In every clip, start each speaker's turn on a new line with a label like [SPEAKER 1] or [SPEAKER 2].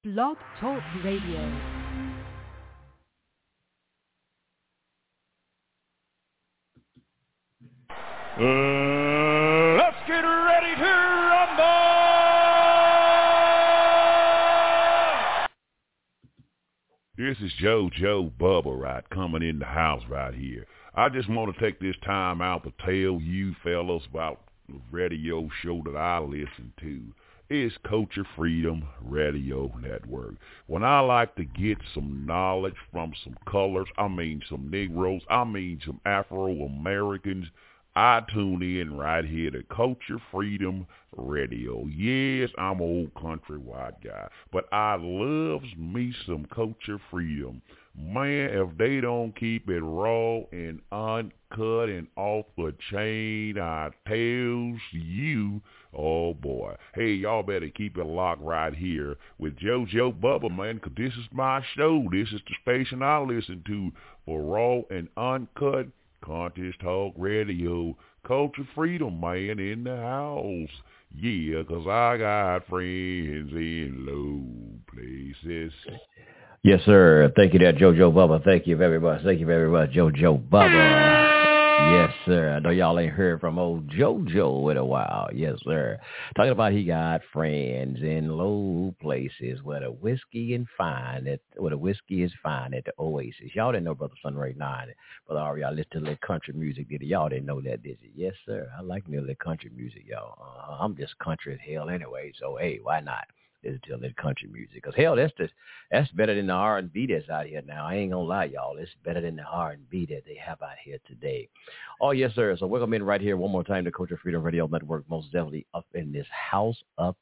[SPEAKER 1] Blog Talk Radio.
[SPEAKER 2] Let's get ready to rumble! This is JoJo Bubba right coming in the house right here. I just want to take this time out to tell you fellas about the radio show that I listen to. It's Culture Freedom Radio Network. When I like to get some knowledge from some colors, some Negroes, some Afro-Americans, I tune in right here to Culture Freedom Radio. Yes, I'm an old country white guy, but I loves me some Culture Freedom. Man, if they don't keep it raw and uncut and off the chain, I tells you, oh boy. Hey, y'all better keep it locked right here with JoJo Bubba, man, 'cause this is my show. This is the station I listen to for raw and uncut Conscious Talk Radio. Culture Freedom, man, in the house. Yeah, 'cause I got friends in low places.
[SPEAKER 3] Yes, sir. Thank you there, JoJo Bubba. Thank you very much. Thank you very much, JoJo Bubba. Yes, sir. I know y'all ain't heard from old JoJo in a while. Yes, sir. Talking about he got friends in low places where the whiskey is fine at the Oasis. Y'all didn't know Brother Sunray 9. Brother Ari, y'all listen to little country music, did you? Y'all didn't know that, did you? Yes, sir. I like me a little country music, y'all. I'm just country as hell anyway, so hey, why not? Listen to a little country music. Because hell, that's better than the R&B that's out here now. I ain't gonna lie, y'all. It's better than the R&B that they have out here today. Oh, yes, sir. So welcome in right here one more time to Culture Freedom Radio Network. Most definitely up in this house.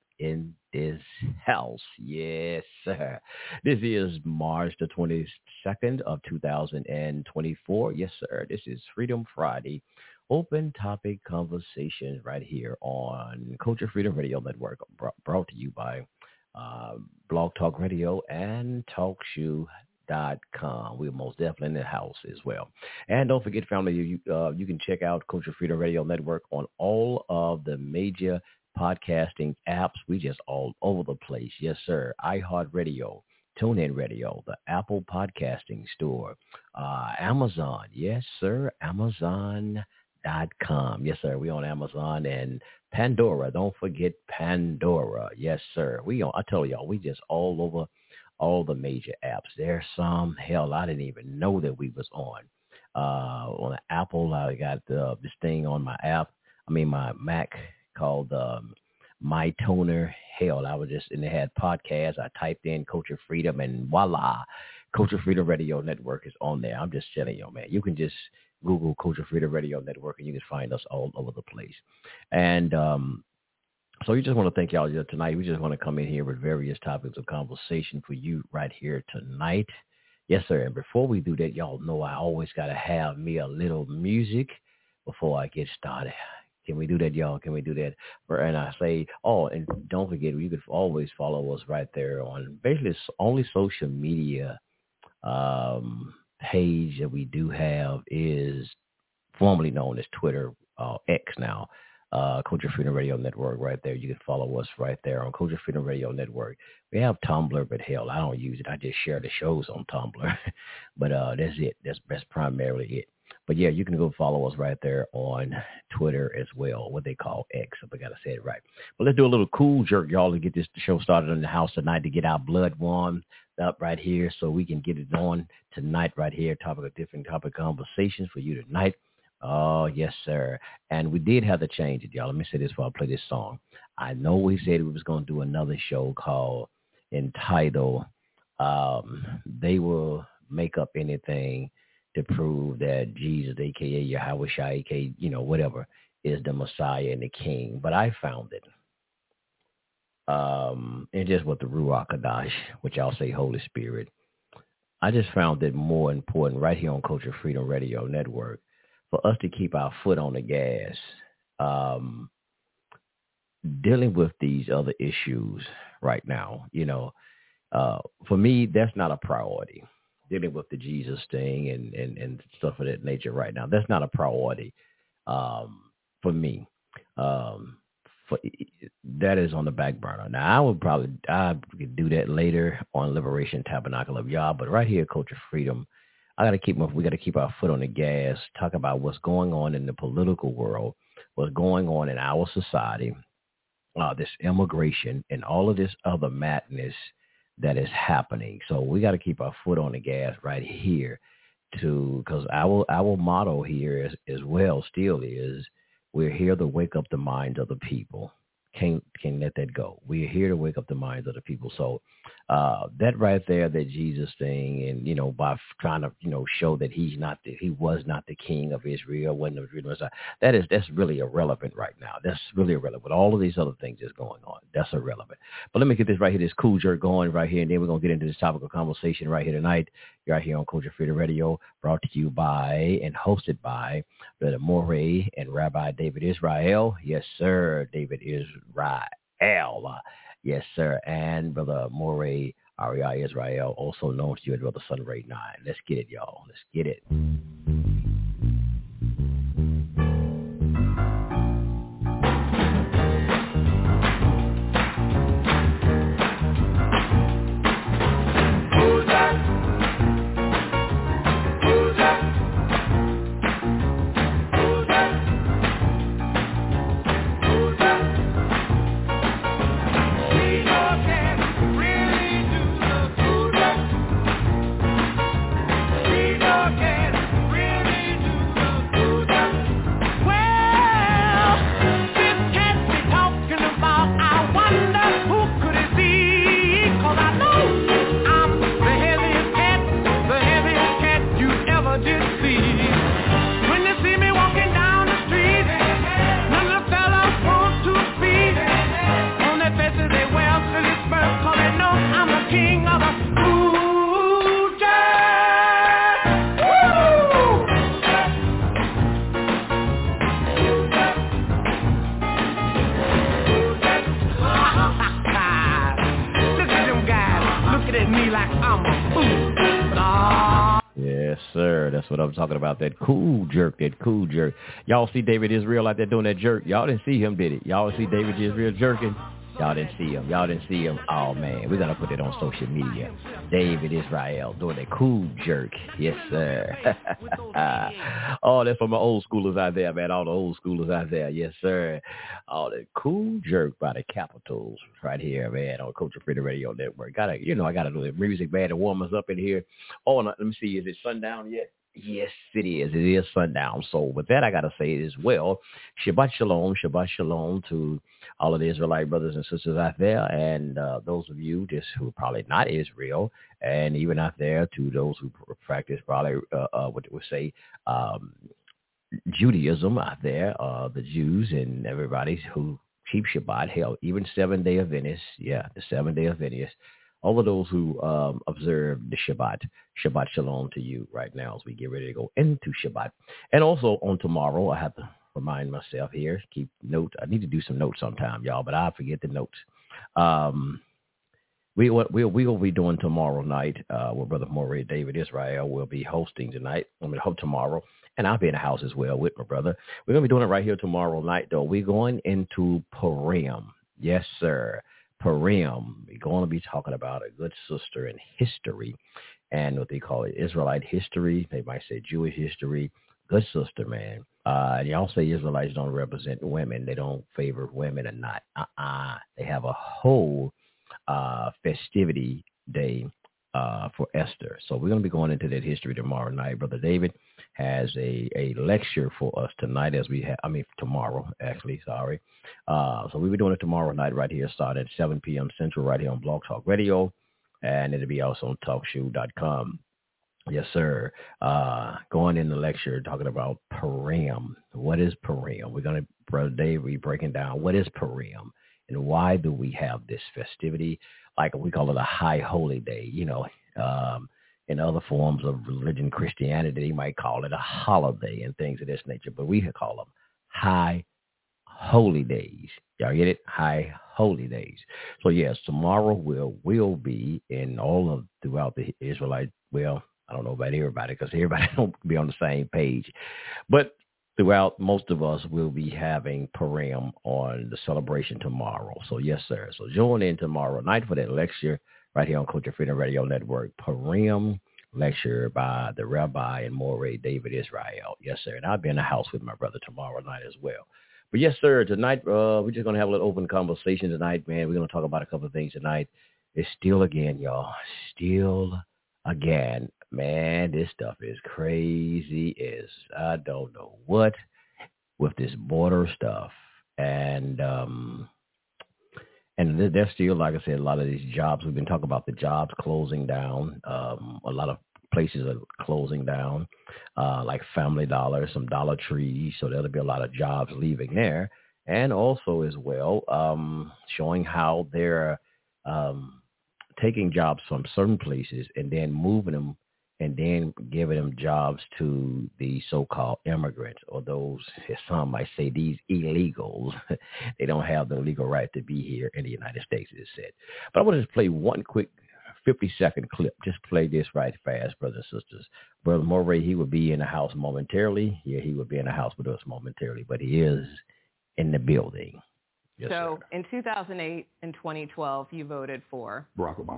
[SPEAKER 3] Yes, sir. This is March the 22nd of 2024. Yes, sir. This is Freedom Friday. Open topic conversations right here on Culture Freedom Radio Network, brought to you by Blog Talk Radio and TalkShoe.com. We're most definitely in the house as well. And don't forget, family, you can check out Culture Freedom Radio Network on all of the major podcasting apps. We just all over the place. Yes, sir. iHeartRadio, TuneIn Radio, the Apple Podcasting Store, Amazon. Yes, sir. Amazon.com. Yes, sir. We on Amazon and Pandora. Don't forget Pandora. Yes, sir. I tell y'all, we just all over all the major apps. There's some, hell, I didn't even know that we was on. On Apple, I got this thing on my my Mac called My Toner. Hell, I was just, and they had podcasts. I typed in Culture Freedom and voila, Culture Freedom Radio Network is on there. I'm just telling you, man, you can just Google Culture Freedom Radio Network and you can find us all over the place. And so we just want to thank y'all tonight. We just want to come in here with various topics of conversation for you right here tonight. Yes, sir. And before we do that, y'all know I always got to have me a little music before I get started. Can we do that, y'all? Can we do that? And I say, and don't forget, you can always follow us right there on basically only social media page that we do have is formerly known as Twitter, X now, Culture Freedom Radio Network right there. You can follow us right there on Culture Freedom Radio Network. We have Tumblr, but hell, I don't use it. I just share the shows on Tumblr. But that's it. That's primarily it. But yeah, you can go follow us right there on Twitter as well, what they call X, if I got to say it right. But let's do a little cool jerk, y'all, to get the show started in the house tonight, to get our blood warmed up right here so we can get it on tonight right here. Different topic conversations for you tonight. Oh, yes, sir. And we did have to change it, y'all. Let me say this before I play this song. I know we said we was going to do another show entitled They Will Make Up Anything to Prove That Jesus, a.k.a. Yahweh Shai, a.k.a., whatever, is the Messiah and the King. But I found it. And just with the Ruach Hadash, which I'll say Holy Spirit, I just found it more important right here on Culture Freedom Radio Network for us to keep our foot on the gas, dealing with these other issues right now. For me, that's not a priority. Dealing with the Jesus thing and stuff of that nature right now, that's not a priority for me. that is on the back burner. Now, I could do that later on Liberation Tabernacle of Yah, but right here, Culture Freedom, we got to keep our foot on the gas, talk about what's going on in the political world, what's going on in our society, this immigration, and all of this other madness that is happening. So we got to keep our foot on the gas right here, because our motto here is well still is, we're here to wake up the minds of the people. Can't let that go. We're here to wake up the minds of the people. So that right there, that Jesus thing, and by trying to show that he was not the king of Israel, that's really irrelevant right now. That's really irrelevant. All of these other things that's going on, that's irrelevant. But let me get this right here, this cool jerk going right here, and then we're gonna get into this topical conversation right here tonight. You're right here on Culture Freedom Radio, brought to you by and hosted by Brother Morey and Rabbi David Israel. Yes, sir, David Israel. Yes, sir. And Brother Morey Ari Israel, also known to you as Brother Sunray 9. Let's get it, y'all. Let's get it. What I'm talking about, that cool jerk. Y'all see David Israel out there doing that jerk? Y'all didn't see him, did it? Y'all see David Israel jerking? Y'all didn't see him. Oh, man, we're going to put it on social media. David Israel doing that cool jerk. Yes, sir. Oh, that's for my old schoolers out there, man. All the old schoolers out there. Yes, sir. Oh, the cool jerk by the Capitals right here, man, on Culture Freedom Radio Network. I got to do the music, man, to warm us up in here. Oh, let me see. Is it sundown yet? Yes, it is. It is sundown. So with that, I got to say as well, Shabbat Shalom to all of the Israelite brothers and sisters out there, and those of you just who are probably not Israel, and even out there to those who practice probably what we say Judaism out there, the Jews and everybody who keep Shabbat, hell, even 7-day Adventists, the 7-day Adventists. All of those who observe the Shabbat Shalom to you right now as we get ready to go into Shabbat. And also on tomorrow, I have to remind myself here, keep note. I need to do some notes sometime, y'all, but I forget the notes. We will be doing tomorrow night with Brother Morey David Israel. Will be hosting tonight. I'm going to hope tomorrow. And I'll be in the house as well with my brother. We're going to be doing it right here tomorrow night, though. We're going into Purim. Yes, sir. Purim. We're going to be talking about a good sister in history and what they call it, Israelite history. They might say Jewish history. Good sister, man. And y'all say Israelites don't represent women. They don't favor women or not. They have a whole festivity day for Esther. So we're going to be going into that history tomorrow night. Brother David has a lecture for us tonight tomorrow, actually, sorry. So we'll be doing it tomorrow night right here, starting at 7 p.m. Central right here on Blog Talk Radio, and it'll be also on TalkShoe.com. Yes, sir. Going in the lecture, talking about Purim. What is Purim? We're going to, Brother Dave, be breaking down what is Purim and why do we have this festivity? Like we call it a high holy day, in other forms of religion, Christianity, you might call it a holiday and things of this nature, but we call them high holy days. Y'all get it? High holy days. So yes, tomorrow will be in all of throughout the Israelite. Well, I don't know about everybody because everybody don't be on the same page, but throughout, most of us will be having Purim on the celebration tomorrow. So, yes, sir. So join in tomorrow night for that lecture right here on Culture Freedom Radio Network. Purim lecture by the Rabbi and Morey David Israel. Yes, sir. And I'll be in the house with my brother tomorrow night as well. But, yes, sir, tonight we're just going to have a little open conversation tonight, man. We're going to talk about a couple of things tonight. It's still again, y'all. Still again. Man, this stuff is crazy as I don't know what with this border stuff. And there's still, like I said, a lot of these jobs. We've been talking about the jobs closing down. A lot of places are closing down, like Family Dollar, some Dollar Tree. So there'll be a lot of jobs leaving there. And also as well, showing how they're taking jobs from certain places and then moving them and then giving them jobs to the so-called immigrants, or those, as some might say, these illegals. They don't have the legal right to be here in the United States, it's said. But I want to just play one quick 50-second clip. Just play this right fast, brothers and sisters. Brother Morey, he will be in the house momentarily. Yeah, he will be in the house with us momentarily, but he is in the building. Yes,
[SPEAKER 1] so
[SPEAKER 3] sir.
[SPEAKER 1] In 2008 and 2012, you voted for?
[SPEAKER 4] Barack Obama.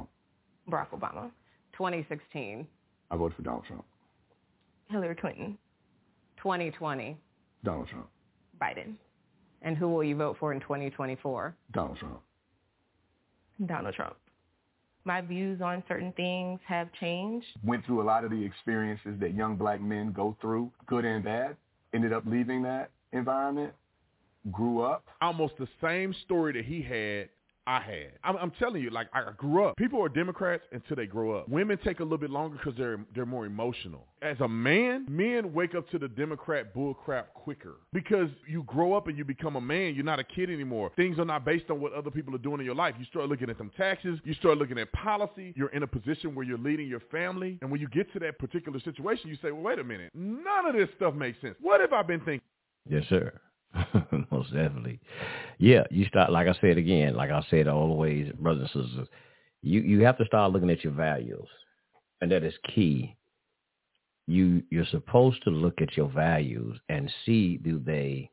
[SPEAKER 1] 2016.
[SPEAKER 4] I voted for Donald Trump.
[SPEAKER 1] Hillary Clinton. 2020.
[SPEAKER 4] Donald Trump.
[SPEAKER 1] Biden. And who will you vote for in 2024?
[SPEAKER 4] Donald Trump.
[SPEAKER 1] Donald Trump. My views on certain things have changed.
[SPEAKER 4] Went through a lot of the experiences that young black men go through, good and bad. Ended up leaving that environment. Grew up.
[SPEAKER 5] Almost the same story that he had, I had. I'm telling you, like, I grew up. People are Democrats until they grow up. Women take a little bit longer because they're more emotional. As a man, men wake up to the Democrat bullcrap quicker because you grow up and you become a man. You're not a kid anymore. Things are not based on what other people are doing in your life. You start looking at them taxes. You start looking at policy. You're in a position where you're leading your family. And when you get to that particular situation, you say, well, wait a minute. None of this stuff makes sense. What have I been thinking?
[SPEAKER 3] Yes, sir. Most definitely. Yeah, you start, like I said again, like I said always, brothers and sisters, you have to start looking at your values, and that is key. You're supposed to look at your values and see, do they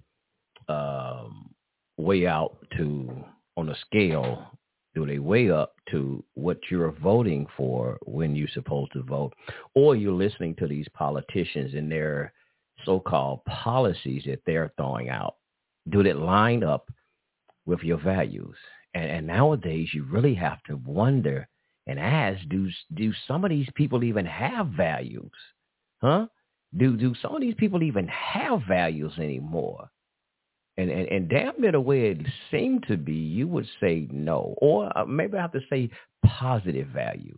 [SPEAKER 3] weigh out to, on a scale, do they weigh up to what you're voting for when you're supposed to vote, or you're listening to these politicians and their so-called policies that they're throwing out. Do that line up with your values? And nowadays, you really have to wonder and ask, do some of these people even have values? Huh? Do some of these people even have values anymore? And damn near the way it seemed to be, you would say no. Or maybe I have to say positive values.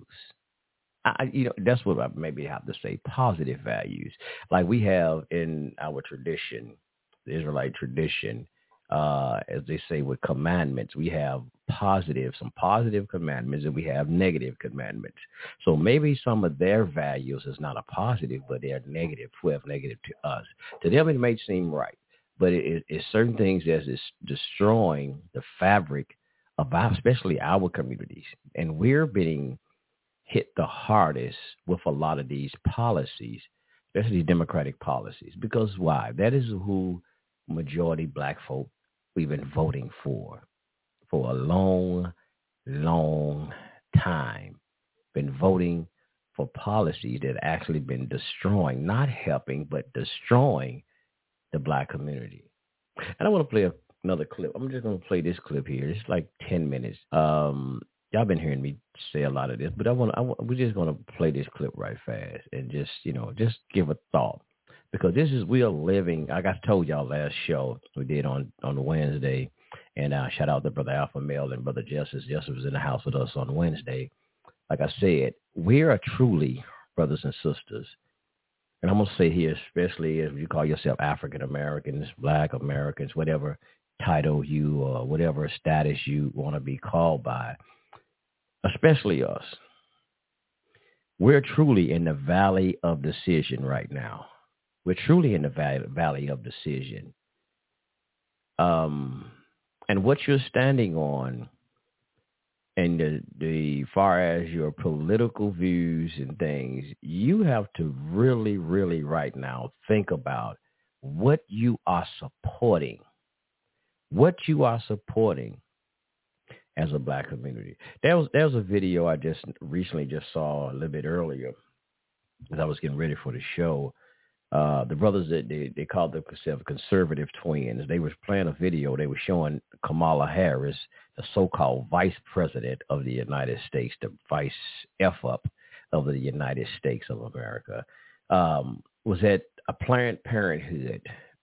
[SPEAKER 3] That's what I maybe have to say, positive values. Like we have in our tradition, the Israelite tradition, as they say with commandments, we have some positive commandments, and we have negative commandments. So maybe some of their values is not a positive, but they're negative, 12 negative to us. To them, it may seem right, but it's certain things that is destroying the fabric of especially our communities. And we're being hit the hardest with a lot of these policies, especially democratic policies. Because why? That is who majority black folk we've been voting for a long, long time. Been voting for policies that actually been destroying, not helping, but destroying the black community. And I want to play another clip. I'm just going to play this clip here. It's like 10 minutes. Y'all been hearing me say a lot of this, but we're just going to play this clip right fast and just give a thought, because we are living, like I told y'all last show we did on Wednesday, and shout out to Brother Alpha Male and Brother Justice. Justice was in the house with us on Wednesday. Like I said, we are truly brothers and sisters. And I'm going to say here, especially if you call yourself African Americans, Black Americans, whatever title you or whatever status you want to be called by, especially us, we're truly in the valley of decision right now. We're truly in the valley of decision. And what you're standing on, and the far as your political views and things, you have to really, really right now think about what you are supporting as a black community. There was a video I just recently saw a little bit earlier as I was getting ready for the show. The brothers that they called themselves conservative twins. They was playing a video. They were showing Kamala Harris, the so-called vice president of the United States, the vice F-up of the United States of America, was at a Planned Parenthood.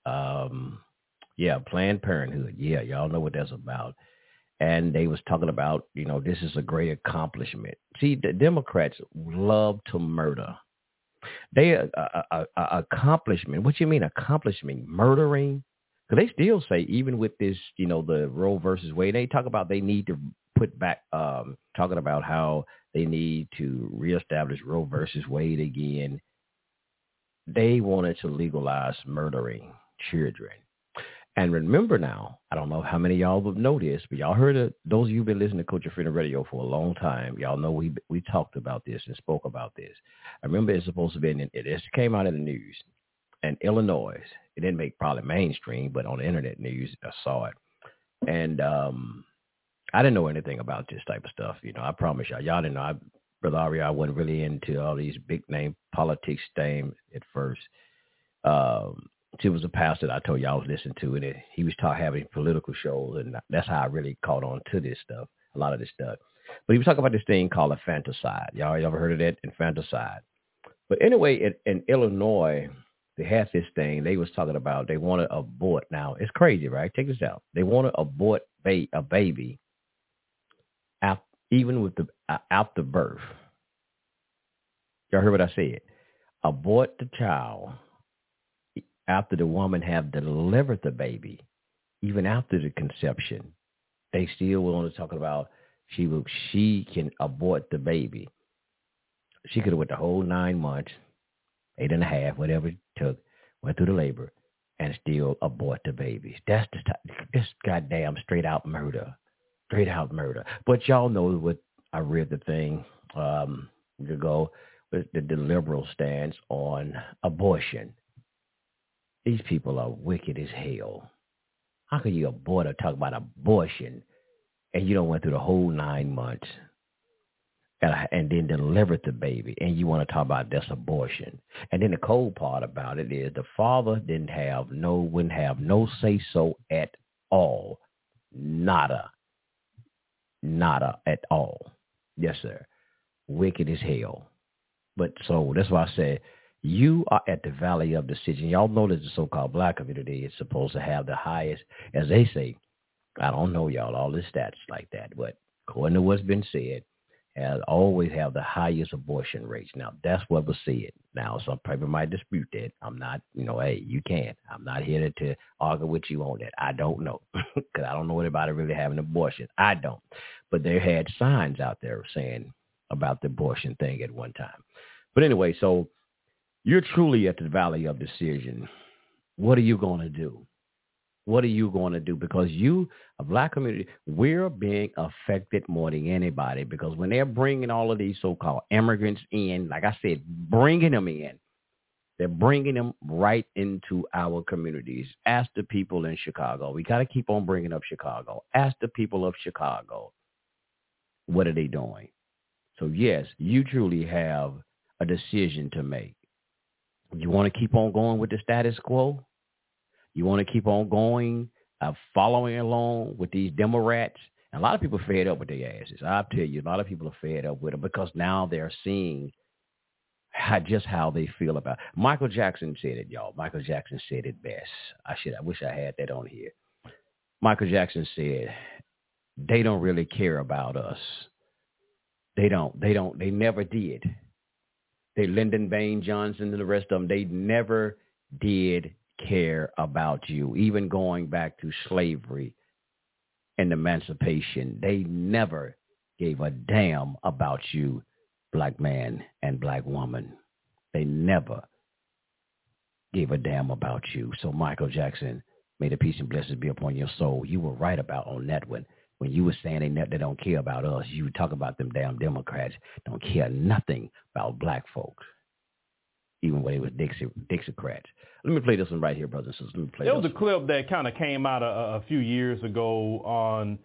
[SPEAKER 3] Planned Parenthood. Yeah, y'all know what that's about. And they was talking about, this is a great accomplishment. See, the Democrats love to murder. They accomplishment. What you mean accomplishment? Murdering? Because they still say, even with this, the Roe versus Wade, they talk about they need to put back, talking about how they need to reestablish Roe versus Wade again. They wanted to legalize murdering children. And remember now, I don't know how many of y'all would know this, but y'all heard it. Those of you who've been listening to Culture Freedom Radio for a long time, y'all know we talked about this and spoke about this. I remember it's supposed to be, it came out in the news in Illinois. It didn't make probably mainstream, but on the internet news, I saw it. And I didn't know anything about this type of stuff. I promise y'all didn't know. Brother Ari, I wasn't really into all these big name politics things at first. It was a pastor that I told you I was listening to, and he was having political shows, and that's how I really caught on to this stuff, a lot of this stuff. But he was talking about this thing called infanticide. Y'all ever heard of that, infanticide? But anyway, in Illinois, they had this thing. They was talking about they want to abort. Now, it's crazy, right? Check this out. They want to abort a baby even with after birth. Y'all heard what I said? Abort the child after the woman have delivered the baby, even after the conception. They still want to talk about she can abort the baby. She could have went the whole 9 months, 8.5, whatever it took, went through the labor, and still abort the baby. That's this goddamn straight out murder. But y'all know what I read the thing ago with the liberal stance on abortion. These people are wicked as hell. How can you abort or talk about abortion and you don't went through the whole 9 months and then delivered the baby and you want to talk about this abortion? And then the cold part about it is the father wouldn't have no say so at all. Nada at all. Yes, sir. Wicked as hell. But so that's why I said, you are at the valley of decision. Y'all know that the so-called black community is supposed to have the highest, as they say, I don't know, y'all, all the stats like that, but according to what's been said, has always have the highest abortion rates. Now, that's what was said. Now, some people might dispute that. I'm not, hey, you can't. I'm not here to argue with you on that. I don't know, because I don't know anybody really having an abortion. I don't. But they had signs out there saying about the abortion thing at one time. But anyway, so you're truly at the valley of decision. What are you going to do? What are you going to do? Because you, a black community, we're being affected more than anybody, because when they're bringing all of these so-called immigrants in, like I said, bringing them in, they're bringing them right into our communities. Ask the people in Chicago. We got to keep on bringing up Chicago. Ask the people of Chicago, what are they doing? So, yes, you truly have a decision to make. You want to keep on going with the status quo? You want to keep on going, following along with these Democrats? And a lot of people are fed up with their asses. I'll tell you, a lot of people are fed up with them because now they're seeing just how they feel about it. Michael Jackson said it, y'all. Michael Jackson said it best. I wish I had that on here. Michael Jackson said, they don't really care about us. They never did. Lyndon Baines Johnson and the rest of them, they never did care about you, even going back to slavery and emancipation. They never gave a damn about you, black man and black woman. They never gave a damn about you. So Michael Jackson, may the peace and blessings be upon your soul. You were right about on that one. When you were saying they don't care about us, you talk about them damn Democrats don't care nothing about black folks. even when they was Dixiecrats. Let me play this one right here, brothers and sisters. Let me play
[SPEAKER 6] There was a clip that kind of came out a few years ago on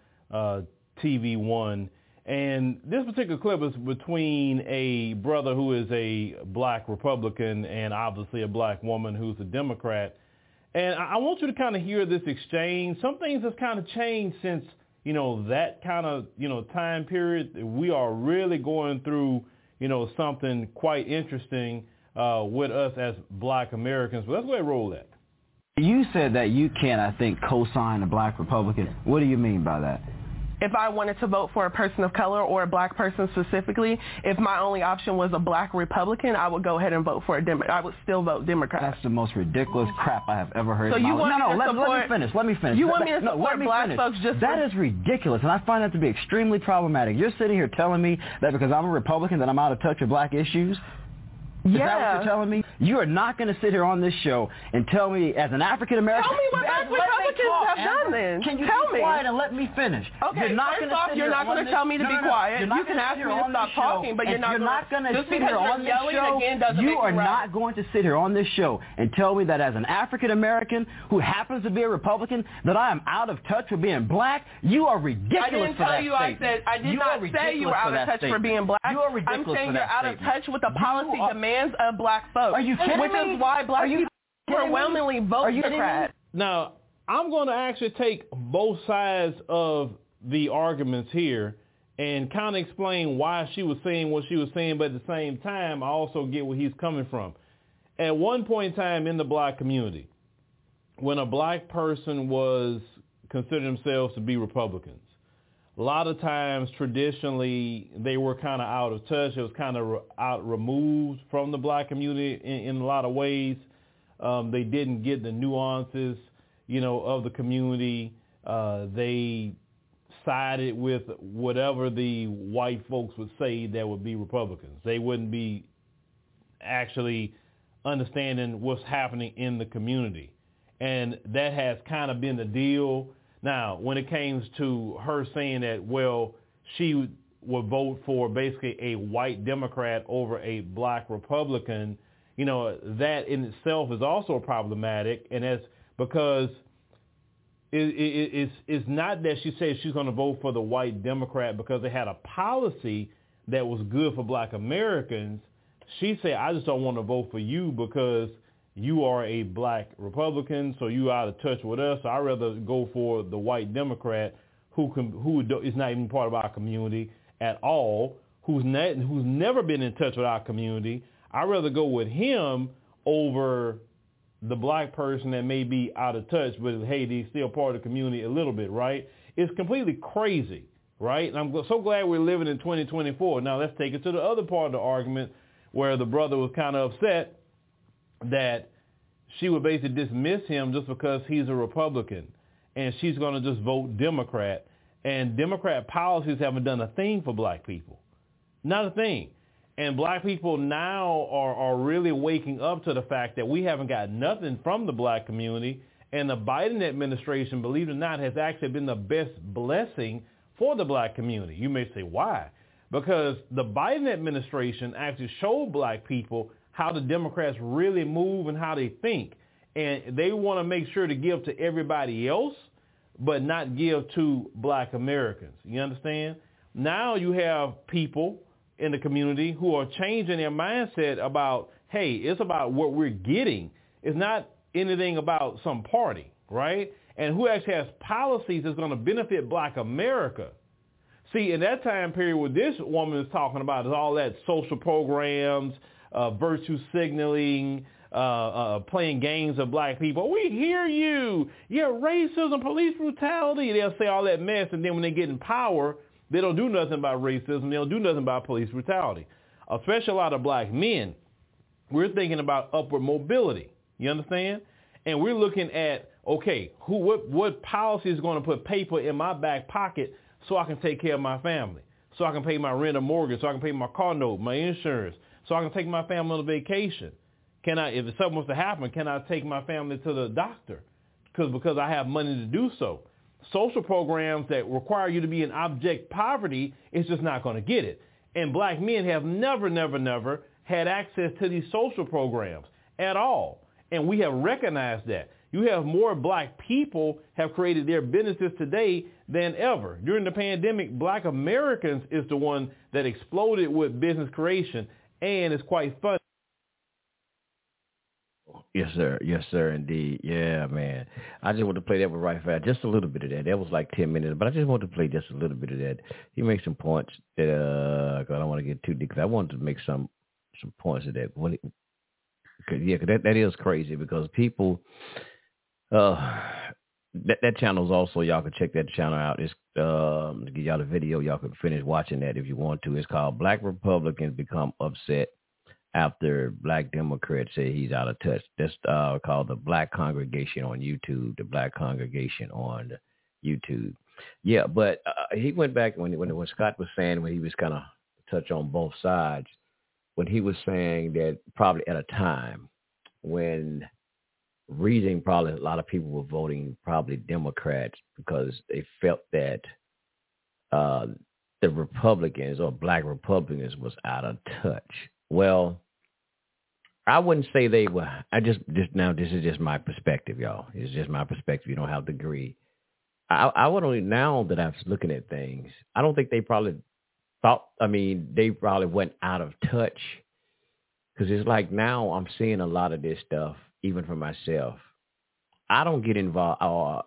[SPEAKER 6] TV One, and this particular clip is between a brother who is a black Republican and obviously a black woman who's a Democrat. And I want you to kind of hear this exchange. Some things have kind of changed since, that kind of, time period. We are really going through, something quite interesting with us as black Americans. But let's go ahead and roll that.
[SPEAKER 7] You said that you can't, I think, co-sign a black Republican. What do you mean by that?
[SPEAKER 8] If I wanted to vote for a person of color or a black person specifically, if my only option was a black Republican, I would go ahead and vote for a Democrat. I would still vote Democrat.
[SPEAKER 7] That's the most ridiculous crap I have ever heard.
[SPEAKER 8] So you want
[SPEAKER 7] let me finish.
[SPEAKER 8] You want me to support black folks just
[SPEAKER 7] That is ridiculous, and I find that to be extremely problematic. You're sitting here telling me that because I'm a Republican that I'm out of touch with black issues? Is that what you're telling me? You are not going to sit here on this show and tell me, as an African American,
[SPEAKER 8] tell me what black Republicans have done. Then
[SPEAKER 7] can you
[SPEAKER 8] tell
[SPEAKER 7] be quiet and let me finish?
[SPEAKER 8] Okay, first off, you're not going to tell me to be quiet. You can ask me to stop talking, but you're not going to sit here on this show.
[SPEAKER 7] You are not going to sit here on this show and tell me that as an African American who happens to be a Republican that I am out of touch with being black. You are ridiculous for that statement.
[SPEAKER 8] I did not say you were out of touch for being black.
[SPEAKER 7] You are ridiculous for that statement.
[SPEAKER 8] I'm saying you're out of touch with the policy demands of black folks.
[SPEAKER 7] Are you kidding me?
[SPEAKER 8] Which is why black people overwhelmingly vote Democrat.
[SPEAKER 6] Now, I'm going to actually take both sides of the arguments here and kind of explain why she was saying what she was saying, but at the same time, I also get where he's coming from. At one point in time in the black community, when a black person was considered themselves to be Republicans, a lot of times traditionally they were kind of out of touch. It was kind of removed from the black community in a lot of ways. They didn't get the nuances, of the community. They sided with whatever the white folks would say that would be Republicans. They wouldn't be actually understanding what's happening in the community. And that has kind of been the deal. Now, when it came to her saying that, well, she would vote for basically a white Democrat over a black Republican, that in itself is also problematic. And that's because it's not that she said she's going to vote for the white Democrat because they had a policy that was good for black Americans. She said, I just don't want to vote for you because you are a black Republican, so you out of touch with us. So I'd rather go for the white Democrat who is not even part of our community at all, who's never been in touch with our community. I'd rather go with him over the black person that may be out of touch, but hey, he's still part of the community a little bit, right? It's completely crazy, right? And I'm so glad we're living in 2024. Now let's take it to the other part of the argument where the brother was kind of upset that she would basically dismiss him just because he's a Republican and she's going to just vote Democrat. And Democrat policies haven't done a thing for black people. Not a thing. And black people now are really waking up to the fact that we haven't got nothing from the black community. And the Biden administration, believe it or not, has actually been the best blessing for the black community. You may say, why? Because the Biden administration actually showed black people how the Democrats really move and how they think. And they want to make sure to give to everybody else, but not give to black Americans. You understand? Now you have people in the community who are changing their mindset about, hey, it's about what we're getting. It's not anything about some party, right? And who actually has policies that's going to benefit black America. See, in that time period, what this woman is talking about is all that social programs, virtue signaling, playing games of black people. We hear you. Yeah, racism, police brutality. They'll say all that mess, and then when they get in power, they don't do nothing about racism. They don't do nothing about police brutality. Especially a lot of black men. We're thinking about upward mobility. You understand? And we're looking at, okay, what policy is going to put paper in my back pocket so I can take care of my family, so I can pay my rent or mortgage, so I can pay my car note, my insurance, so I can take my family on a vacation. If something was to happen, can I take my family to the doctor? Because I have money to do so. Social programs that require you to be in abject poverty is just not going to get it. And black men have never had access to these social programs at all. And we have recognized that. You have more black people have created their businesses today than ever. During the pandemic, black Americans is the one that exploded with business creation, and it's quite fun.
[SPEAKER 3] Yes, sir. Yes, sir, indeed. Yeah, man. I just want to play that with right fast. Just a little bit of that. That was like 10 minutes, but I just want to play just a little bit of that. He makes some points that I don't want to get too deep because I wanted to make some points of that. Cause that is crazy because people, that channel is also, y'all can check that channel out. It's to give y'all the video. Y'all can finish watching that if you want to. It's called Black Republicans Become Upset After Black Democrats Say He's Out of Touch. That's called the Black Congregation on YouTube. The Black Congregation on YouTube. Yeah, but he went back when Scott was saying, when he was kind of touch on both sides, when he was saying that probably at a time when reading probably a lot of people were voting probably Democrats because they felt that the Republicans or black Republicans was out of touch. Well, I wouldn't say they were. Just now, this is just my perspective, y'all. It's just my perspective. You don't have to agree. I would only, now that I'm looking at things, I don't think they probably they probably went out of touch because it's like now I'm seeing a lot of this stuff, even for myself. I don't get involved or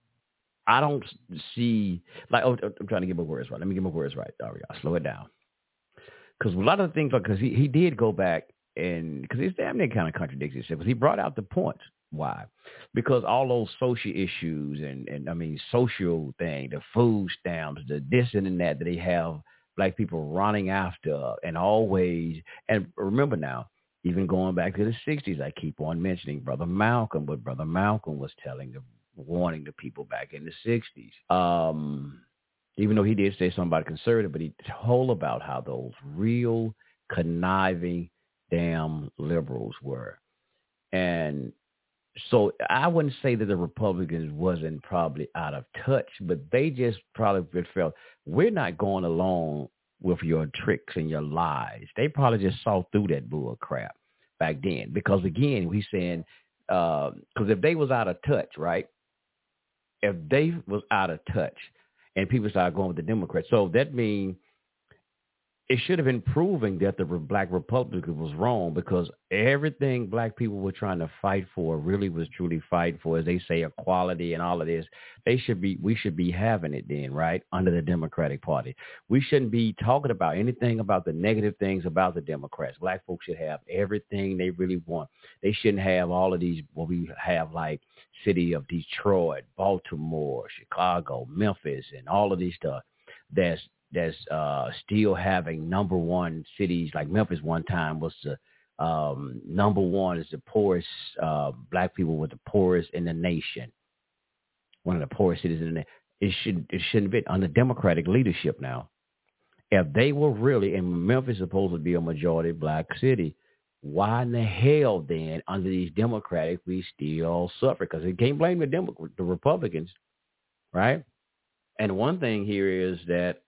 [SPEAKER 3] I don't see, like, I'm trying to get my words right. Let me get my words right. All right, y'all, slow it down. Because a lot of the things, because he did go back and, because it's damn near kind of contradicts himself, because he brought out the points. Why? Because all those social issues and social thing, the food stamps, the this and that they have black people running after and always, and remember now, even going back to the 60s, I keep on mentioning Brother Malcolm, what Brother Malcolm was warning the people back in the 60s. Even though he did say something about conservative, but he told about how those real conniving damn liberals were. And so I wouldn't say that the Republicans wasn't probably out of touch, but they just probably felt, we're not going along with your tricks and your lies. They probably just saw through that bull crap back then. Because again, he's saying, because if they was out of touch, right? If they was out of touch and people started going with the Democrats, so that means it should have been proving that the black Republican was wrong, because everything black people were trying to fight for really was truly fighting for, as they say, equality and all of this. We should be having it then, right, under the Democratic Party. We shouldn't be talking about anything about the negative things about the Democrats. Black folks should have everything they really want. They shouldn't have all of these, what we have, like city of Detroit, Baltimore, Chicago, Memphis, and all of these stuff that's still having number one cities. Like Memphis one time was the number one, is the poorest, black people were the poorest in the nation. One of the poorest cities in the nation. It shouldn't be under Democratic leadership now. If they were really, and Memphis is supposed to be a majority black city, why in the hell then under these Democratic we still suffer? Because they can't blame the Republicans, right? And one thing here is that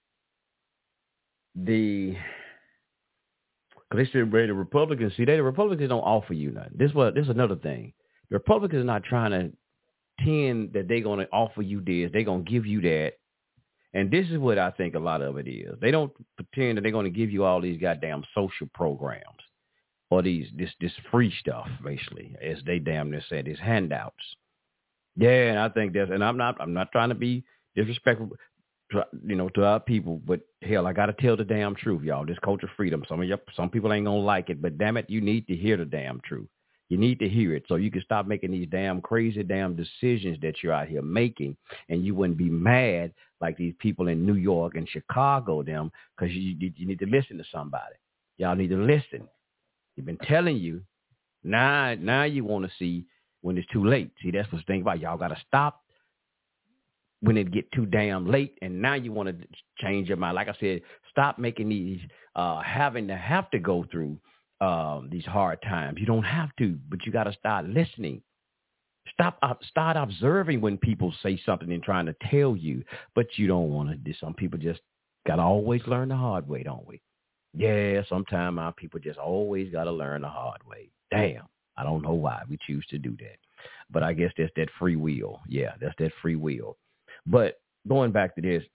[SPEAKER 3] because they said the Republicans, the Republicans don't offer you nothing. This is another thing. The Republicans are not trying to pretend that they're going to offer you this, they're going to give you that. And this is what I think a lot of it is. They don't pretend that they're going to give you all these goddamn social programs or this free stuff, basically, as they damn near said, these handouts. Yeah, and I think that's, and I'm not trying to be disrespectful, to our people, but hell, I got to tell the damn truth, y'all. This culture freedom. Some people ain't gonna like it, but damn it, you need to hear the damn truth. You need to hear it so you can stop making these damn crazy damn decisions that you're out here making, and you wouldn't be mad like these people in New York and Chicago, them, because you need to listen to somebody. Y'all need to listen. They've been telling you. Now you want to see when it's too late. See, that's what's the thing about. Y'all got to stop when it get too damn late, and now you want to change your mind. Like I said, stop making these, having to go through these hard times. You don't have to, but you got to start listening. Start observing when people say something and trying to tell you, but you don't want to do. Some people just got to always learn the hard way, don't we? Yeah, sometimes our people just always got to learn the hard way. Damn, I don't know why we choose to do that. But I guess that's that free will. Yeah, that's that free will. But going back to this,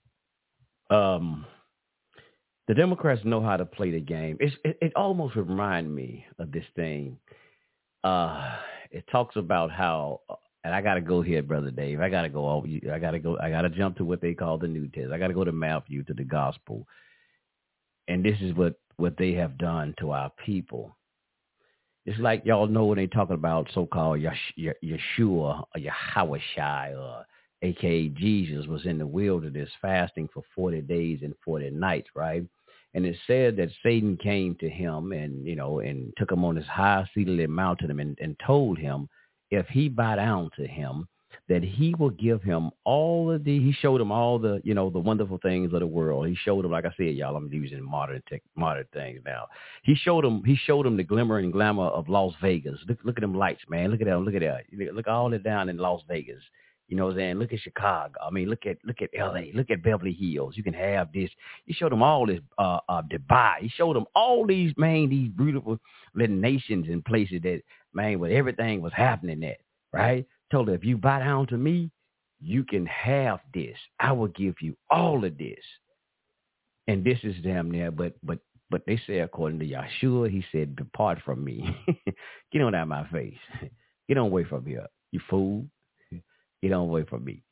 [SPEAKER 3] the Democrats know how to play the game. It almost reminds me of this thing. It talks about how, and I got to go here, Brother Dave. I got to go over. I got to jump to what they call the New Testament. I got to go to Matthew, to the gospel. And this is what they have done to our people. It's like y'all know when they talking about so-called Yeshua or Yahushua, or a.k.a. Jesus, was in the wilderness fasting for 40 days and 40 nights, right? And it said that Satan came to him and took him on his high-seated mountain and told him if he bowed down to him, that he will give him he showed him all the wonderful things of the world. He showed him, like I said, y'all, I'm using modern things now. He showed him the glimmer and glamour of Las Vegas. Look at them lights, man. Look at them. Look at that. Look all it down in Las Vegas. You know what I'm saying? Look at Chicago. I mean, look at L.A. Look at Beverly Hills. You can have this. He showed them all this Dubai. He showed them all these beautiful little nations and places that, man, where everything was happening at, right? Told her, if you bow down to me, you can have this. I will give you all of this. And this is damn near, but they say, according to Yeshua, he said, depart from me. Get on out of my face. Get on away from here, you fool. Get on away from me.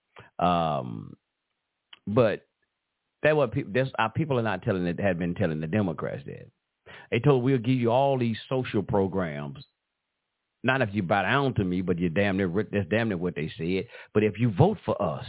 [SPEAKER 3] But our people are not telling it, had been telling the Democrats that. They told, we'll give you all these social programs. Not if you bow down to me, but that's damn near what they said. But if you vote for us,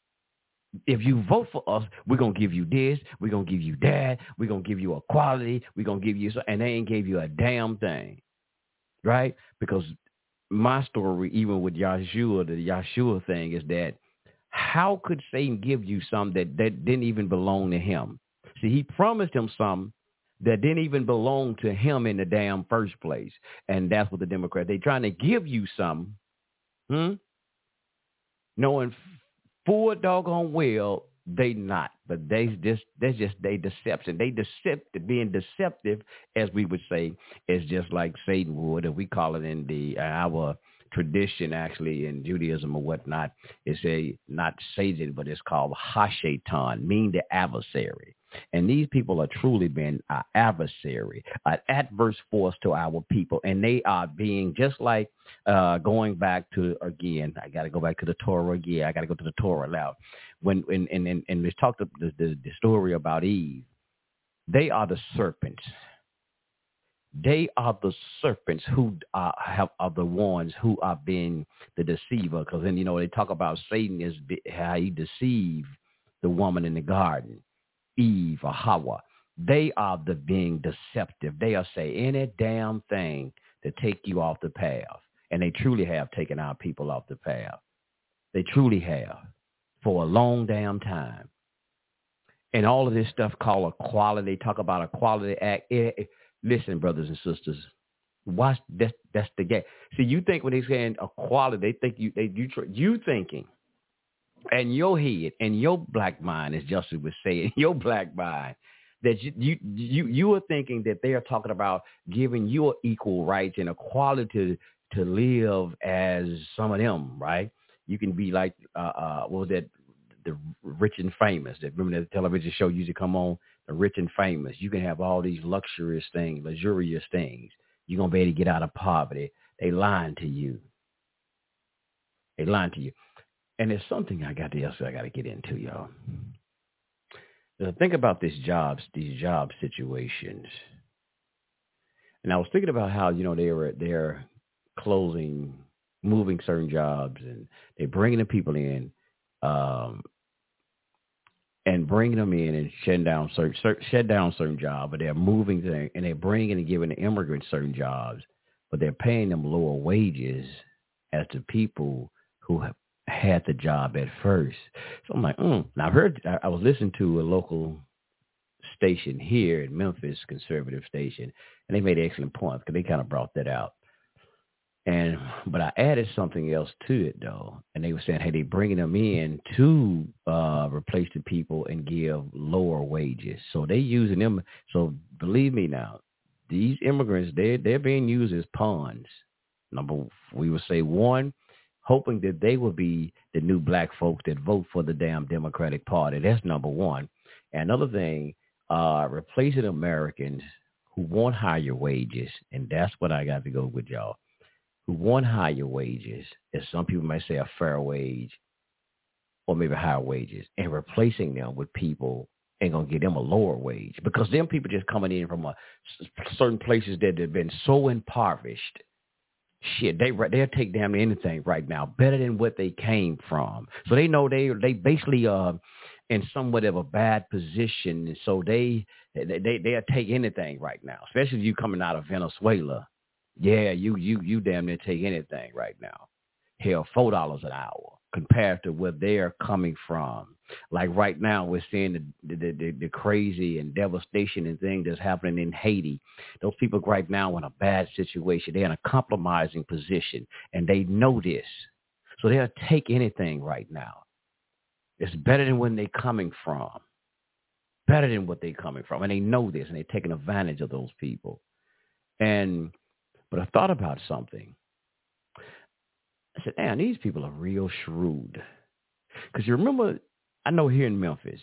[SPEAKER 3] we're going to give you this, we're going to give you that, we're going to give you equality, we're going to give you, and they ain't gave you a damn thing, right? Because my story, even with Yeshua, the Yeshua thing, is that how could Satan give you something that didn't even belong to him? See, he promised him something that didn't even belong to him in the damn first place. And that's what the Democrats, they trying to give you something, knowing full doggone well they not. But that's just they deception. Being deceptive, as we would say, is just like Satan would, and we call it in our tradition, actually, in Judaism or whatnot. It's not Satan, but it's called Hashatan, meaning the adversary. And these people are truly been our adversary, an adverse force to our people. And they are being just like going back to, again, I got to go back to the Torah again. I got to go to the Torah now. When we talked the story about Eve, they are the serpents. They are the serpents who are the ones who are being the deceiver. Because then, they talk about Satan is how he deceived the woman in the garden. Eve or Hawa, they are the being deceptive. They are saying any damn thing to take you off the path. And they truly have taken our people off the path. They truly have for a long damn time. And all of this stuff called equality, they talk about Equality Act. Listen, brothers and sisters, watch that's the game. See, you think when they're saying equality, they think you thinking. And your head and your black mind, as Justice would say, your black mind, that you are thinking that they are talking about giving you equal rights and equality to live as some of them, right? You can be like, what was that, the Rich and Famous? That remember the television show used to come on, the Rich and Famous. You can have all these luxurious things. You're gonna be able to get out of poverty. They lying to you. And there's something I got to get into, y'all. Now, think about these job situations. And I was thinking about how, they're moving certain jobs, and they're bringing the people in, and bringing them in and shut down certain jobs, but they're moving things, and they're bringing and giving the immigrants certain jobs, but they're paying them lower wages as the people who have had the job at first. So I'm like, Now I was listening to a local station here in Memphis, conservative station, and they made an excellent point because they kind of brought that out. But I added something else to it, though. And they were saying, hey, they bringing them in to replace the people and give lower wages. So they using them. So believe me now, these immigrants, they're being used as pawns. We would say one, hoping that they will be the new black folks that vote for the damn Democratic Party. That's number one. And another thing, replacing Americans who want higher wages. And that's what I got to go with, y'all. Who want higher wages, as some people might say a fair wage, or maybe higher wages, and replacing them with people ain't going to get them a lower wage, because them people just coming in from certain places that have been so impoverished. Shit, they'll take damn anything right now, better than what they came from. So they know they basically in somewhat of a bad position, and so they'll take anything right now, especially if you coming out of Venezuela. Yeah, you damn near take anything right now. Hell, $4 an hour compared to where they're coming from. Like right now, we're seeing the crazy and devastation and things that's happening in Haiti. Those people right now in a bad situation. They're in a compromising position, and they know this. So they'll take anything right now. It's better than when they're coming from. Better than what they're coming from. And they know this, and they're taking advantage of those people. But I thought about something. I said, damn, these people are real shrewd. Because you remember, I know here in Memphis,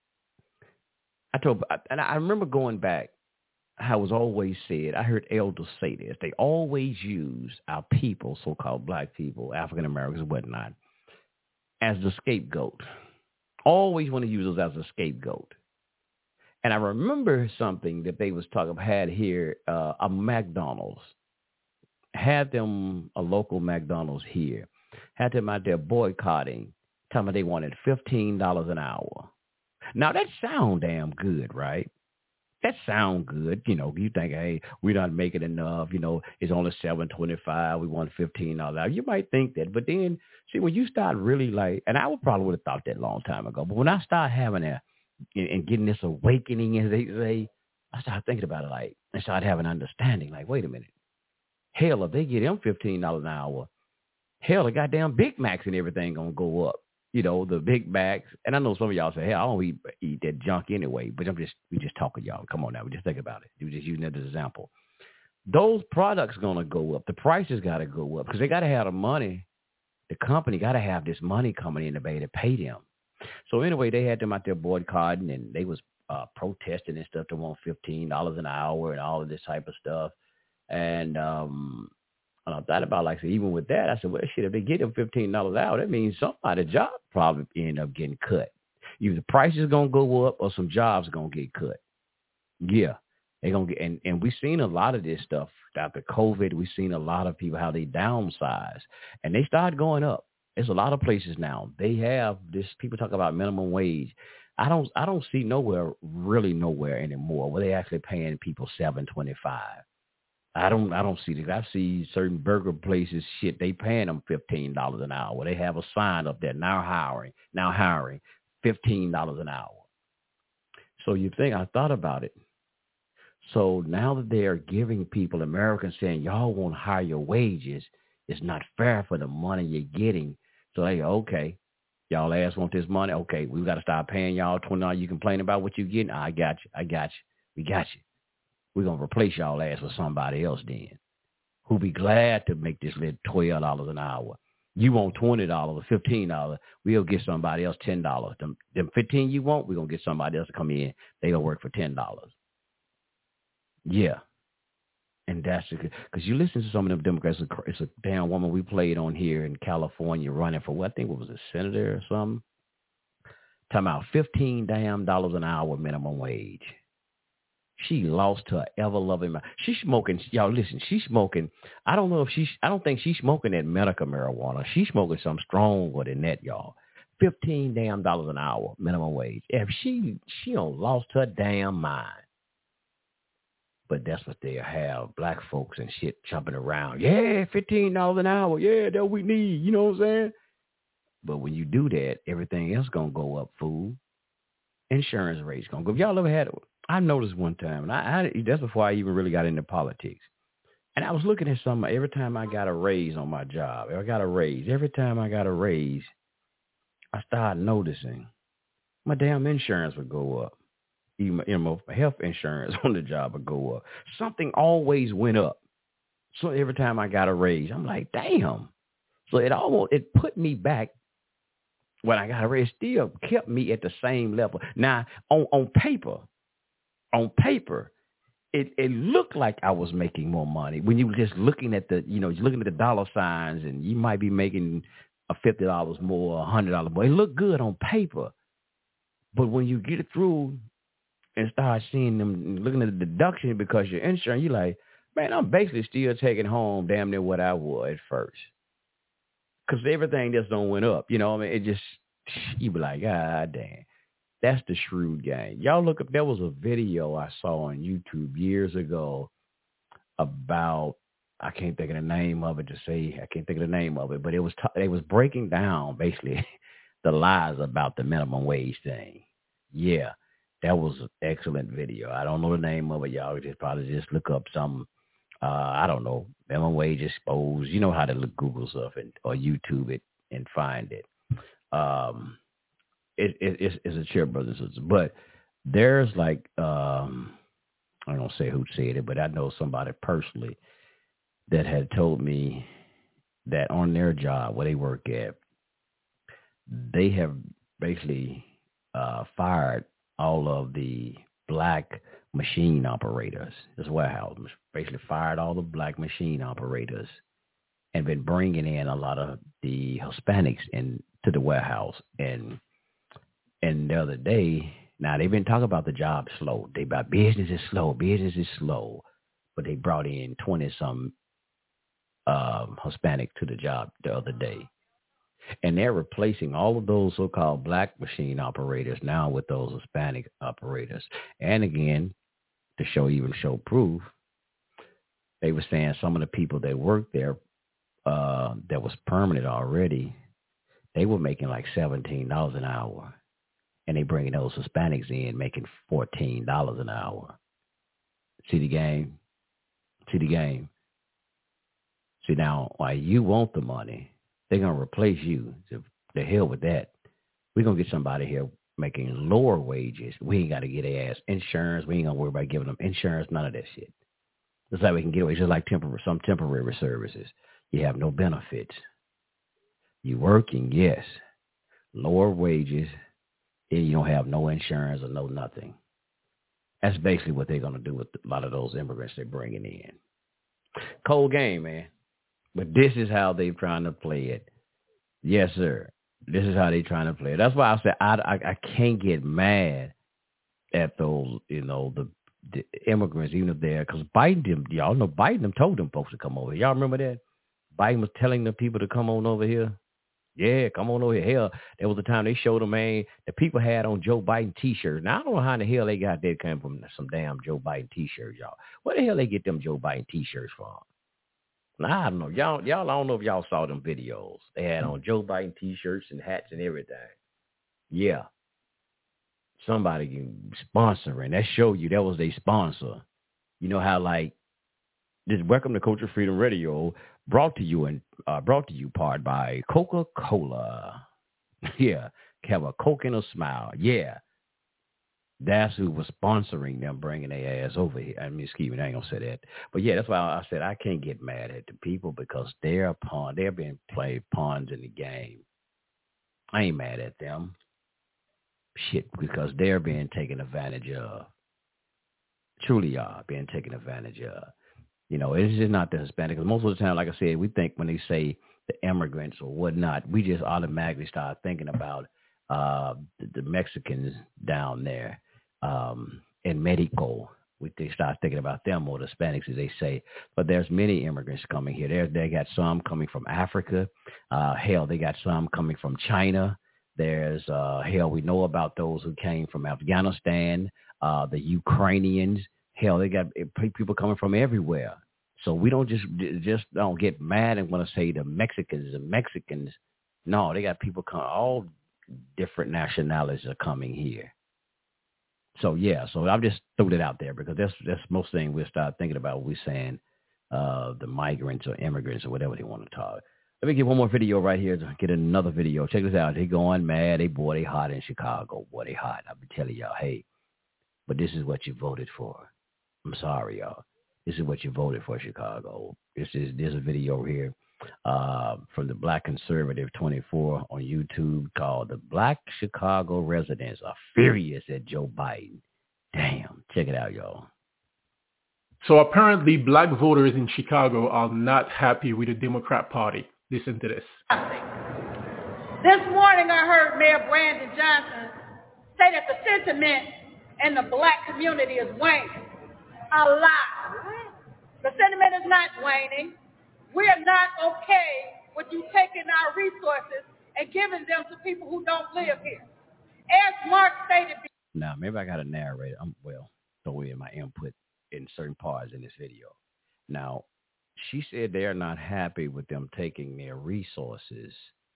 [SPEAKER 3] I remember going back, how it was always said, I heard elders say this, they always use our people, so-called black people, African Americans and whatnot, as the scapegoat. Always want to use us as a scapegoat. And I remember something that they was talking about, had here, a McDonald's. Had them, a local McDonald's here, had them out there boycotting, telling me they wanted $15 an hour. Now, that sound damn good, right? That sound good. You know, you think, hey, we're not making enough. You know, it's only $7.25. We want $15 an hour. You might think that. But then, see, when you start really like, and I probably would have thought that a long time ago, but when I start having that and getting this awakening, as they say, I started thinking about it like, and started having understanding, like, wait a minute. Hell, if they get them $15 an hour, hell, the goddamn Big Macs and everything going to go up. You know, the Big Macs. And I know some of y'all say, hey, I don't eat that junk anyway. But we just talking, y'all. Come on now. We just think about it. We just using that as an example. Those products going to go up. The prices got to go up because they got to have the money. The company got to have this money coming in to pay them. So anyway, they had them out there boycotting, and they was protesting and stuff to want $15 an hour and all of this type of stuff. And I thought about, like, so even with that, I said, well, shit, if they get them $15 an hour, that means somebody's job probably end up getting cut. Either the price is going to go up or some jobs are going to get cut. Yeah, they're going to get, and we've seen a lot of this stuff after COVID. We've seen a lot of people, how they downsize, and they start going up. There's a lot of places now. They have this, people talk about minimum wage. I don't see nowhere anymore where they actually paying people $7.25. I don't see that. I see certain burger places, shit, they paying them $15 an hour. They have a sign up there, now hiring, $15 an hour. So you think, I thought about it. So now that they are giving people, Americans, saying, y'all want higher wages, it's not fair for the money you're getting. So they go, okay, y'all ass want this money? Okay, we got to start paying y'all $20. You complain about what you're getting? I got you. We got you. We're going to replace y'all ass with somebody else then, who'll be glad to make this little $12 an hour. You want $20 or $15, we'll get somebody else $10. Them $15 you want, we're going to get somebody else to come in. They going to work for $10. Yeah. And that's because you listen to some of them Democrats. It's a damn woman we played on here in California running for what? I think it was a senator or something. Talking about $15 an hour minimum wage. She lost her ever-loving mind. She's smoking. Y'all listen, she's smoking. I don't think she's smoking that medical marijuana. She's smoking something stronger than that, y'all. $15 an hour minimum wage. If she done lost her damn mind. But that's what they have, black folks and shit jumping around. Yeah, $15 an hour. Yeah, that's what we need. You know what I'm saying? But when you do that, everything else going to go up, fool. Insurance rates going to go. Y'all ever had it? I noticed one time, and I that's before I even really got into politics. And I was looking at some, every time I got a raise on my job, every time I got a raise, I started noticing my damn insurance would go up. Even, my health insurance on the job would go up. Something always went up. So every time I got a raise, I'm like, damn. So it put me back when I got a raise, still kept me at the same level. Now, on paper, it looked like I was making more money when you were just looking at the dollar signs, and you might be making $50 more, $100 more. It looked good on paper. But when you get it through and start seeing them, looking at the deduction because your insurance, you're like, man, I'm basically still taking home damn near what I was at first. Because everything just don't went up. It just, you be like, God damn. That's the shrewd game. Y'all look up, there was a video I saw on YouTube years ago about, I can't think of the name of it, but it was breaking down basically the lies about the minimum wage thing. Yeah, that was an excellent video. I don't know the name of it. Y'all probably just look up some, I don't know, minimum wage exposed. You know how to look, Google stuff or YouTube it and find it. It's a chair, brothers and sisters. But there's like, I don't say who said it, but I know somebody personally that had told me that on their job where they work at, they have basically fired all of the black machine operators. This warehouse basically fired all the black machine operators and been bringing in a lot of the Hispanics into the warehouse. And the other day, now they've been talking about the job slow. Business is slow, but they brought in 20-some Hispanic to the job the other day. And they're replacing all of those so-called black machine operators now with those Hispanic operators. And again, to show proof, they were saying some of the people that worked there that was permanent already, they were making like $17 an hour. And they bringing those Hispanics in making $14 an hour. See the game? See now, why you want the money, they're going to replace you. The hell with that. We're going to get somebody here making lower wages. We ain't got to get their ass insurance. We ain't going to worry about giving them insurance, none of that shit. It's like we can get away. It's just like some temporary services. You have no benefits. You working, yes. Lower wages. And you don't have no insurance or no nothing. That's basically what they're going to do with a lot of those immigrants they're bringing in. Cold game, man. But this is how they're trying to play it. Yes, sir. This is how they're trying to play it. That's why I said I can't get mad at those, the immigrants, even if they're, because Biden, y'all know Biden told them folks to come over here. Y'all remember that? Biden was telling the people to come on over here. Yeah, come on over here. Hell, there was a time they showed them, man, the people had on Joe Biden T-shirts. Now, I don't know how in the hell they got that coming from some damn Joe Biden T-shirts, y'all. Where the hell they get them Joe Biden T-shirts from? Now, I don't know. Y'all, I don't know if y'all saw them videos. They had on Joe Biden T-shirts and hats and everything. Yeah. Somebody sponsoring. That showed you that was their sponsor. You know how, like, this Welcome to Culture Freedom Radio brought to you part by Coca-Cola. Yeah, have a Coke and a smile. Yeah, that's who was sponsoring them, bringing their ass over here. I mean, excuse me, I ain't gonna say that, but yeah, that's why I said I can't get mad at the people because they're being played pawns in the game. I ain't mad at them. Shit, because they're being taken advantage of. Truly are being taken advantage of. It's just not the Hispanic. Because most of the time, like I said, we think when they say the immigrants or whatnot, we just automatically start thinking about the Mexicans down there in Mexico. They start thinking about them or the Hispanics, as they say. But there's many immigrants coming here. They got some coming from Africa. Hell, they got some coming from China. There's, we know about those who came from Afghanistan, the Ukrainians. Hell, they got people coming from everywhere. So we don't just don't get mad and want to say the Mexicans. No, they got people all different nationalities are coming here. So yeah, so I'll just throw that out there because that's most thing we'll start thinking about when we're saying the migrants or immigrants or whatever they want to talk. Let me get one more video right here to get another video. Check this out. They going mad. They hot in Chicago. Boy, they hot. I've been telling y'all, hey, but this is what you voted for. I'm sorry, y'all. This is what you voted for, Chicago. There's a video here from the Black Conservative 24 on YouTube called "The Black Chicago Residents Are Furious at Joe Biden." Damn. Check it out, y'all.
[SPEAKER 9] So apparently black voters in Chicago are not happy with the Democrat Party. Listen to this.
[SPEAKER 10] This morning I heard Mayor Brandon Johnson say that the sentiment in the black community is waning. A lie. The sentiment is not waning. We are not okay with you taking our resources and giving them to people who don't live here. As Mark stated.
[SPEAKER 3] Now, maybe I got to narrate it. Don't worry, my input in certain parts in this video. Now, she said they are not happy with them taking their resources.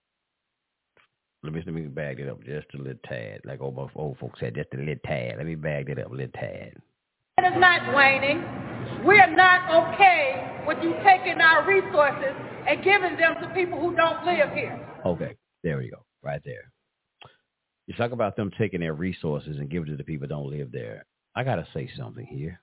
[SPEAKER 3] Let me bag it up just a little tad, like old folks said, just a little tad. Let me bag it up a little tad.
[SPEAKER 10] It is not waning. We are not okay with you taking our resources and giving them to people who don't live here.
[SPEAKER 3] Okay, there we go, right there. You talk about them taking their resources and giving it to the people who don't live there. I got to say something here.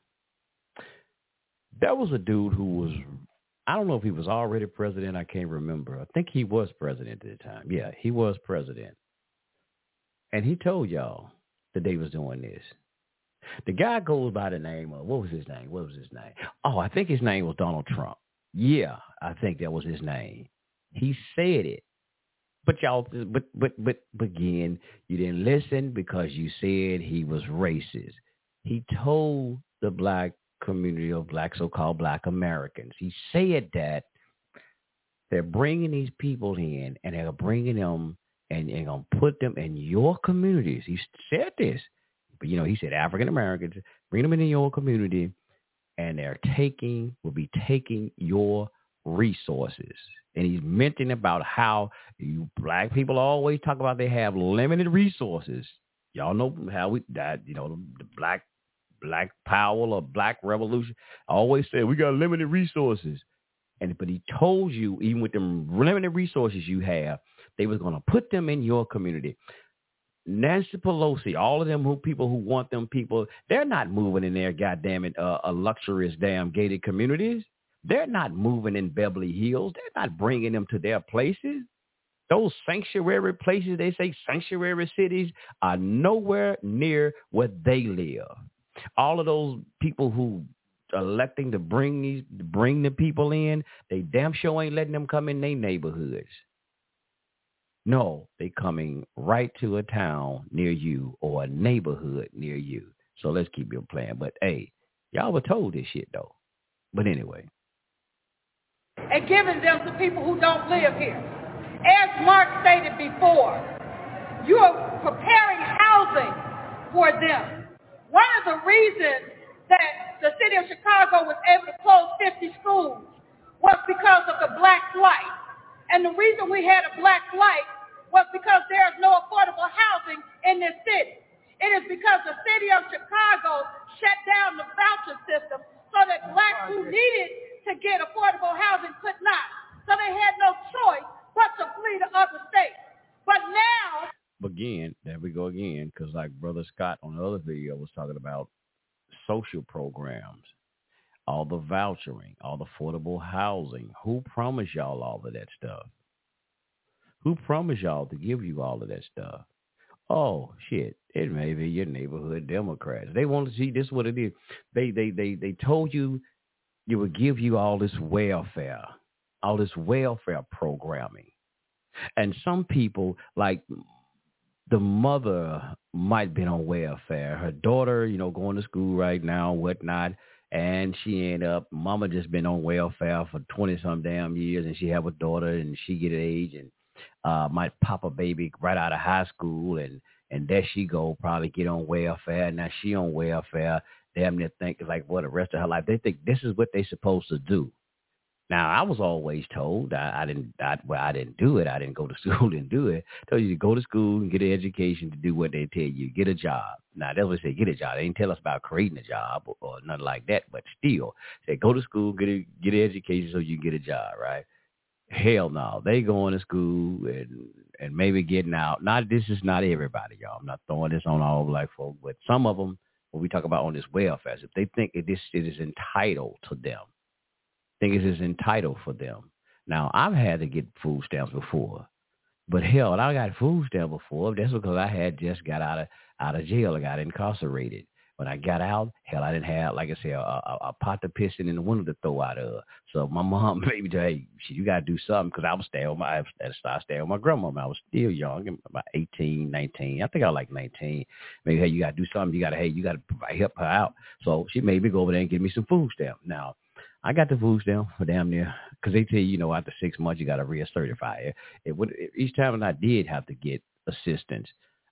[SPEAKER 3] That was a dude who was, I don't know if he was already president. I can't remember. I think he was president at the time. Yeah, he was president. And he told y'all that they was doing this. The guy goes by the name of, what was his name? Oh, I think his name was Donald Trump. Yeah, I think that was his name. He said it. But y'all, but again, you didn't listen because you said he was racist. He told the black community of so-called black Americans, he said that they're bringing these people in and they're bringing them and going to put them in your communities. He said this, but he said African Americans, bring them into your community and will be taking your resources. And he's mentioning about how you black people always talk about they have limited resources. Y'all know how the black power or black revolution always said we got limited resources. But he told you, even with them limited resources you have, they was going to put them in your community. Nancy Pelosi, all of them people who want them people, they're not moving in their goddamn luxurious damn gated communities. They're not moving in Beverly Hills. They're not bringing them to their places. Those sanctuary places, they say sanctuary cities, are nowhere near where they live. All of those people who are electing to bring the people in, they damn sure ain't letting them come in their neighborhoods. No, they coming right to a town near you or a neighborhood near you. So let's keep your plan. But hey, y'all were told this shit though. But anyway.
[SPEAKER 10] And giving them to people who don't live here. As Mark stated before, you are preparing housing for them. One of the reasons that the city of Chicago was able to close 50 schools was because of the black flight. And the reason we had a black flight was because there is no affordable housing in this city. It is because the city of Chicago shut down the voucher system so that blacks who needed to get affordable housing could not. So they had no choice but to flee to other states. But now...
[SPEAKER 3] Again, there we go again, because like Brother Scott on the other video was talking about social programs, all the vouchering, all the affordable housing. Who promised y'all all of that stuff? Who promised y'all to give you all of that stuff? Oh, shit. It may be your neighborhood Democrats. They want to see this what it is. They told you it would give you all this welfare programming. And some people, like the mother might have been on welfare. Her daughter, going to school right now, whatnot. And she ended up, mama just been on welfare for 20-some damn years. And she have a daughter and she get of age and might pop a baby right out of high school. And there she go, probably get on welfare. Now she on welfare. Damn near think like what the rest of her life. They think this is what they supposed to do. Now, I was always told I didn't do it. I didn't go to school and do it. I told you to go to school and get an education to do what they tell you. Get a job. Now, that's what they say, get a job. They didn't tell us about creating a job or nothing like that, but still, say go to school, get an education so you can get a job, right? Hell no. They going to school and maybe getting out. This is not everybody, y'all. I'm not throwing this on all black folk, but some of them, when we talk about on this welfare, if they think this shit is entitled to them, think it is entitled for them. Now, I've had to get food stamps before, but hell, I got food stamps before. That's because I had just got out of jail. I got incarcerated. When I got out, hell, I didn't have, like I said, a pot to piss in the window to throw out of. So my mom made me tell, hey, you got to do something, because I was staying with my grandmama. I was still young, about 18, 19. I think I was like 19. Maybe, hey, you got to do something. You got to help her out. So she made me go over there and give me some food stamp. Now, I got the food stamp for damn near, because they tell you, after 6 months, you got to recertify it. Each time I did have to get assistance,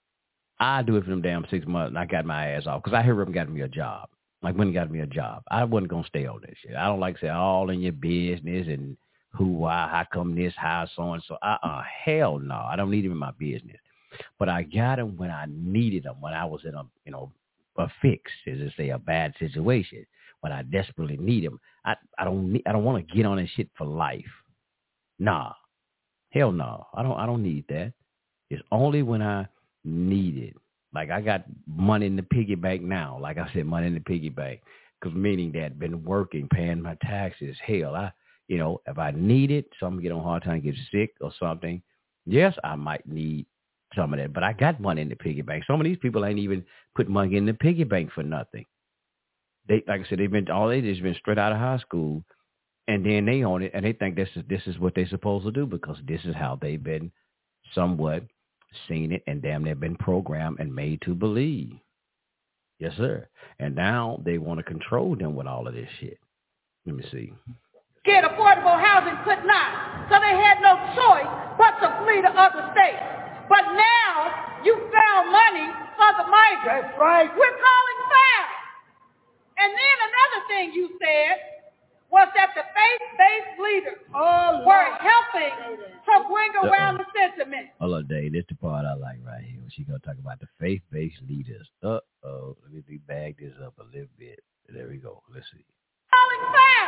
[SPEAKER 3] I do it for them damn 6 months, and I got my ass off, because I heard them got me a job. Like, when got me a job, I wasn't going to stay on that shit. I don't like to say all in your business and who, why, how come this, how, so and so. Hell no. I don't need them in my business. But I got them when I needed them, when I was in a fix, as they say, a bad situation. When I desperately need them, I don't want to get on that shit for life. Nah, hell no, I don't need that. It's only when I need it. Like, I got money in the piggy bank now. Like I said, money in the piggy bank, because meaning that been working, paying my taxes. Hell, if I need it, so I'm gonna get on a hard time, get sick or something. Yes, I might need some of that, but I got money in the piggy bank. Some of these people ain't even put money in the piggy bank for nothing. They, like I said, they've just been straight out of high school, and then they own it, and they think this is what they're supposed to do, because this is how they've been somewhat seen it, and damn, they've been programmed and made to believe. Yes, sir. And now they want to control them with all of this shit. Let me see.
[SPEAKER 10] Get affordable housing could not, so they had no choice but to flee to other states. But now you found money for the migrants. That's right. We're calling foul. And then another thing you said was that the faith-based leaders were helping to bring around the sentiment.
[SPEAKER 3] Hold on, Dave. This is the part I like right here. She's going to talk about the faith-based leaders. Let me bag this up a little bit. There we go. Let's see.
[SPEAKER 10] Calling foul.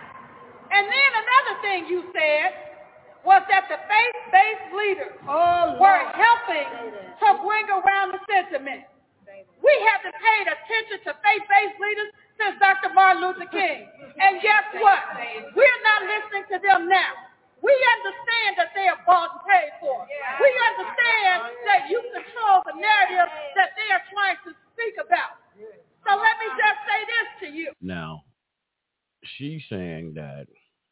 [SPEAKER 10] And then another thing you said was that the faith-based leaders were helping to bring around the sentiment. We haven't paid attention to faith-based leaders since Dr. Martin Luther King. And guess what? We're not listening to them now. We understand that they are bought and paid for. We understand that you control the narrative that they are trying to speak about. So let me just say this to you.
[SPEAKER 3] Now, she's saying that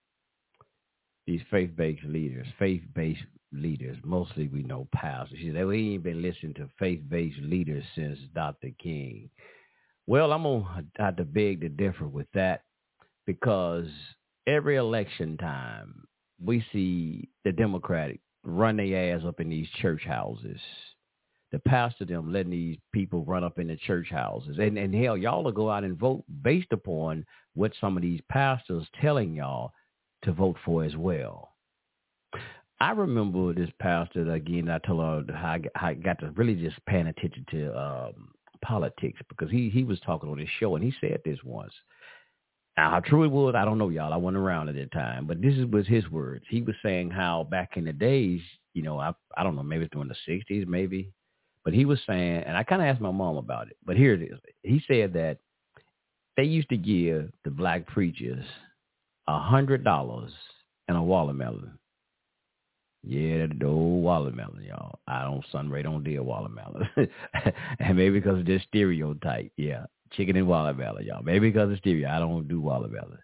[SPEAKER 3] these faith-based leaders, mostly we know pastors. She said, we ain't been listening to faith-based leaders since Dr. King. Well, I'm going to have to beg to differ with that, because every election time we see the Democratic run their ass up in these church houses. The pastor them letting these people run up in the church houses. And hell, y'all will go out and vote based upon what some of these pastors telling y'all to vote for as well. I remember this pastor, again, I told her how I got to really just paying attention to politics, because he was talking on his show, and he said this once. Now, how true it was, I don't know, y'all. I wasn't around at that time, but this was his words. He was saying how back in the days, I don't know, maybe it's during the 60s, maybe, but he was saying, and I kind of asked my mom about it, but here it is. He said that they used to give the black preachers $100 and a watermelon. Yeah, the old watermelon, y'all. Sunray don't deal watermelon. And maybe because of this stereotype. Yeah, chicken and watermelon, y'all. Maybe because of stereo. I don't do watermelon.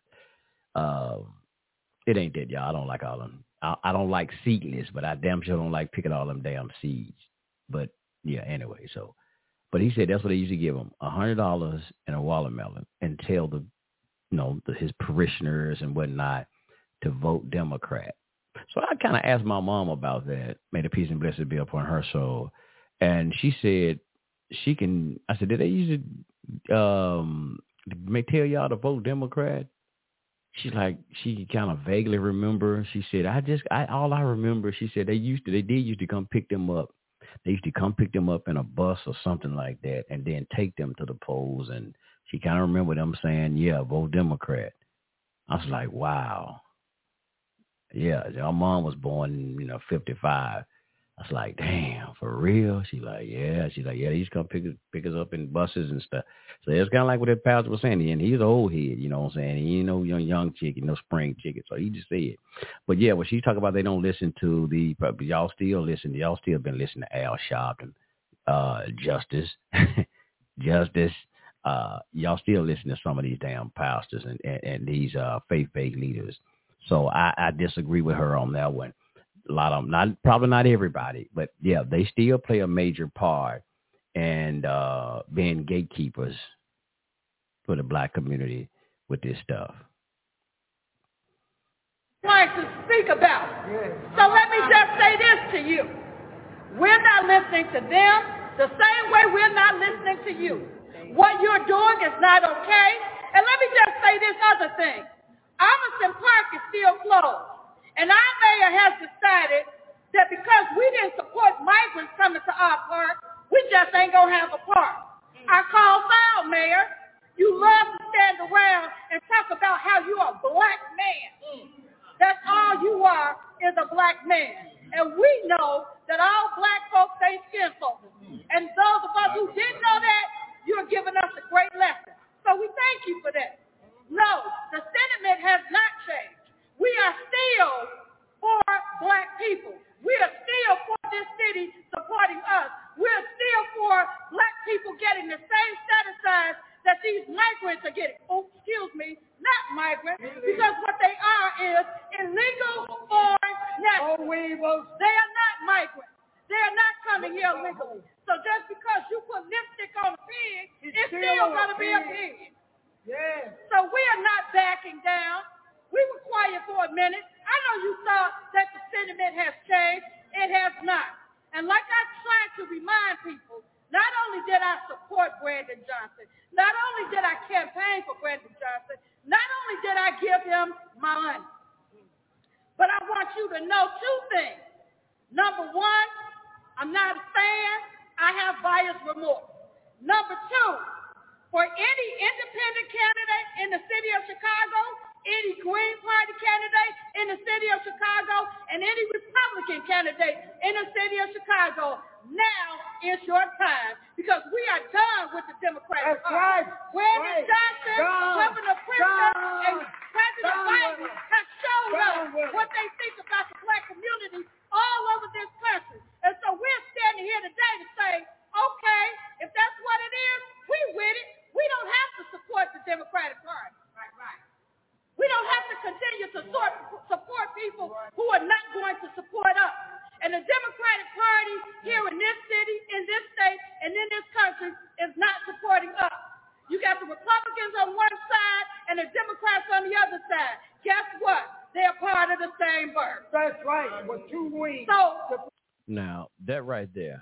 [SPEAKER 3] It ain't that, y'all. I don't like all them. I don't like seedless, but I damn sure don't like picking all them damn seeds. But, yeah, anyway, so. But he said that's what they usually give them, $100 and a watermelon, and tell his parishioners and whatnot to vote Democrat. So I kind of asked my mom about that. May the peace and blessings be upon her soul. And she said I said, did they usually tell y'all to vote Democrat? she's like, she kind of vaguely remember. She said, all I remember, she said, they did used to come pick them up. They used to come pick them up in a bus or something like that and then take them to the polls. And she kind of remember them saying, yeah, vote Democrat. I was like, wow. Yeah, our mom was born, 55. I was like, damn, for real? She's like, yeah. They used to come pick us up in buses and stuff. So it's kind of like what that pastor was saying. And he's an old head, you know what I'm saying? He ain't no young chicken, no spring chicken. So he just said. But yeah, when she talk about they don't listen to y'all still listen. Y'all still been listening to Al Sharpton, Justice. Y'all still listen to some of these damn pastors and these faith-based leaders. So I disagree with her on that one. A lot of them, probably not everybody, but yeah, they still play a major part in being gatekeepers for the black community with this stuff.
[SPEAKER 10] Trying to speak about. So let me just say this to you. We're not listening to them the same way we're not listening to you. What you're doing is not okay. And let me just say this other thing. Armisen Park is still closed. And our mayor has decided that because we didn't support migrants coming to our park, we just ain't going to have a park. I call foul, Mayor. You love to stand around and talk about how you're a black man. That's all you are, is a black man. And we know that all black folks ain't skin soldiers. And those of us who didn't know that, you're giving us a great lesson. So we thank you for that. No, the sentiment has not changed. We are still for black people. We are still for this city supporting us. We're still for black people getting the same set-asides that these migrants are getting. Oh, excuse me, not migrants, because what they are is illegal foreign nationals. They are not migrants. They are not coming here legally. So just because you put lipstick on a pig, it's still going to be a pig. Yeah. So we are not backing down. We were quiet for a minute. I know you saw that the sentiment has changed. It has not. And like I tried to remind people, not only did I support Brandon Johnson, not only did I campaign for Brandon Johnson, not only did I give him my money, but I want you to know two things. Number one, I'm not a fan. I have buyer's remorse. Number two, for any independent candidate in the city of Chicago, any Green Party candidate in the city of Chicago, and any Republican candidate in the city of Chicago, now is your time, because we are done with the Democratic Party. Brandon Johnson, Governor Pritzker, and President Biden have shown us what they think about the black community all over this country. And so we're standing here today to say, okay, if that's what it is, we with it. We don't have to support the Democratic Party. Right. We don't have to continue to support people who are not going to support us. And the Democratic Party here in this city, in this state, and in this country is not supporting us. You got the Republicans on one side and the Democrats on the other side. Guess what? They're part of the same bird. That's right. With two wings. So
[SPEAKER 3] now that right there,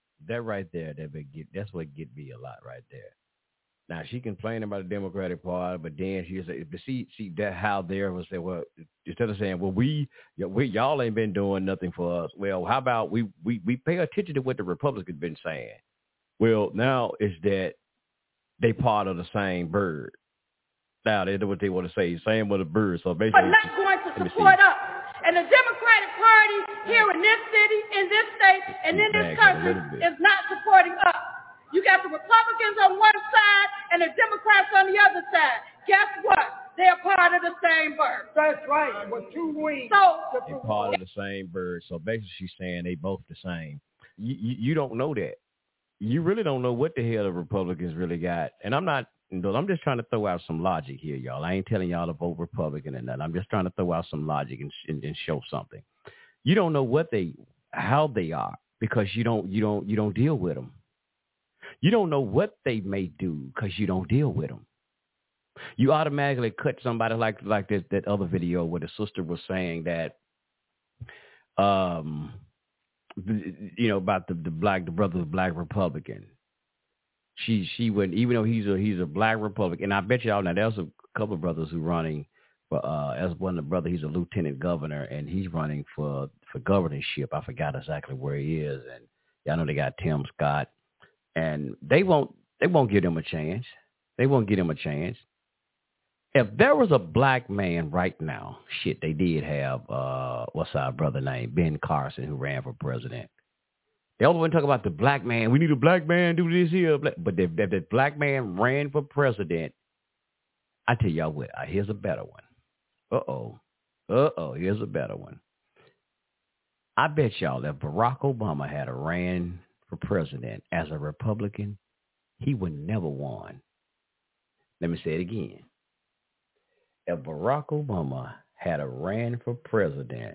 [SPEAKER 3] that's what get me a lot right there. Now, she complained about the Democratic Party, but then she said, see that how there was that, well, instead of saying, well, we y'all ain't been doing nothing for us. Well, how about we pay attention to what the Republicans been saying? Well, now is that they part of the same bird. Now, that's what they want to say, same with the bird. So basically,
[SPEAKER 10] but not going to support us. And the Democratic Party here in this city, in this state, and in this country is not supporting us. You got the Republicans on one side and the Democrats on the other side. Guess what? They're part of the same bird. That's right, with two wings. So
[SPEAKER 3] they're part of the same bird. So basically she's saying they both the same. You don't know that. You really don't know what the hell the Republicans really got. And I'm just trying to throw out some logic here, y'all. I ain't telling y'all to vote Republican or nothing. I'm just trying to throw out some logic and show something. You don't know how they are because you don't deal with them. You don't know what they may do because you don't deal with them. You automatically cut somebody like that other video where the sister was saying that, about the brother of black Republican. She wouldn't, even though he's a black Republican. And I bet y'all now there's a couple of brothers who running as one of the brother, he's a lieutenant governor, and he's running for governorship. I forgot exactly where he is, and y'all know they got Tim Scott, and they won't give him a chance. They won't give him a chance. If there was a black man right now, shit, they did have what's our brother name, Ben Carson, who ran for president. They always want to talk about the black man. We need a black man do this here, but if the black man ran for president, I tell y'all what, here's a better one. Here's a better one. I bet y'all if Barack Obama had ran for president as a Republican, he would never won. Let me say it again. If Barack Obama had ran for president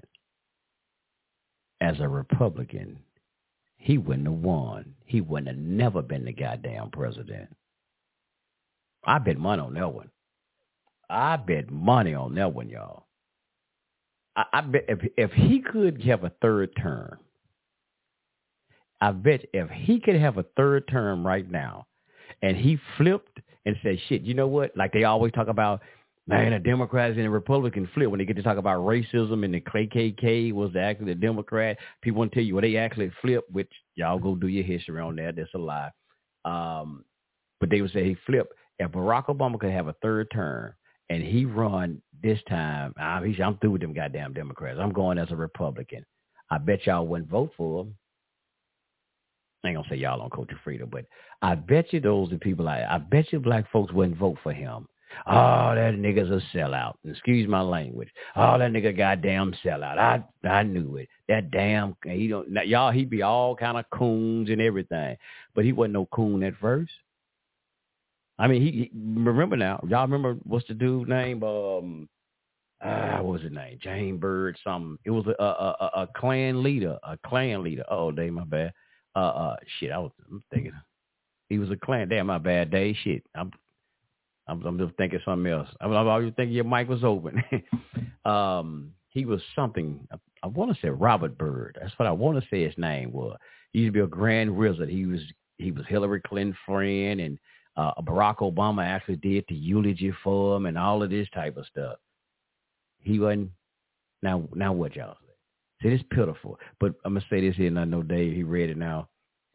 [SPEAKER 3] as a Republican, he wouldn't have won. He wouldn't have never been the goddamn president. I bet money on that one. I bet money on that one, y'all. I bet if he could have a third term, I bet if he could have a third term right now, and he flipped and said, shit, you know what? Like they always talk about, man, the Democrats and the Republicans flip when they get to talk about racism and the KKK was actually the Democrat. People want to tell you, well, they actually flip, which y'all go do your history on that. That's a lie. But they would say he flipped. If Barack Obama could have a third term and he run this time, I'm through with them goddamn Democrats. I'm going as a Republican. I bet y'all wouldn't vote for him. I ain't going to say y'all on Culture Freedom, but I bet you those are people I bet you black folks wouldn't vote for him. Oh, that nigga's a sellout. Excuse my language. Oh, that nigga goddamn sellout. I knew it. That damn, he be all kind of coons and everything. But he wasn't no coon at first. I mean, he remember now. Y'all remember what's the dude's name? What was his name? Jane Bird something. It was a Klan leader. Oh, Dave, my bad. Shit, I'm thinking he was a Klan. Damn, my bad, Dave. Shit, I'm just thinking something else. I was thinking your mic was open. He was something. I want to say Robert Byrd. That's what I want to say his name was. He used to be a Grand Wizard. He was Hillary Clinton's friend, and Barack Obama actually did the eulogy for him and all of this type of stuff. He wasn't. Now what y'all say? See, it's pitiful. But I'm gonna say this here, and I know Dave, he read it now.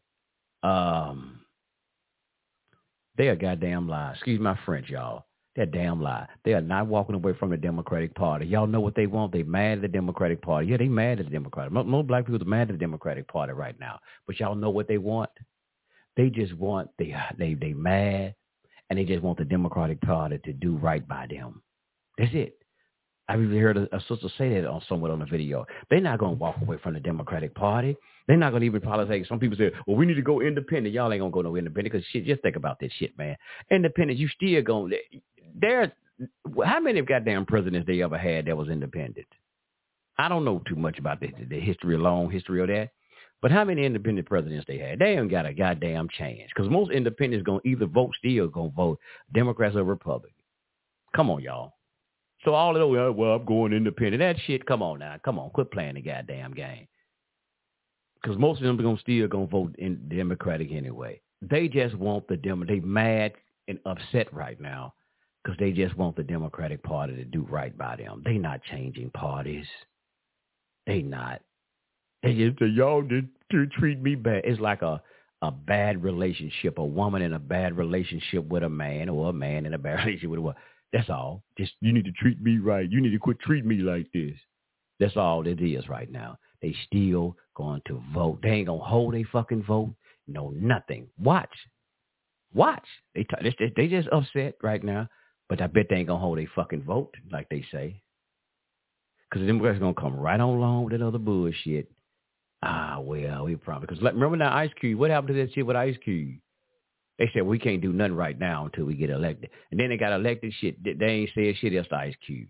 [SPEAKER 3] They are goddamn lies. Excuse my French, y'all. They're damn lie. They are not walking away from the Democratic Party. Y'all know what they want. They mad at the Democratic Party. Yeah, they mad at the Democratic Party. Most black people are mad at the Democratic Party right now. But y'all know what they want? They just want, they mad, and they just want the Democratic Party to do right by them. That's it. I've even heard a sister say that somewhere on the video. They're not going to walk away from the Democratic Party. They're not going to even probably say, some people say, well, we need to go independent. Y'all ain't going to go no independent because shit, just think about this shit, man. Independent, you still going to, how many goddamn presidents they ever had that was independent? I don't know too much about the long history of that. But how many independent presidents they had? They ain't got a goddamn chance because most independents going to either vote Democrats or Republicans. Come on, y'all. So all of those, well, I'm going independent. That shit, come on now. Come on, quit playing the goddamn game. Because most of them are still going to vote in Democratic anyway. They just want they mad and upset right now because they just want the Democratic Party to do right by them. They not changing parties. They not. They just say, y'all did treat me bad. It's like a bad relationship, a woman in a bad relationship with a man or a man in a bad relationship with a woman. That's all. Just, you need to treat me right. You need to quit treating me like this. That's all it is right now. They still going to vote. They ain't going to hold a fucking vote. No, nothing. Watch. They just upset right now, but I bet they ain't going to hold a fucking vote like they say. Because the Democrats are going to come right on along with that other bullshit. Well, we probably, because remember now Ice Cube, what happened to that shit with Ice Cube? They said, we can't do nothing right now until we get elected. And then they got elected shit. They ain't said shit else to Ice Cube.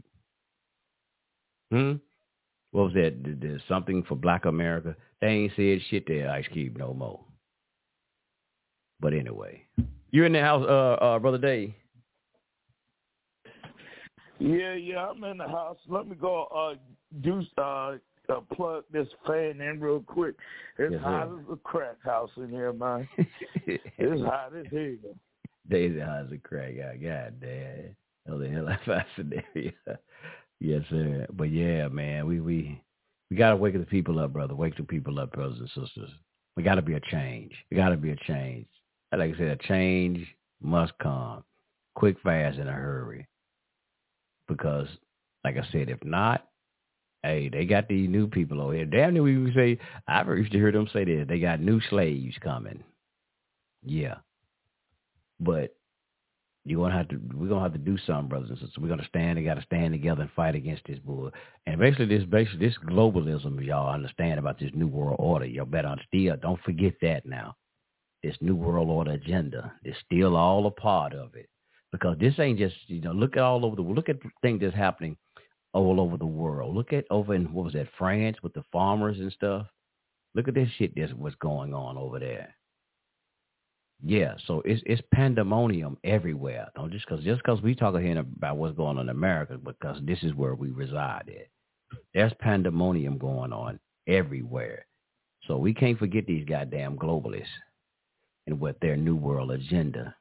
[SPEAKER 3] What was that? There's something for Black America. They ain't said shit to Ice Cube no more. But anyway. You in the house, Brother Dave?
[SPEAKER 11] Yeah, I'm in the house. Let me go plug this fan in real quick. It's hot as a crack house in here, man. It's hot as hell.
[SPEAKER 3] Daisy hot as a crack. God damn. Oh, the hell scenario. Yes, sir. But yeah, man, we gotta wake the people up, brother. Wake the people up, brothers and sisters. We gotta be a change. Like I said, a change must come, quick, fast, in a hurry. Because, like I said, if not, hey, they got these new people over here. Damn near we would say, I've used to hear them say this. They got new slaves coming. Yeah, but we're gonna have to do something, brothers and sisters. We're gonna stand. They gotta stand together and fight against this bull. And basically this globalism, y'all understand about this new world order. Y'all better understand. Don't forget that now. This new world order agenda is still all a part of it, because this ain't just look at all over the world. Look at things that's happening all over the world. Look at over in what was that, France, with the farmers and stuff. Look at this shit that's what's going on over there. Yeah, so it's pandemonium everywhere. Don't just because we talk here about what's going on in America, because this is where we reside at. There's pandemonium going on everywhere. So we can't forget these goddamn globalists and what their new world agenda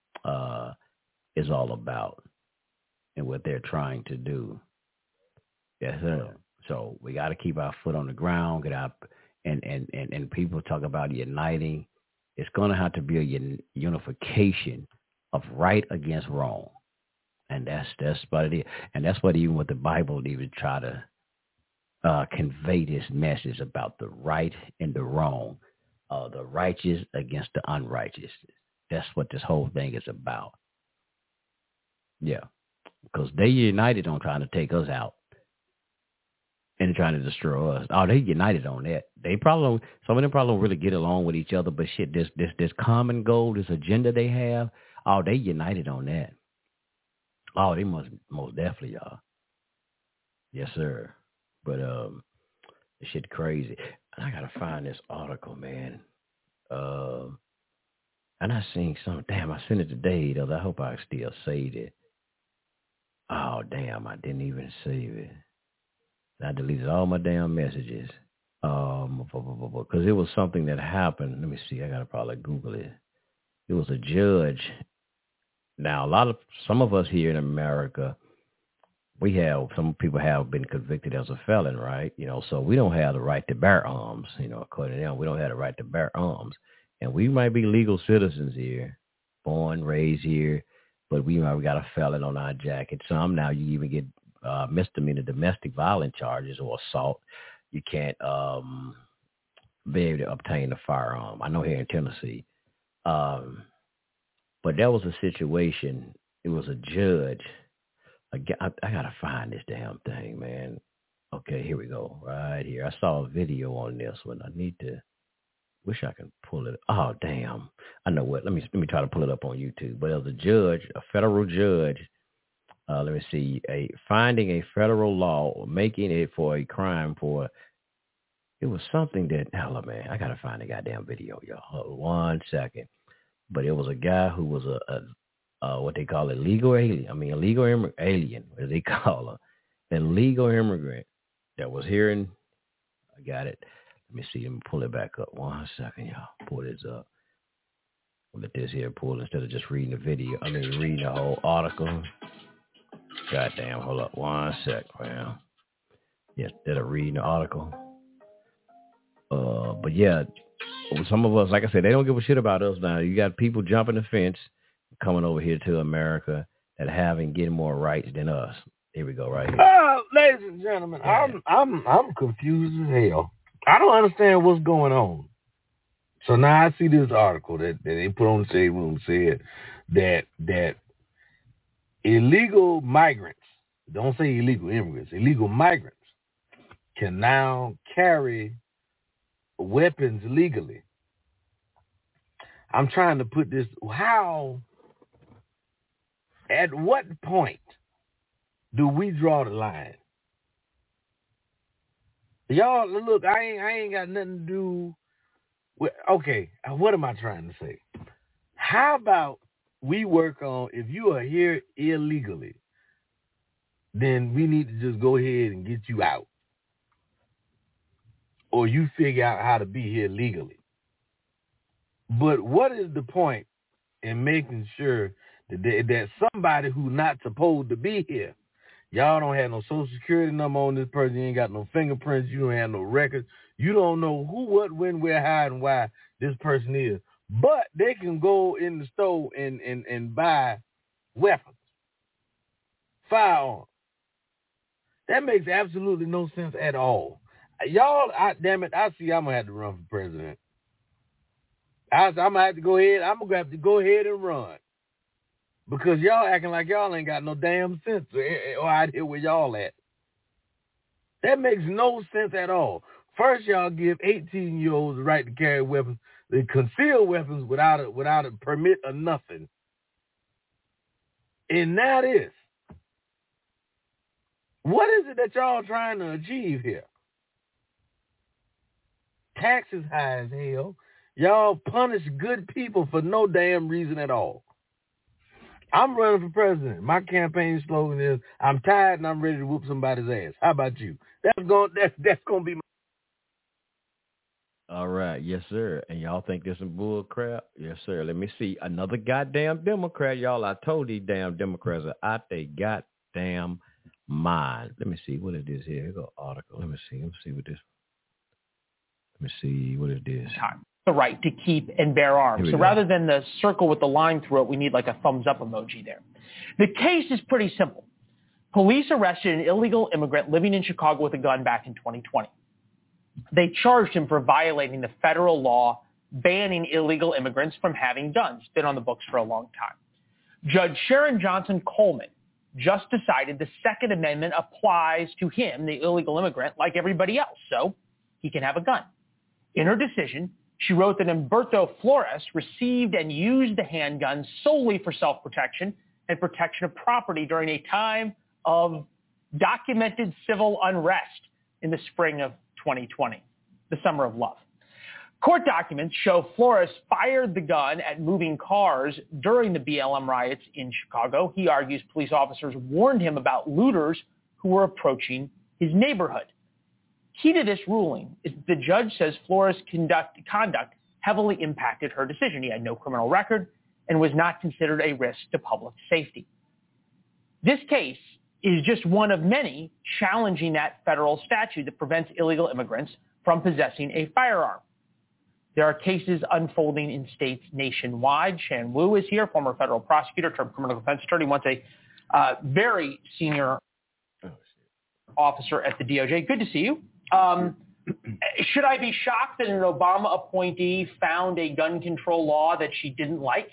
[SPEAKER 3] is all about and what they're trying to do. Yes, sir. So we got to keep our foot on the ground, get out, and people talk about uniting. It's going to have to be a unification of right against wrong. And that's what it is. And that's what even with the Bible even try to convey this message about the right and the wrong, the righteous against the unrighteous. That's what this whole thing is about. Yeah, because they united on trying to take us out and trying to destroy us. Oh, they united on that. Some of them probably don't really get along with each other, but shit, this common goal, this agenda they have, oh, they united on that. Oh, they most definitely are. Yes, sir. But this shit crazy. And I gotta find this article, man. And I seen something. Damn, I sent it today though. I hope I still saved it. Oh, damn, I didn't even save it. I deleted all my damn messages. Because it was something that happened. Let me see. I gotta probably Google it. It was a judge. Now, some of us here in America, some people have been convicted as a felon, right? So we don't have the right to bear arms. According to them, we don't have the right to bear arms, and we might be legal citizens here, born, raised here, but we got a felon on our jacket. Some now you even get misdemeanor domestic violence charges or assault. You can't be able to obtain a firearm. I know here in Tennessee. But that was a situation. It was a judge. I got to find this damn thing, man. Okay, here we go. Right here. I saw a video on this one. Wish I could pull it. Oh, damn. I know what. Let me try to pull it up on YouTube. But it was a judge, a federal judge. Let me see. Finding a federal law, making it for a crime for. It was something that, hell, man, I got to find the goddamn video, y'all. Hold on 1 second. But it was a guy who was a what they call a legal alien. A legal alien, as they call him. An illegal immigrant that was here in, I got it. Let me see. Let me pull it back up. 1 second, y'all. Pull this up. Let this here pull instead of just reading the video. Reading the whole article. Goddamn, hold up 1 sec, man. Yes, instead of reading the article. But yeah, some of us, like I said, they don't give a shit about us now. You got people jumping the fence, coming over here to America that having getting more rights than us. Here we go, right here.
[SPEAKER 11] Ladies and gentlemen, yeah. I'm confused as hell. I don't understand what's going on. So now I see this article that they put on the Shade Room said that illegal migrants, don't say illegal immigrants, illegal migrants can now carry weapons legally. I'm trying to put this, at what point do we draw the line? Y'all, look, I ain't got nothing to do with, okay, what am I trying to say? How about we work on, if you are here illegally, then we need to just go ahead and get you out. Or you figure out how to be here legally. But what is the point in making sure that somebody who's not supposed to be here. Y'all don't have no social security number on this person. You ain't got no fingerprints. You don't have no records. You don't know who, what, when, where, how, and why this person is. But they can go in the store and buy weapons, firearms. That makes absolutely no sense at all. Y'all, damn it, I see I'm going to have to run for president. I'm going to have to go ahead. I'm going to have to go ahead and run. Because y'all acting like y'all ain't got no damn sense or out here where y'all at. That makes no sense at all. First, y'all give 18-year-olds the right to carry weapons, they conceal weapons without a permit or nothing. And now this. What is it that y'all trying to achieve here? Taxes high as hell. Y'all punish good people for no damn reason at all. I'm running for president. My campaign slogan is, I'm tired and I'm ready to whoop somebody's ass. How about you? That's gonna be my...
[SPEAKER 3] All right. Yes, sir. And y'all think this is bull crap? Yes, sir. Let me see. Another goddamn Democrat, y'all. I told these damn Democrats are out they goddamn mind. Let me see what it is here. Here's an article. Let me see what this... Let me see what it is.
[SPEAKER 12] The right to keep and bear arms. So rather than the circle with the line through it, we need like a thumbs up emoji there. The case is pretty simple. Police arrested an illegal immigrant living in Chicago with a gun back in 2020. They charged him for violating the federal law banning illegal immigrants from having guns. Been on the books for a long time. Judge Sharon Johnson Coleman just decided the Second Amendment applies to him, the illegal immigrant, like everybody else, so he can have a gun. In her decision, she wrote that Humberto Flores received and used the handgun solely for self-protection and protection of property during a time of documented civil unrest in the spring of 2020, the summer of love. Court documents show Flores fired the gun at moving cars during the BLM riots in Chicago. He argues police officers warned him about looters who were approaching his neighborhood. Key to this ruling is the judge says Flores' conduct heavily impacted her decision. He had no criminal record and was not considered a risk to public safety. This case is just one of many challenging that federal statute that prevents illegal immigrants from possessing a firearm. There are cases unfolding in states nationwide. Shan Wu is here, former federal prosecutor, turned criminal defense attorney, once a very senior officer at the DOJ. Good to see you. Should I be shocked that an Obama appointee found a gun control law that she didn't like?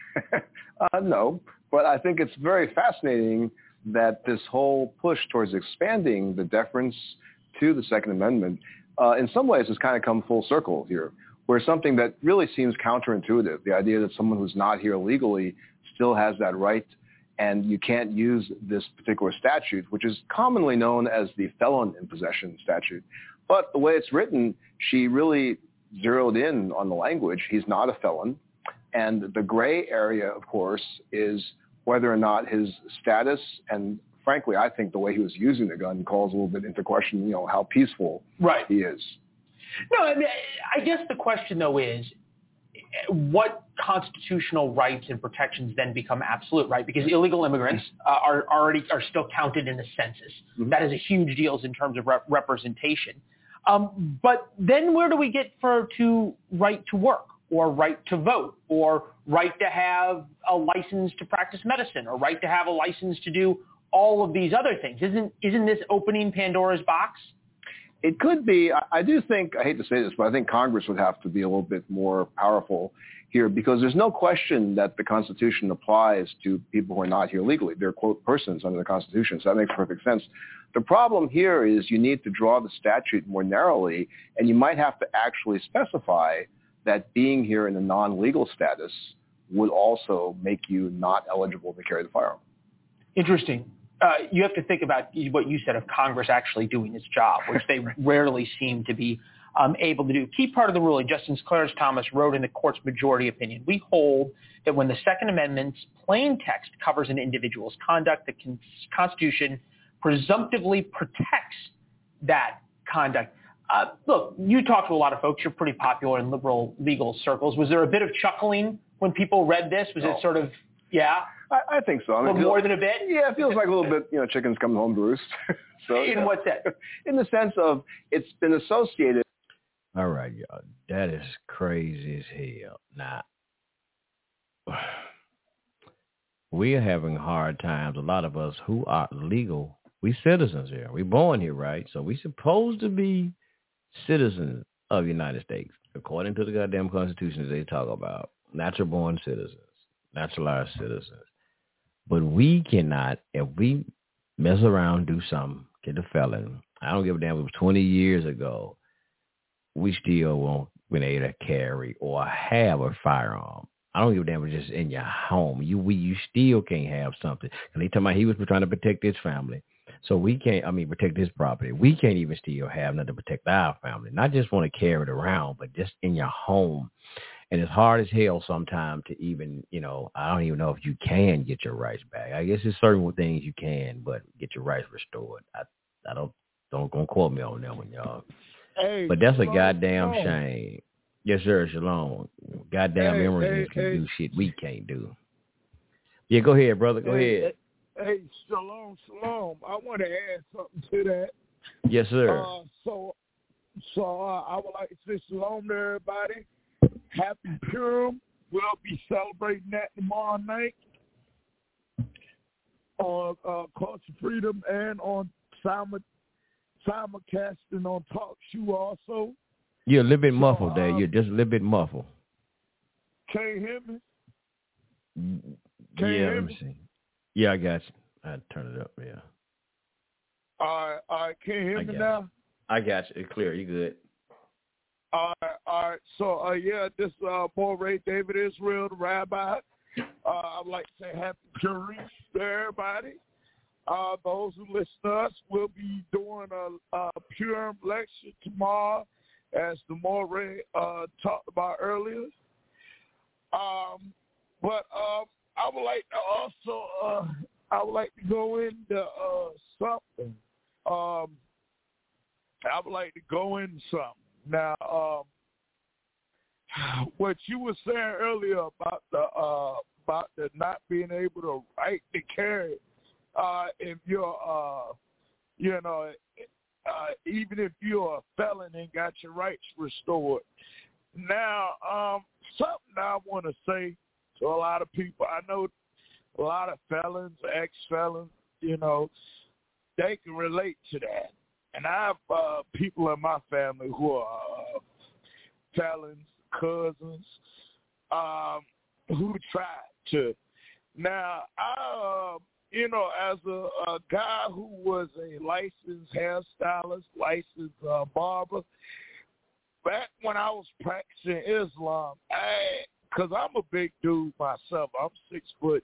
[SPEAKER 13] No, but I think it's very fascinating that this whole push towards expanding the deference to the Second Amendment in some ways has kind of come full circle here, where something that really seems counterintuitive, the idea that someone who's not here legally still has that right, and you can't use this particular statute, which is commonly known as the felon in possession statute. But the way it's written, she really zeroed in on the language. He's not a felon. And the gray area, of course, is whether or not his status, and frankly, I think the way he was using the gun calls a little bit into question, how peaceful he is.
[SPEAKER 12] No, I mean, I guess the question, though, is what constitutional rights and protections then become absolute, right? Because illegal immigrants are still counted in the census. Mm-hmm. That is a huge deal in terms of representation. But then where do we get to right to work or right to vote or right to have a license to practice medicine or right to have a license to do all of these other things? Isn't this opening Pandora's box?
[SPEAKER 13] It could be. I do think, I hate to say this, but I think Congress would have to be a little bit more powerful here, because there's no question that the Constitution applies to people who are not here legally. They're, quote, persons under the Constitution, so that makes perfect sense. The problem here is you need to draw the statute more narrowly, and you might have to actually specify that being here in a non-legal status would also make you not eligible to carry the firearm.
[SPEAKER 12] Interesting. You have to think about what you said of Congress actually doing its job, which they rarely seem to be able to do. Key part of the ruling, Justice Clarence Thomas wrote in the court's majority opinion, we hold that when the Second Amendment's plain text covers an individual's conduct, the Constitution presumptively protects that conduct. Look, you talk to a lot of folks. You're pretty popular in liberal legal circles. Was there a bit of chuckling when people read this? Was it sort of... Yeah.
[SPEAKER 13] I think so. I mean,
[SPEAKER 12] more than a bit?
[SPEAKER 13] Yeah, it feels like a little bit, chickens coming home to roost. So,
[SPEAKER 12] in what sense?
[SPEAKER 13] In the sense of it's been associated.
[SPEAKER 3] All right, y'all. That is crazy as hell. Now, we are having hard times. A lot of us who are legal, we citizens here. We born here, right? So we supposed to be citizens of the United States, according to the goddamn Constitution that they talk about. Natural born citizens, naturalized citizens. But we cannot, if we mess around, do something, get a felon. I don't give a damn if it was 20 years ago. We still won't been able to carry or have a firearm. I don't give a damn if it's just in your home. You still can't have something. And they talking about he was trying to protect his family. So we can't, protect his property. We can't even still have nothing to protect our family. Not just want to carry it around, but just in your home. And it's hard as hell sometimes to even, I don't even know if you can get your rights back. I guess there's certain things you can, but get your rights restored. I don't quote me on that one, y'all.
[SPEAKER 14] Hey,
[SPEAKER 3] but that's
[SPEAKER 14] Shalom,
[SPEAKER 3] a goddamn
[SPEAKER 14] Shalom.
[SPEAKER 3] shame. Yes, sir, Shalom. Goddamn immigrants can do shit we can't do. Yeah, go ahead, brother. Go ahead.
[SPEAKER 14] Hey, Shalom. I want to add something to that.
[SPEAKER 3] Yes, sir.
[SPEAKER 14] So I would like to say shalom to everybody. Happy Purim. We'll be celebrating that tomorrow night on Culture Freedom and on simulcasting on Talk Shoe also.
[SPEAKER 3] You're a little bit muffled there. You're just a little bit muffled.
[SPEAKER 14] Can you hear me?
[SPEAKER 3] Let me see. Yeah, I got you. I turn it up, yeah.
[SPEAKER 14] All right. Can you hear me now?
[SPEAKER 3] I got you. It's clear. You good.
[SPEAKER 14] All right. So, this Moray David Israel, the rabbi. I'd like to say happy Purim to everybody. Those who listen to us will be doing a Purim lecture tomorrow, as the Moray talked about earlier. But I would like to also go into something. I would like to go into something. Now, what you were saying earlier about the not being able to right to carry, if you're, even if you're a felon and got your rights restored. Now, something I want to say to a lot of people. I know a lot of felons, ex-felons, they can relate to that. And I have people in my family who are felons, cousins, who tried to. Now, as a guy who was a licensed hairstylist, licensed barber, back when I was practicing Islam, because I'm a big dude myself. I'm 6'3",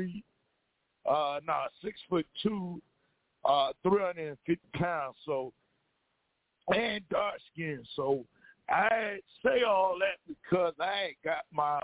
[SPEAKER 14] 6'2", 350 pounds, so, and dark skin. So I say all that because I ain't got my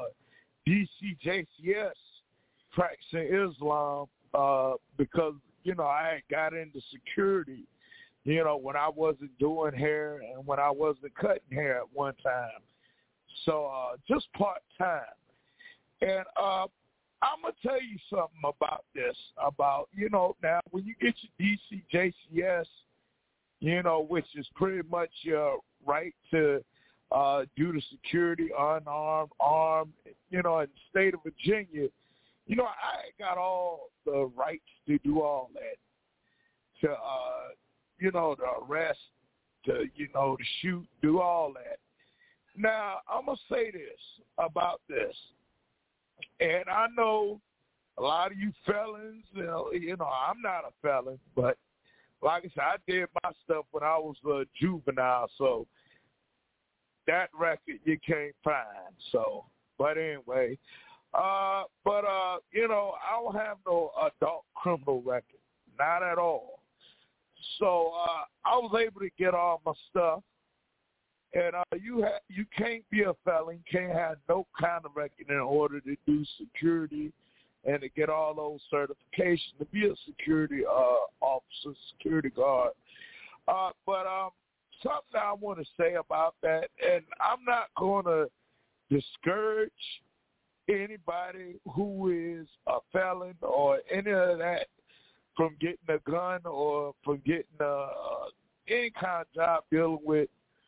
[SPEAKER 14] DCJCS practicing Islam because, I ain't got into security, when I wasn't doing hair and when I wasn't cutting hair at one time. So just part-time. And I'm going to tell you something about this, now when you get your DCJCS, which is pretty much your right to do the security, unarmed, armed, in the state of Virginia, I got all the rights to do all that, to, to arrest, to, to shoot, do all that. Now, I'm going to say this about this. And I know a lot of you felons, I'm not a felon, but like I said, I did my stuff when I was a juvenile, so that record you can't find. So, but anyway, I don't have no adult criminal record, not at all. So I was able to get all my stuff. And you can't be a felon, you can't have no kind of record in order to do security and to get all those certifications to be a security officer, security guard. But something I want to say about that, and I'm not going to discourage anybody who is a felon or any of that from getting a gun or from getting any kind of job dealing with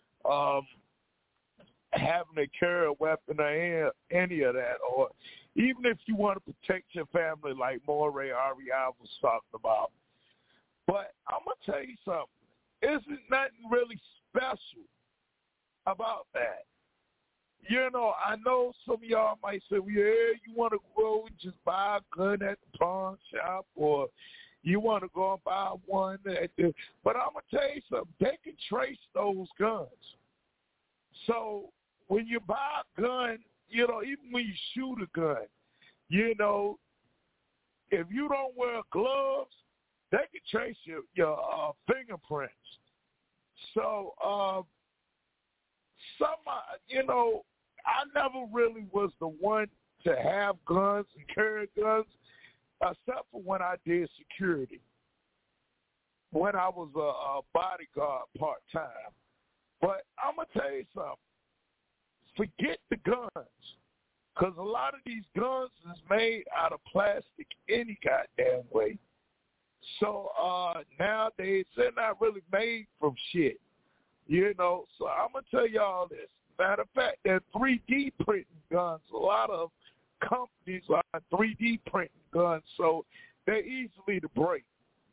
[SPEAKER 14] having to carry a weapon or any of that, or even if you want to protect your family like Moray Ariel was talking about. But I'm going to tell you something. Isn't nothing really special about that. You know, I know some of y'all might say, well, yeah, you want to go and just buy a gun at the pawn shop, or you want to go and buy one at the... But I'm going to tell you something. They can trace those guns. So when you buy a gun, you know, even when you shoot a gun, you know, if you don't wear gloves, they can trace your fingerprints. So, you know, I never really was the one to have guns and carry guns, except for when I did security, when I was a bodyguard part-time. But I'm going to tell you something. Forget the guns, because a lot of these guns is made out of plastic any goddamn way. So nowadays, they're not really made from shit, you know. So I'm going to tell y'all this. Matter of fact, they're 3D printing guns. A lot of companies are 3D printing guns, so they're easily to break.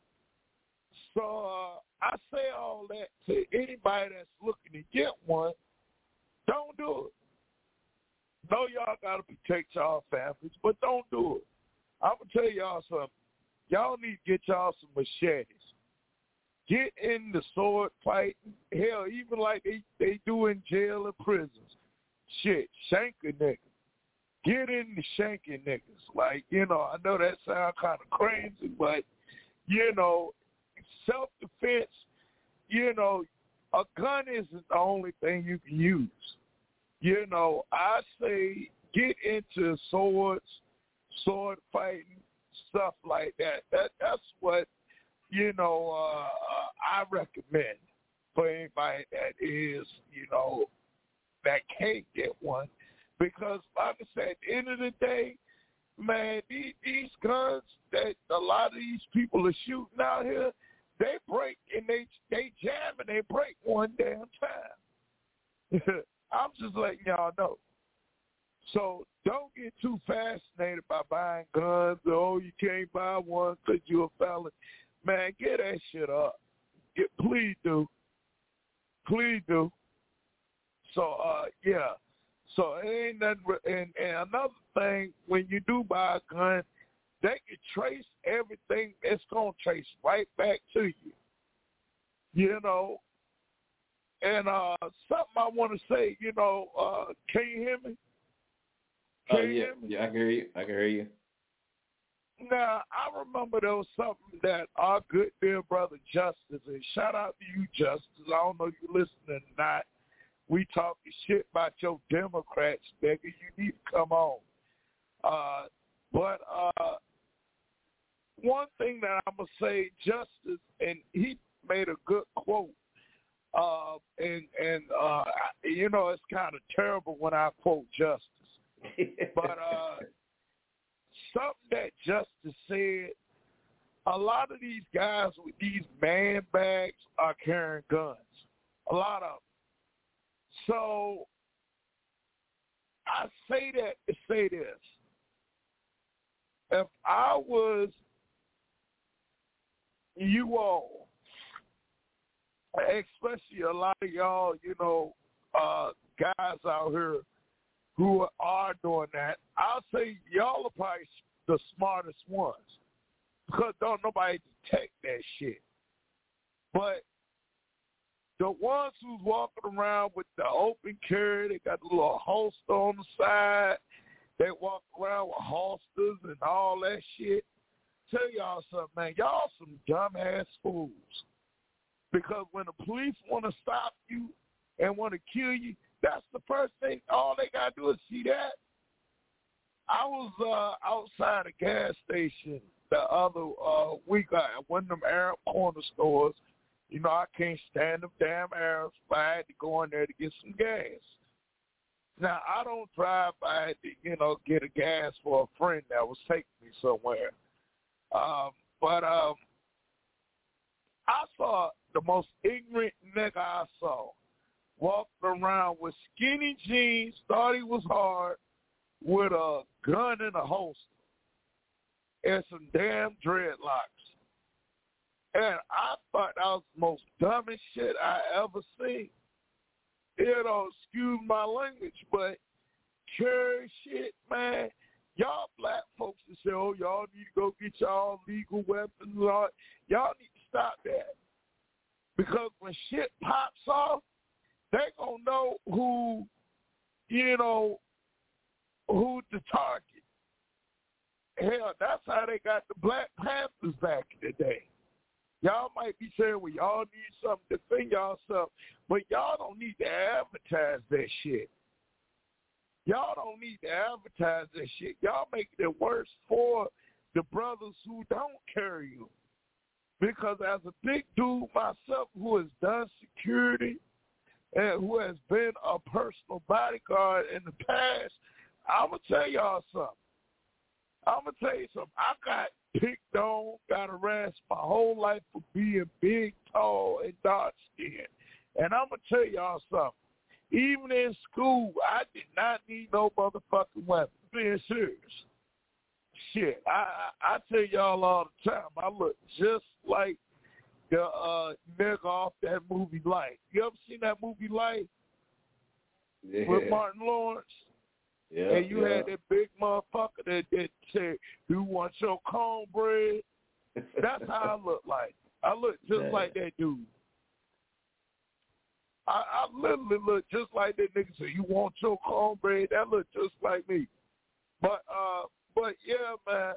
[SPEAKER 14] So I say all that to anybody that's looking to get one, don't do it. Know y'all got to protect y'all families, but don't do it. I'm going to tell y'all something. Y'all need to get y'all some machetes. Get in the sword fight. Hell, even like they do in jail and prisons. Shit, shank a nigga. Get in the shanking niggas. Like, you know, I know that sounds kind of crazy, but, you know, self-defense, you know, a gun isn't the only thing you can use. You know, I say get into swords, sword fighting, stuff like that. That's what, you know, I recommend for anybody that is, you know, that can't get one. Because, like I said, at the end of the day, man, these guns that a lot of these people are shooting out here, they break and they jam and they break one damn time. I'm just letting y'all know. So don't get too fascinated by buying guns. Oh, you can't buy one because you're a felon. Man, get that shit up. Please do. Please do. So, yeah. So it ain't nothing. And another thing, when you do buy a gun, they can trace everything. It's going to trace right back to you. You know. And something I want to say, you know, can you hear me? Can you hear me?
[SPEAKER 15] Yeah, I can hear you. I can hear you.
[SPEAKER 14] Now, I remember there was something that our good dear brother Justice, and shout out to you, Justice. I don't know if you're listening or not. We talking shit about your Democrats, nigga. You need to come on. But one thing that I'm going to say, Justice, and he made a good quote. You know, it's kind of terrible when I quote Justice. But something that Justice said, a lot of these guys with these man bags are carrying guns. A lot of them. So I say that to say this. If I was you all, especially a lot of y'all, you know, guys out here who are doing that, I'll say y'all are probably the smartest ones because don't nobody detect that shit. But the ones who's walking around with the open carry, they got the little holster on the side, they walk around with holsters and all that shit. Tell y'all something, man. Y'all some dumbass fools. Because when the police want to stop you and want to kill you, that's the first thing. All they got to do is see that. I was outside a gas station the other week at one of them Arab corner stores. You know, I can't stand them damn Arabs, but I had to go in there to get some gas. Now, I don't drive by to, get a gas for a friend that was taking me somewhere. But I saw the most ignorant nigga I saw walking around with skinny jeans, thought he was hard, with a gun in a holster and some damn dreadlocks. And I thought that was the most dumbest shit I ever seen. Excuse my language, but carry shit, man. Y'all black folks that say, oh, y'all need to go get y'all legal weapons and all. Y'all need to stop that. Because when shit pops off, they gonna know who the target. Hell, that's how they got the Black Panthers back in the day. Y'all might be saying, well, y'all need something to defend yourself, but y'all don't need to advertise that shit. Y'all don't need to advertise that shit. Y'all making it worse for the brothers who don't carry them. Because as a big dude myself who has done security and who has been a personal bodyguard in the past, I'm going to tell y'all something. I got picked on, got harassed my whole life for being big, tall, and dark-skinned. And I'm going to tell y'all something. Even in school, I did not need no motherfucking weapon. Being serious. Shit, I tell y'all all the time, I look just like the nigga off that movie Life. You ever seen that movie Life? Yeah. With Martin Lawrence? Yeah, and you had that big motherfucker that said, "Who wants your cornbread?" That's how I look like. I look just like that dude. I literally look just like that nigga. Say, "You want your cornbread?" That look just like me. But yeah, man.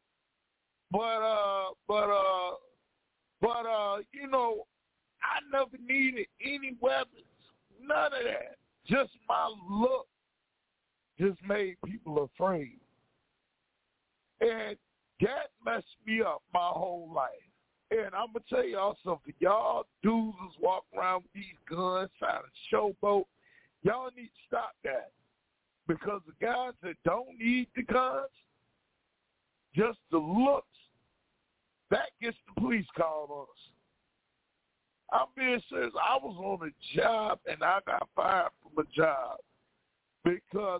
[SPEAKER 14] I never needed any weapons. None of that. Just my look just made people afraid. And that messed me up my whole life. And I'm going to tell y'all something. Y'all dudes is walking around with these guns trying to showboat. Y'all need to stop that. Because the guys that don't need the guns, just the looks, that gets the police called on us. I'm being serious. I was on a job and I got fired from a job because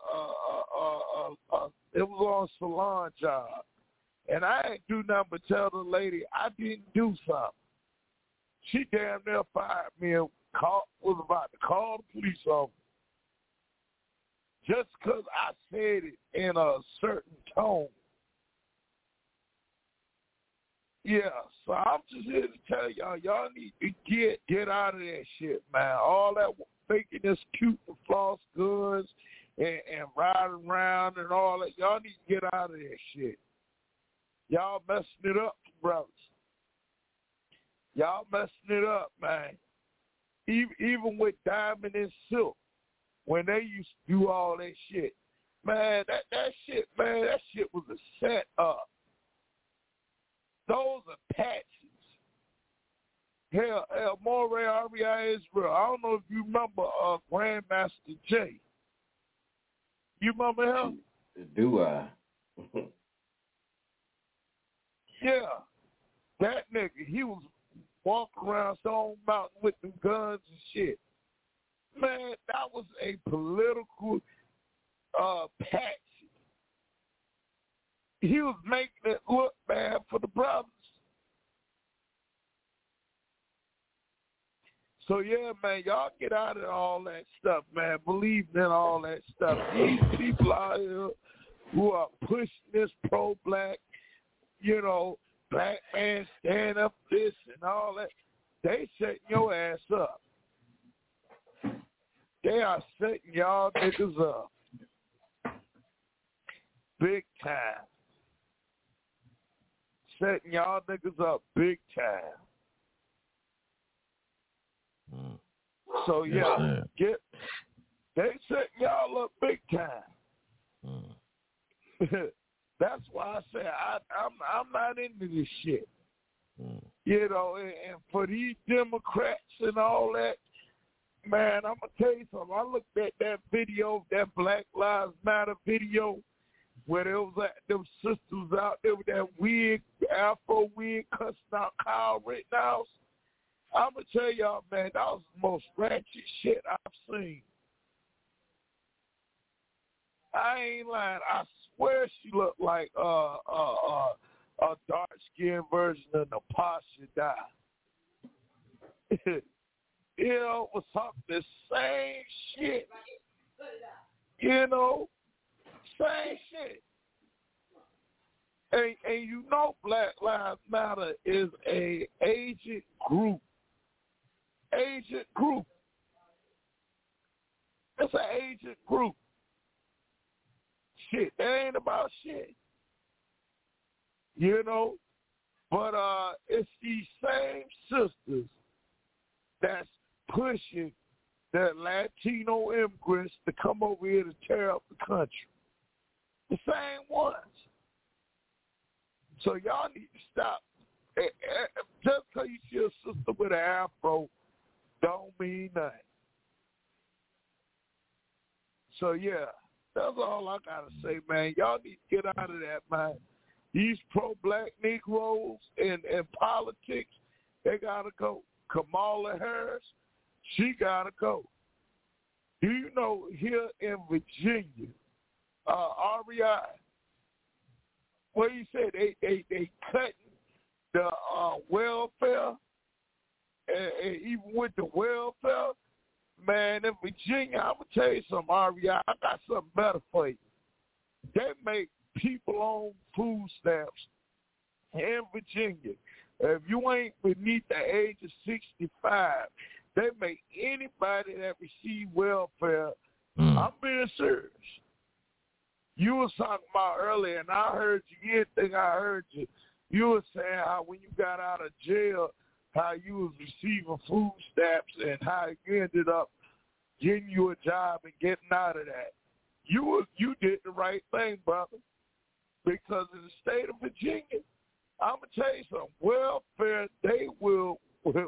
[SPEAKER 14] it was on a salon job. And I ain't do nothing but tell the lady I didn't do something. She damn near fired me and was about to call the police officer. Just because I said it in a certain tone. Yeah, so I'm just here to tell y'all need to get out of that shit, man. All that making this cute and floss guns and riding around and all that, y'all need to get out of that shit. Y'all messing it up, brothers. Y'all messing it up, man. Even with Diamond and Silk, when they used to do all that shit, man, that shit was a set up. Those are patsies. Hell, Moray RBI Israel. I don't know if you remember Grandmaster Jay. You remember him?
[SPEAKER 3] Do I?
[SPEAKER 14] Yeah. That nigga, he was walking around Stone Mountain with them guns and shit. Man, that was a political patsy. He was making it look bad for the brothers. So, yeah, man, y'all get out of all that stuff, man. Believe in all that stuff. These people out here who are pushing this pro-black, black man stand up this and all that, they setting your ass up. They are setting y'all niggas up. Big time. Setting y'all niggas up big time. So yeah, they setting y'all up big time. That's why I say I'm not into this shit. And for these Democrats and all that, Man, I'm going to tell you something. I looked at that video, that Black Lives Matter video, where there was them sisters out there with that wig, afro wig, cussing out Kyle Rittenhouse. I'm going to tell y'all, man, that was the most ratchet shit I've seen. I ain't lying. I swear she looked like a dark-skinned version of Natasha Dye. You know, was talking the same shit. You know, same shit. And you know Black Lives Matter is a agent group. Agent group. It's an agent group. Shit, that ain't about shit. You know? But it's these same sisters that's pushing the Latino immigrants to come over here to tear up the country. The same ones. So y'all need to stop. Just because you see a sister with an afro don't mean nothing. So, yeah, that's all I got to say, man. Y'all need to get out of that, man. These pro-black Negroes in politics, they got to go. Kamala Harris, she got to go. Do you know here in Virginia, REI, what you said, they cutting the welfare, and even with the welfare, man, in Virginia, I'm going to tell you something, REI, I got something better for you. They make people on food stamps in Virginia. If you ain't beneath the age of 65, they make anybody that receive welfare. I'm being serious. You was talking about earlier, and I heard you. You didn't think I heard you. You were saying how when you got out of jail, how you was receiving food stamps and how you ended up getting you a job and getting out of that. You did the right thing, brother, because in the state of Virginia, I'm going to tell you something. Welfare, they will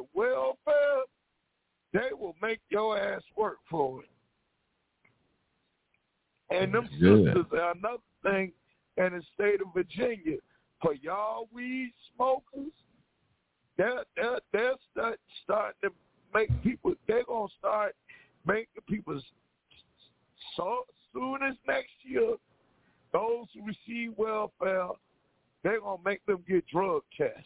[SPEAKER 14] make your ass work for it. And them sisters are another thing in the state of Virginia. For y'all weed smokers, they're starting to make people, they're going to start making people, so soon as next year, those who receive welfare, they're going to make them get drug tests.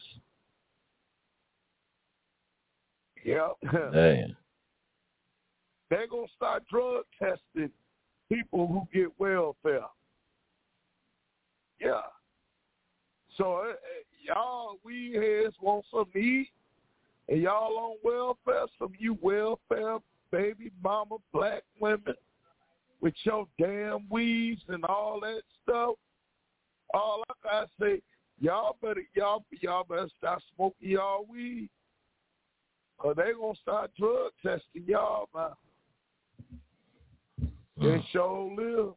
[SPEAKER 14] Yep.
[SPEAKER 3] Damn.
[SPEAKER 14] They're going to start drug testing people who get welfare. Yeah. So y'all weed heads want some to eat, and y'all on welfare, some of you welfare baby mama black women with your damn weeds and all that stuff. All I gotta say, y'all better start smoking y'all weed, or they gonna start drug testing y'all, man. They sure live.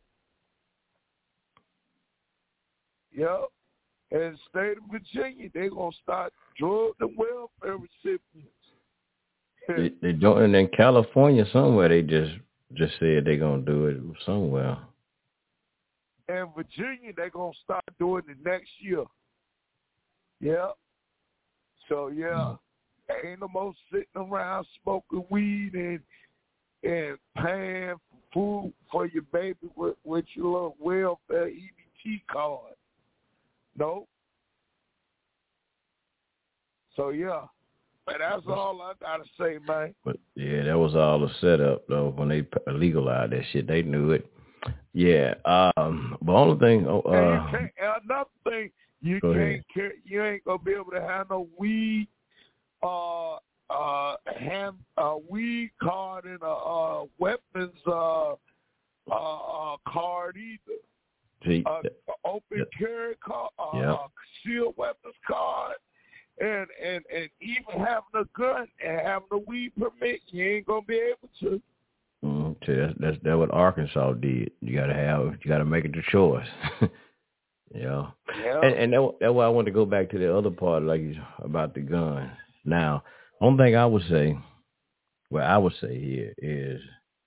[SPEAKER 14] Yep. In the state of Virginia, they gonna start drug and welfare recipients.
[SPEAKER 3] They don't, in California somewhere. They just said they're gonna do it somewhere.
[SPEAKER 14] In Virginia, they're going to start doing it next year. Yeah. So, yeah, ain't no more sitting around smoking weed and paying for food for your baby with your little welfare EBT card. Nope. So, yeah. But that's all I got to say, man.
[SPEAKER 3] But, yeah, that was all a setup, though. When they legalized that shit, they knew it. Yeah, but only thing.
[SPEAKER 14] Another thing, you ain't gonna be able to have no weed, weed card and a weapons card either. Open carry card, concealed weapons card, and even having a gun and having a weed permit, you ain't gonna be able to.
[SPEAKER 3] That's what Arkansas did. You gotta make it a choice. Yeah. And that's why I want to go back to the other part, like about the gun. Now, one thing I would say, what I would say here is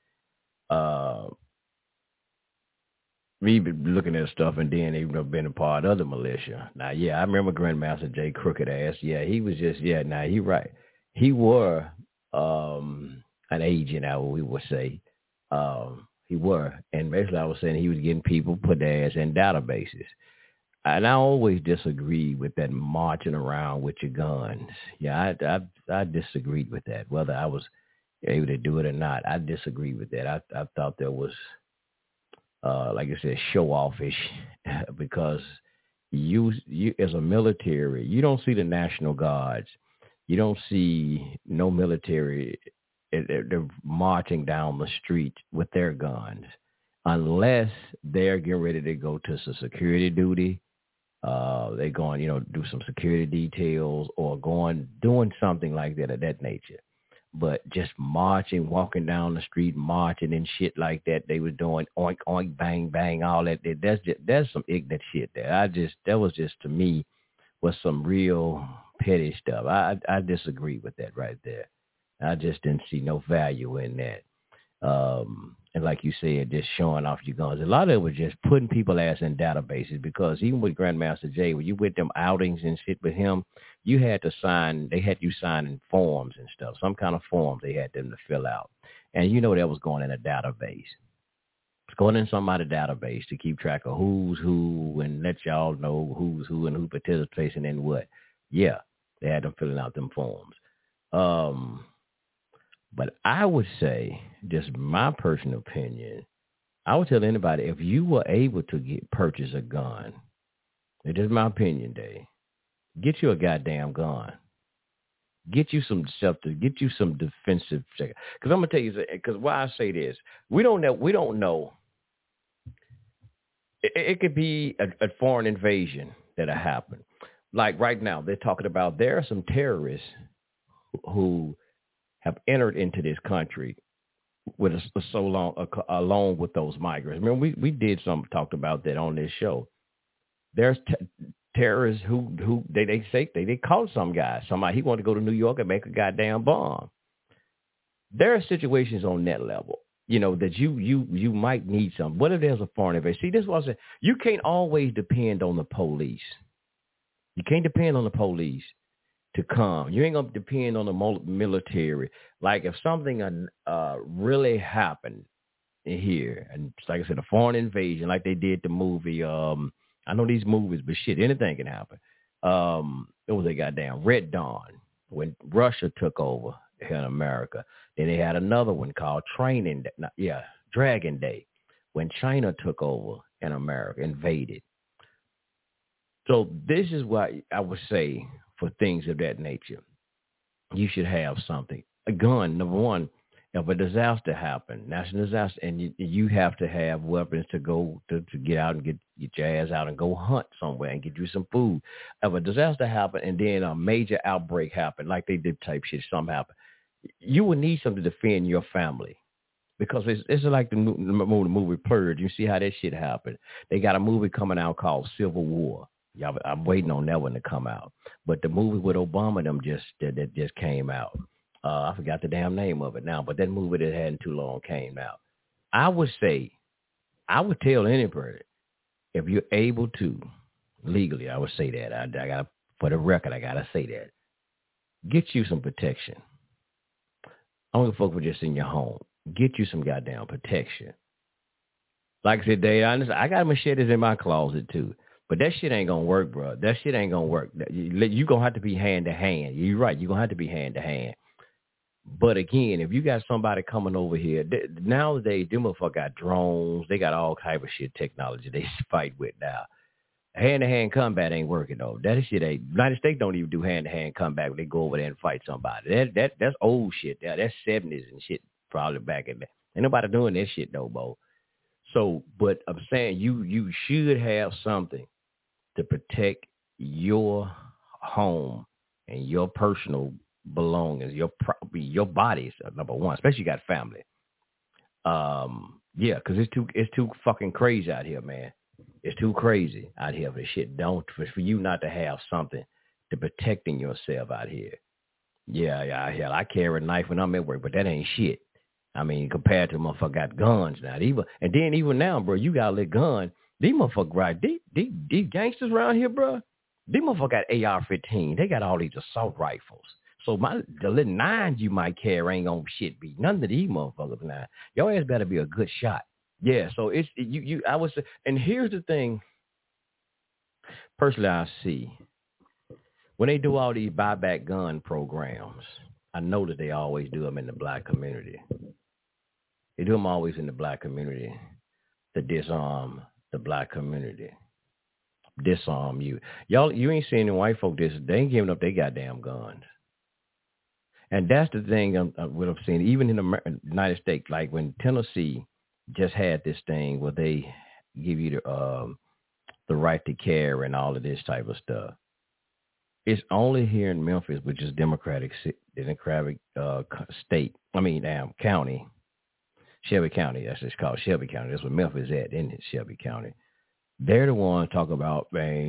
[SPEAKER 3] me looking at stuff and then even been a part of the militia. Now, yeah, I remember Grandmaster Jay Crooked Ass. Yeah, he was just, now he right. He were an agent, we would say. He were. And basically I was saying he was getting people put their ass in databases. And I always disagreed with that marching around with your guns. Yeah, I disagreed with that, whether I was able to do it or not. I disagreed with that. I thought there was, like I said, show-offish, because you as a military, you don't see the National Guards. You don't see no military they're marching down the street with their guns unless they're getting ready to go to some security duty. They're going, do some security details or doing something like that of that nature. But just marching, walking down the street, marching and shit like that, they were doing oink, oink, bang, bang, all that. That's some ignorant shit there. That was just, to me, was some real petty stuff. I disagree with that right there. I just didn't see no value in that. And like you said, just showing off your guns. A lot of it was just putting people ass in databases, because even with Grandmaster Jay, when you went them outings and shit with him, you had to sign, they had you signing forms and stuff, some kind of forms they had them to fill out. And that was going in a database. It's going in somebody's database to keep track of who's who and let y'all know who's who and who participates in what. Yeah, they had them filling out them forms. But I would say, just my personal opinion, I would tell anybody, if you were able to purchase a gun, it is my opinion, Dave, get you a goddamn gun. Get you some get you some defensive. Because I'm gonna tell you, because why I say this, we don't know. It could be a foreign invasion that'll happen. Like right now, they're talking about there are some terrorists who have entered into this country with along with those migrants. Remember, we did talked about that on this show. There's terrorists who they say they caught some guy. Somebody, he wanted to go to New York and make a goddamn bomb. There are situations on that level, that you might need some. What if there's a foreign invasion? See, this was you can't always depend on the police. You can't depend on the police to come. You ain't gonna depend on the military. Like if something really happened here, and like I said, a foreign invasion, like they did the movie. I know these movies, but shit, anything can happen. It was a goddamn Red Dawn when Russia took over here in America. Then they had another one called Dragon Day, when China took over in America, invaded. So this is why I would say, for things of that nature, you should have something. A gun, number one. If a disaster happened, national disaster, and you have to have weapons to go to get out and get your ass out and go hunt somewhere and get you some food. If a disaster happened and then a major outbreak happened, like they did type shit, something happened, you would need something to defend your family. Because it's like the movie Purge. You see how that shit happened. They got a movie coming out called Civil War. Yeah, I'm waiting on that one to come out. But the movie with Obama, that just came out. I forgot the damn name of it now, but that movie that hadn't too long came out. I would tell anybody, if you're able to, legally, I would say that. I gotta, for the record, I gotta say that. Get you some protection. I don't give a fuck with just in your home. Get you some goddamn protection. Like I said, Dave, I got machetes in my closet too. But that shit ain't gonna work, bro. That shit ain't gonna work. You're gonna have to be hand to hand. You're right. You're gonna have to be hand to hand. But again, if you got somebody coming over here, nowadays, them motherfuckers got drones. They got all type of shit technology they fight with now. Hand-to-hand combat ain't working, though. That shit ain't. United States don't even do hand-to-hand combat when they go over there and fight somebody. That's old shit. That's 70s and shit, probably back in there. Ain't nobody doing that shit, no more. So, but I'm saying you should have something to protect your home and your personal belongings, your bodies, number one, especially you got family. Yeah, because it's too fucking crazy out here, man. It's too crazy out here for shit. For you not to have something to protecting yourself out here. Yeah. Hell, I carry a knife when I'm at work, but that ain't shit. I mean, compared to motherfucker got guns now. Even now, bro, you got a little gun. These motherfuckers, right? These gangsters around here, bro, these motherfuckers got AR-15. They got all these assault rifles. So the little 9s you might carry ain't gonna shit be none of these motherfuckers now. Your ass better be a good shot. Yeah, so I would say, and here's the thing. Personally, I see when they do all these buyback gun programs, I know that they always do them in the black community. They do them always in the black community to disarm the black community. Disarm you. Y'all, you ain't seeing the white folk this. They ain't giving up their goddamn guns. And that's the thing what I'm seeing, even in the United States, like when Tennessee just had this thing where they give you the right to carry and all of this type of stuff. It's only here in Memphis, which is Democratic state. County. Shelby County, that's what it's called, Shelby County. That's what Memphis is at, isn't it? Shelby County. They're the ones talking about,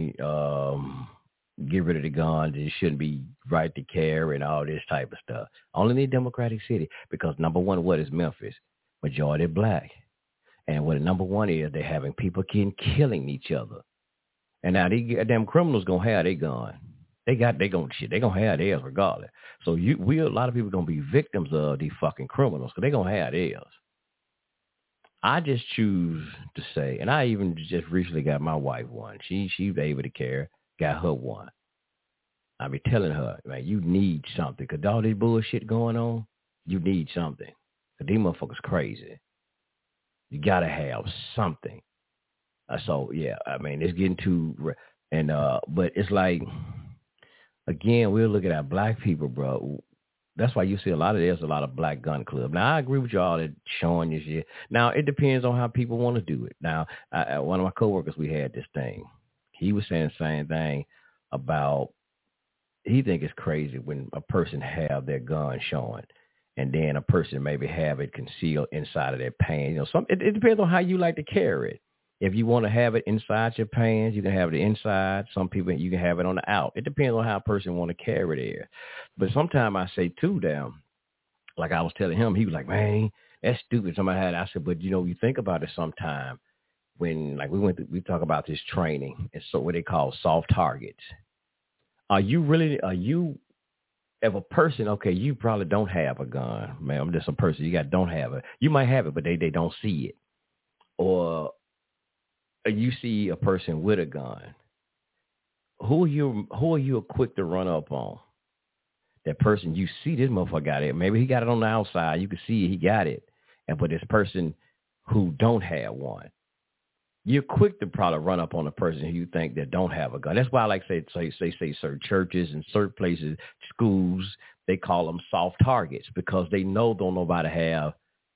[SPEAKER 3] get rid of the guns. It shouldn't be right to carry and all this type of stuff. Only in the Democratic city, because number one, what is Memphis? Majority black. And what number one is, they're having people killing each other. And now these damn criminals gonna have their gun. They gonna have theirs regardless. So a lot of people gonna be victims of these fucking criminals because they gonna have theirs. I just choose to say, and I even just recently got my wife one. She was able to carry, got her one. I be telling her, man, you need something because all this bullshit going on, you need something. Because these motherfuckers crazy. You gotta have something. So yeah, I mean, it's getting too, and but it's like, again, we'll look at our black people, bro. That's why you see there's a lot of black gun club. Now, I agree with y'all that showing you shit. Now, it depends on how people want to do it. Now, one of my coworkers, we had this thing. He was saying the same thing about, he think it's crazy when a person have their gun showing and then a person maybe have it concealed inside of their pants. It depends on how you like to carry it. If you want to have it inside your pants, you can have it inside. Some people, you can have it on the out. It depends on how a person want to carry it there. But sometimes I say too, damn, like I was telling him, he was like, man, that's stupid. Somebody had, I said, but you think about it sometime when, like we talk about this training. It's what they call soft targets. If a person, okay, you probably don't have a gun, man. I'm just a person, don't have it. You might have it, but they don't see it. Or you see a person with a gun, who are you quick to run up on? That person, you see this motherfucker got it. Maybe he got it on the outside. You can see he got it. But this person who don't have one, you're quick to probably run up on a person who you think that don't have a gun. That's why I like say certain churches and certain places, schools, they call them soft targets because they know don't nobody have,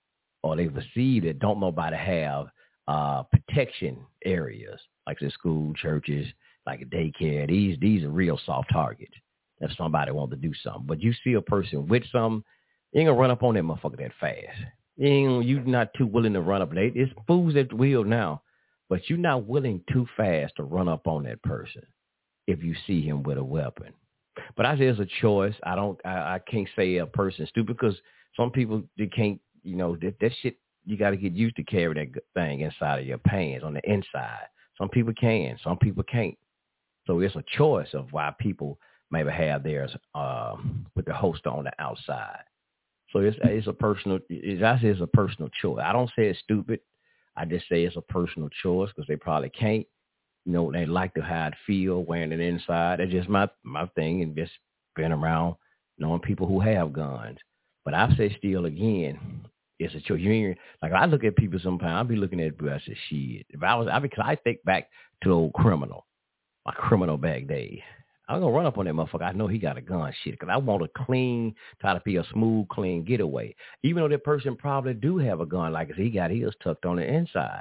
[SPEAKER 3] or they perceive that don't nobody have protection areas like the school, churches, like a daycare. These are real soft targets if somebody wants to do something. But you see a person with something, you ain't gonna run up on that motherfucker that fast. You're not too willing to run up. It's fools at the wheel now, but you're not willing too fast to run up on that person if you see him with a weapon. But I say it's a choice. I can't say a person's stupid because some people, they can't, that shit. You got to get used to carrying that thing inside of your pants on the inside. Some people can, some people can't. So it's a choice of why people maybe have theirs with the holster on the outside. So it's a personal. I say it's a personal choice. I don't say it's stupid. I just say it's a personal choice because they probably can't. They like to how it feel wearing it inside. That's just my thing, and just being around knowing people who have guns. But I say still again, it's a choice. Like I look at people sometimes. I'll be looking at people. I say, shit. Because I think back to the old criminal, my criminal back days. I'm gonna run up on that motherfucker. I know he got a gun, shit. Because I want to try to be a smooth, clean getaway. Even though that person probably do have a gun, like he got his tucked on the inside.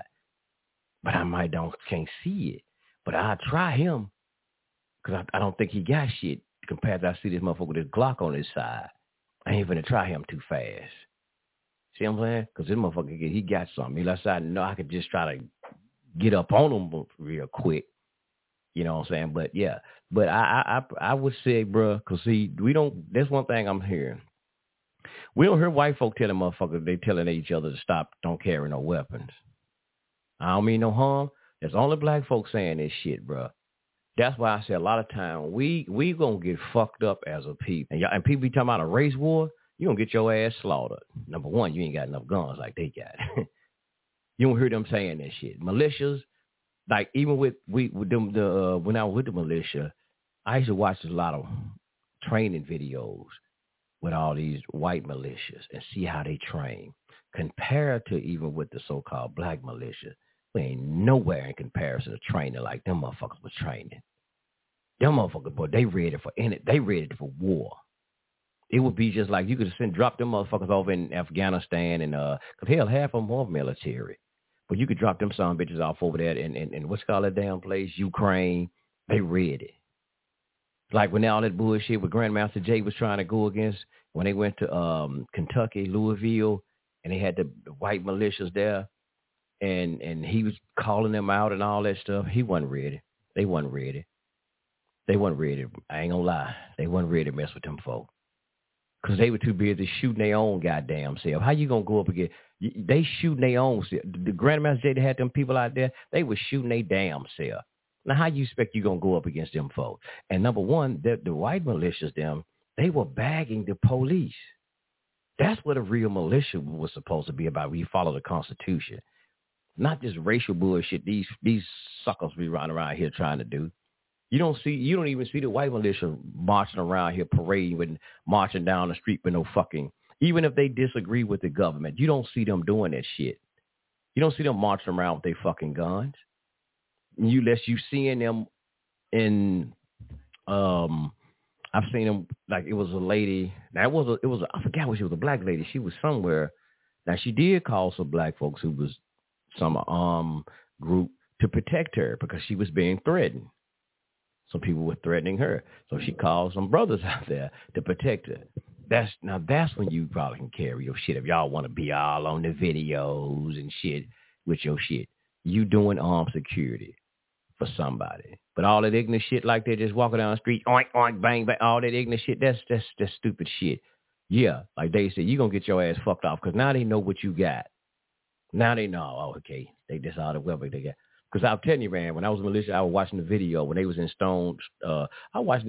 [SPEAKER 3] But I can't see it. But I'll try him because I don't think he got shit compared to I see this motherfucker with his Glock on his side. I ain't gonna try him too fast. See what I'm saying? Because this motherfucker, he got something. I could just try to get up on him real quick. You know what I'm saying? But yeah, but I would say, bro, because see, that's one thing I'm hearing. We don't hear white folk telling motherfuckers, they telling each other to stop, don't carry no weapons. I don't mean no harm. There's only black folks saying this shit, bro. That's why I say a lot of time we gonna get fucked up as a people. And people be talking about a race war, you gonna get your ass slaughtered. Number one, you ain't got enough guns like they got. You don't hear them saying that shit. Militias, like even with them, when I was with the militia, I used to watch a lot of training videos with all these white militias and see how they train. Compared to even with the so-called black militia, we ain't nowhere in comparison to training like them motherfuckers was training. Them motherfuckers, boy, they ready for war. It would be just like you could drop them motherfuckers over in Afghanistan and cause hell, half of them are military. But you could drop them some bitches off over there in what's called that damn place, Ukraine. They ready. Like when all that bullshit with Grandmaster Jay was trying to go against when they went to Kentucky, Louisville, and they had the white militias there, and he was calling them out and all that stuff. He wasn't ready. They wasn't ready. I ain't gonna lie. They wasn't ready to mess with them folk. Because they were too busy shooting their own goddamn self. How you going to go up against? They shooting their own self. The Grandmaster Jay that had them people out there, they were shooting their damn self. Now, how you expect you going to go up against them folks? And number one, the white militias, they were bagging the police. That's what a real militia was supposed to be about. We follow the Constitution. Not this racial bullshit these suckers be running around here trying to do. You don't even see the white militia marching around here, parading and marching down the street with no fucking, even if they disagree with the government, you don't see them doing that shit. You don't see them marching around with their fucking guns. Unless you seeing them in, I've seen them, like it was a lady, now I forgot what she was, a black lady. She was somewhere. Now she did call some black folks who was some group to protect her because she was being threatened. Some people were threatening her. So she called some brothers out there to protect her. That's when you probably can carry your shit. If y'all want to be all on the videos and shit with your shit, you doing armed security for somebody. But all that ignorant shit like that, just walking down the street, oink, oink, bang, bang, all that ignorant shit, that's stupid shit. Yeah, like they said, you're going to get your ass fucked off because now they know what you got. Now they know, oh, okay, they just all the weapons they got. Because I'll tell you, man, when I was in militia, I was watching the video when they was in Stone. I was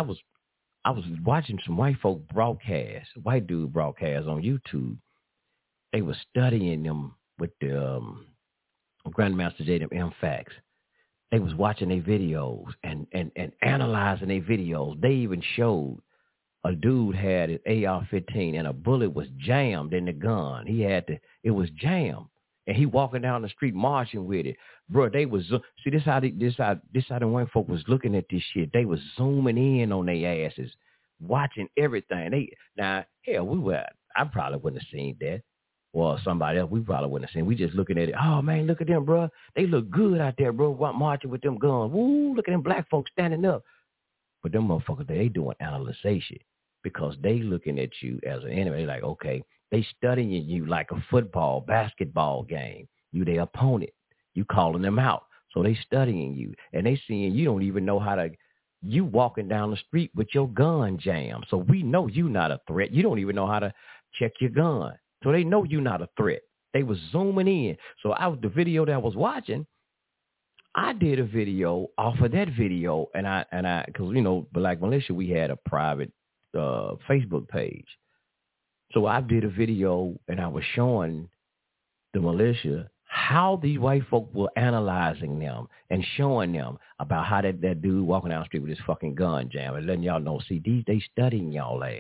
[SPEAKER 3] watching some white folk broadcast, white dude broadcast on YouTube. They were studying them with the Grandmaster Jay, them MFACs. They was watching their videos and analyzing their videos. They even showed a dude had an AR-15 and a bullet was jammed in the gun. It was jammed. And he walking down the street marching with it. Bro, they was, see, this how the white folk was looking at this shit. They was zooming in on their asses, watching everything. I probably wouldn't have seen that. Or somebody else, we probably wouldn't have seen. We just looking at it. Oh, man, look at them, bro. They look good out there, bro, marching with them guns. Woo, look at them black folks standing up. But them motherfuckers, they doing analyzation because they looking at you as an enemy. They like, okay. They studying you like a football, basketball game. You their opponent. You calling them out. So they studying you. And they seeing you don't even know you walking down the street with your gun jammed. So we know you not a threat. You don't even know how to check your gun. So they know you not a threat. They was zooming in. So the video that I was watching, I did a video off of that video. And I, cause Black Militia, we had a private Facebook page. So I did a video and I was showing the militia how these white folk were analyzing them and showing them about how that dude walking down the street with his fucking gun jam and letting y'all know, see, they studying y'all ass.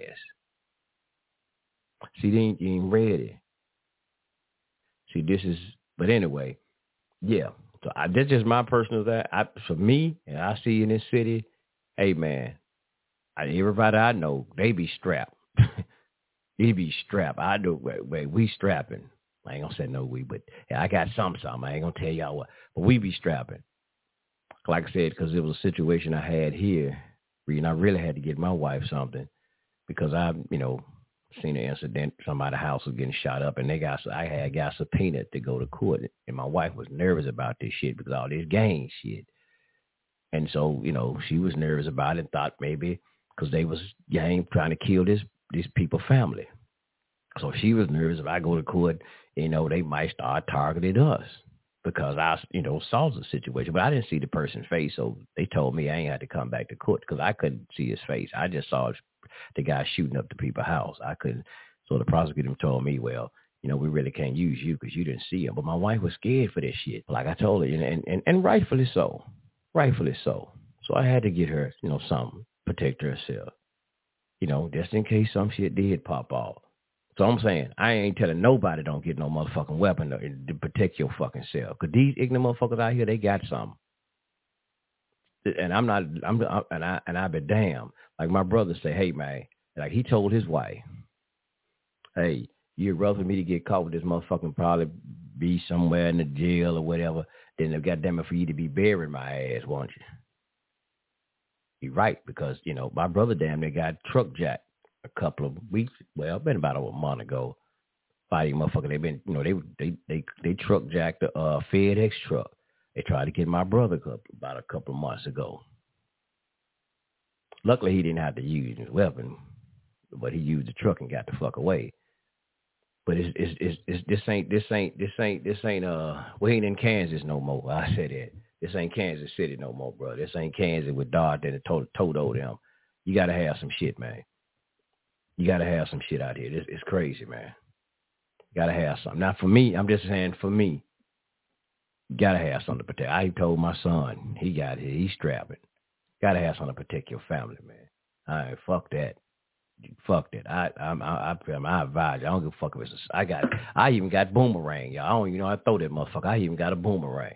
[SPEAKER 3] See, they ain't ready. See, but anyway, yeah. So that's just my personal for me, and I see in this city, hey, man, everybody I know, they be strapped. He be strapped. I know, we strapping. I ain't gonna say no we, but I got something. I ain't gonna tell y'all what, but we be strapping. Like I said, because it was a situation I had here where I really had to get my wife something because I, seen an incident. Somebody's house was getting shot up, and I had got subpoenaed to go to court, and my wife was nervous about this shit because all this gang shit. And so, she was nervous about it, thought maybe because they was gang trying to kill these people's family. So she was nervous if I go to court, they might start targeting us because I, saw the situation. But I didn't see the person's face, so they told me I ain't had to come back to court because I couldn't see his face. I just saw the guy shooting up the people's house. I couldn't. So the prosecutor told me, well, we really can't use you because you didn't see him. But my wife was scared for this shit. Like I told her, and rightfully so. Rightfully so. So I had to get her, something, protect herself, just in case some shit did pop off. So I'm saying, I ain't telling nobody don't get no motherfucking weapon to protect your fucking self. Because these ignorant motherfuckers out here, they got something. And I be damned. Like my brother say, hey, man, like he told his wife, hey, you'd rather me to get caught with this motherfucking probably be somewhere in the jail or whatever than goddamn it for you to be burying my ass, won't you? He right, because, my brother damn near got truck jacked a couple of weeks, well, been about a month ago. Fighting motherfucker, they been, they truck jacked the FedEx truck. They tried to get my brother about a couple of months ago. Luckily, he didn't have to use his weapon, but he used the truck and got the fuck away. But this ain't we ain't in Kansas no more. I said that. This ain't Kansas City no more, bro. This ain't Kansas with Dart and Toto them. You gotta have some shit, man. You gotta have some shit out here. It's crazy, man. You gotta have something. Not for me. I'm just saying for me. You gotta have something to protect. I told my son, he got it. He's strapping. Gotta have something to protect your family, man. Fuck that. Fuck that. I advise you. I don't give a fuck if it's I even got boomerang, y'all. I throw that motherfucker. I even got a boomerang.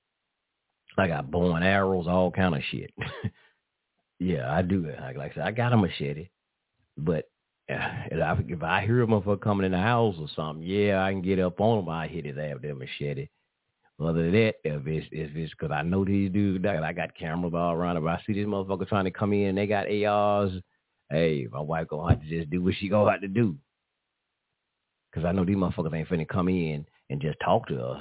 [SPEAKER 3] I got bow and arrows, all kind of shit. Yeah, I do that. Like I said, I got a machete. But if I hear a motherfucker coming in the house or something, yeah, I can get up on him. I hit his ass with that machete. Other than that, if it's because I know these dudes, I got cameras all around. If I see this motherfucker trying to come in, they got ARs. Hey, my wife gonna have to just do what she gonna have to do. Because I know these motherfuckers ain't finna come in and just talk to us.